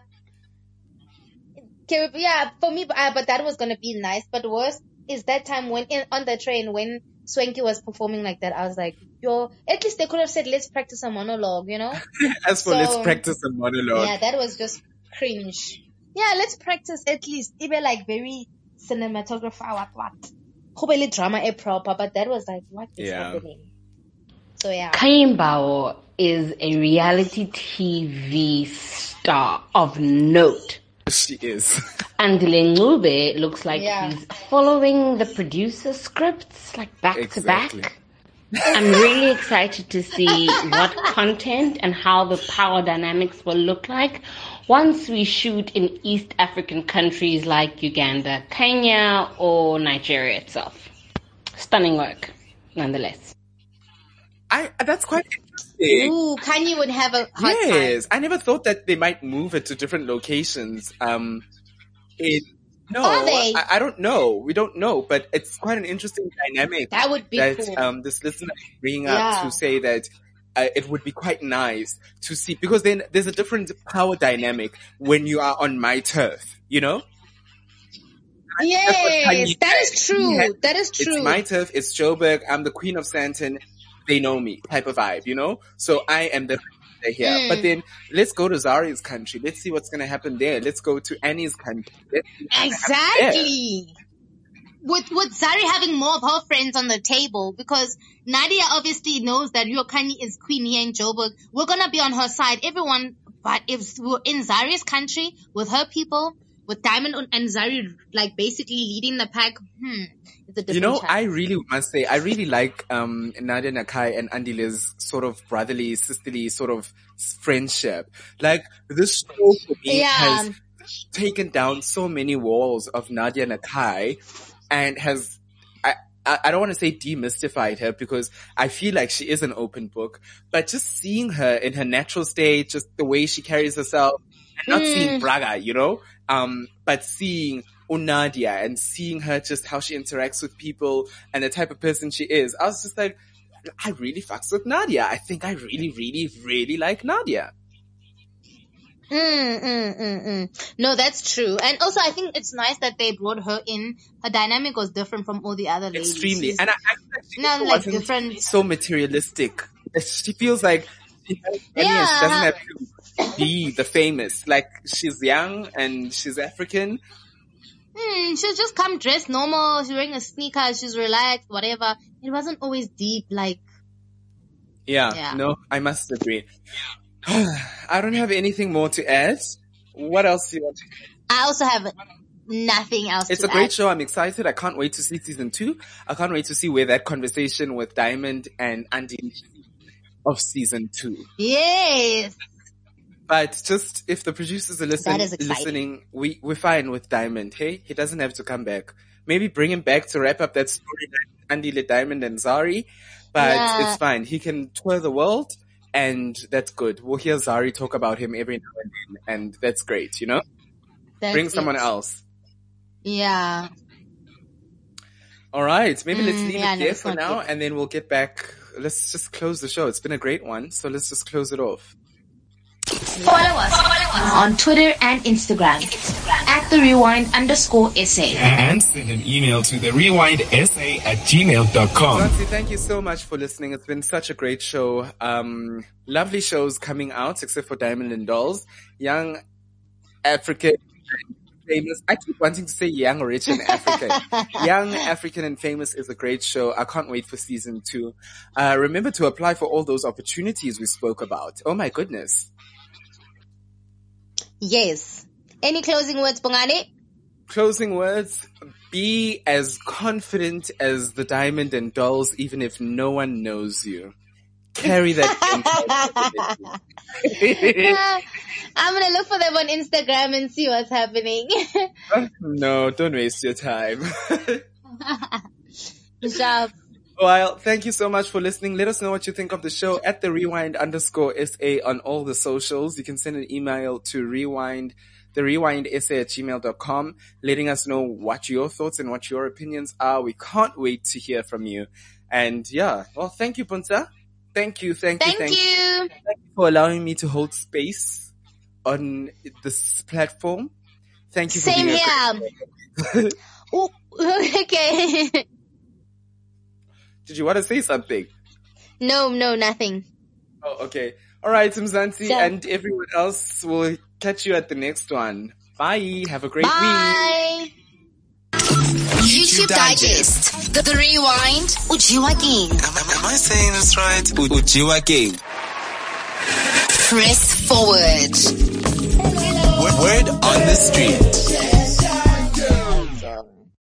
Yeah, for me, but that was gonna be nice. But worse is that time on the train when Swanky was performing like that. I was like, at least they could have said, let's practice a monologue, let's practice a monologue. Yeah, that was just cringe. Yeah, let's practice at least. Even like very cinematographer, what? Hopefully drama a proper, but that was like, what is happening? So yeah. Kanye Mbao is a reality TV star of note. She is. And Ngube looks like he's following the producer scripts, like back to back. I'm really excited to see what content and how the power dynamics will look like once we shoot in East African countries like Uganda, Kenya, or Nigeria itself. Stunning work, nonetheless. That's quite interesting. Ooh, Kanye would have a hard time. Yes, I never thought that they might move it to different locations. Are they? I don't know. We don't know, but it's quite an interesting dynamic. That would be cool. This listener is bringing up to say that it would be quite nice to see, because then there's a different power dynamic when you are on my turf, Yes, that is true. That is true. It's my turf. It's Joburg. I'm the queen of Sandton. They know me type of vibe, So I am the here. But then let's go to Zari's country. Let's see what's going to happen there. Let's go to Annie's country. Exactly. With Zari having more of her friends on the table, because Nadia obviously knows that Kanye is queen here in Joburg. We're going to be on her side. Everyone, but if we're in Zari's country with her people, with Diamond and Zari like basically leading the pack, it's a different challenge. I really must say, I really like Nadia Nakai and Andile's sort of brotherly, sisterly sort of friendship. Like, this show for me has taken down so many walls of Nadia Nakai and has, I don't want to say demystified her, because I feel like she is an open book, but just seeing her in her natural state, just the way she carries herself, and not seeing Braga, but seeing Nadia and seeing her, just how she interacts with people and the type of person she is. I was just like, I really fucks with Nadia. I think I really, really, really like Nadia. No, that's true. And also, I think it's nice that they brought her in. Her dynamic was different from all the other ladies. Extremely. And I wasn't different. So materialistic. She feels like she doesn't have to be the famous. Like, she's young and she's African. She'll just come dressed normal. She's wearing a sneaker. She's relaxed, whatever. It wasn't always deep, like. Yeah. No, I must agree. I don't have anything more to add. What else do you want to add? I also have nothing else to add. It's a great show. I'm excited. I can't wait to see season 2. I can't wait to see where that conversation with Diamond and Andy of season 2. Yes. But just, if the producers are listening, we're fine with Diamond, hey? He doesn't have to come back. Maybe bring him back to wrap up that story, Andy, Diamond and Zari. But it's fine. He can tour the world. And that's good. We'll hear Zari talk about him every now and then, and that's great, Bring someone else. Yeah. All right. Maybe let's leave it there for now, and then we'll get back. Let's just close the show. It's been a great one, so let's just close it off. Follow us on Twitter and Instagram at @TheRewind_SA. And send an email to therewindsa@gmail.com. Zansi, thank you so much for listening. It's been such a great show. Lovely shows coming out, except for Diamond and Dolls. Young African Famous. I keep wanting to say Young Rich and African. Young African and Famous is a great show. I can't wait for season 2. Remember to apply for all those opportunities we spoke about. Oh my goodness. Yes. Any closing words, Bongani? Closing words. Be as confident as the Diamond and Dolls, even if no one knows you. Carry that. I'm going to look for them on Instagram and see what's happening. No, don't waste your time. Sharp. Well, thank you so much for listening. Let us know what you think of the show at @TheRewind_SA on all the socials. You can send an email to therewindsa@gmail.com, letting us know what your thoughts and what your opinions are. We can't wait to hear from you. And yeah, well, thank you, Puntsa. Thank you for allowing me to hold space on this platform. Thank you for Same here. Oh, okay. Did you want to say something? No, nothing. Oh, okay. All right, Mzansi, and everyone else, will catch you at the next one. Bye. Have a great week. YouTube Digest. The Rewind. Ujiwa King. Am I saying this right? Ujiwa King. Press forward. Word on the street.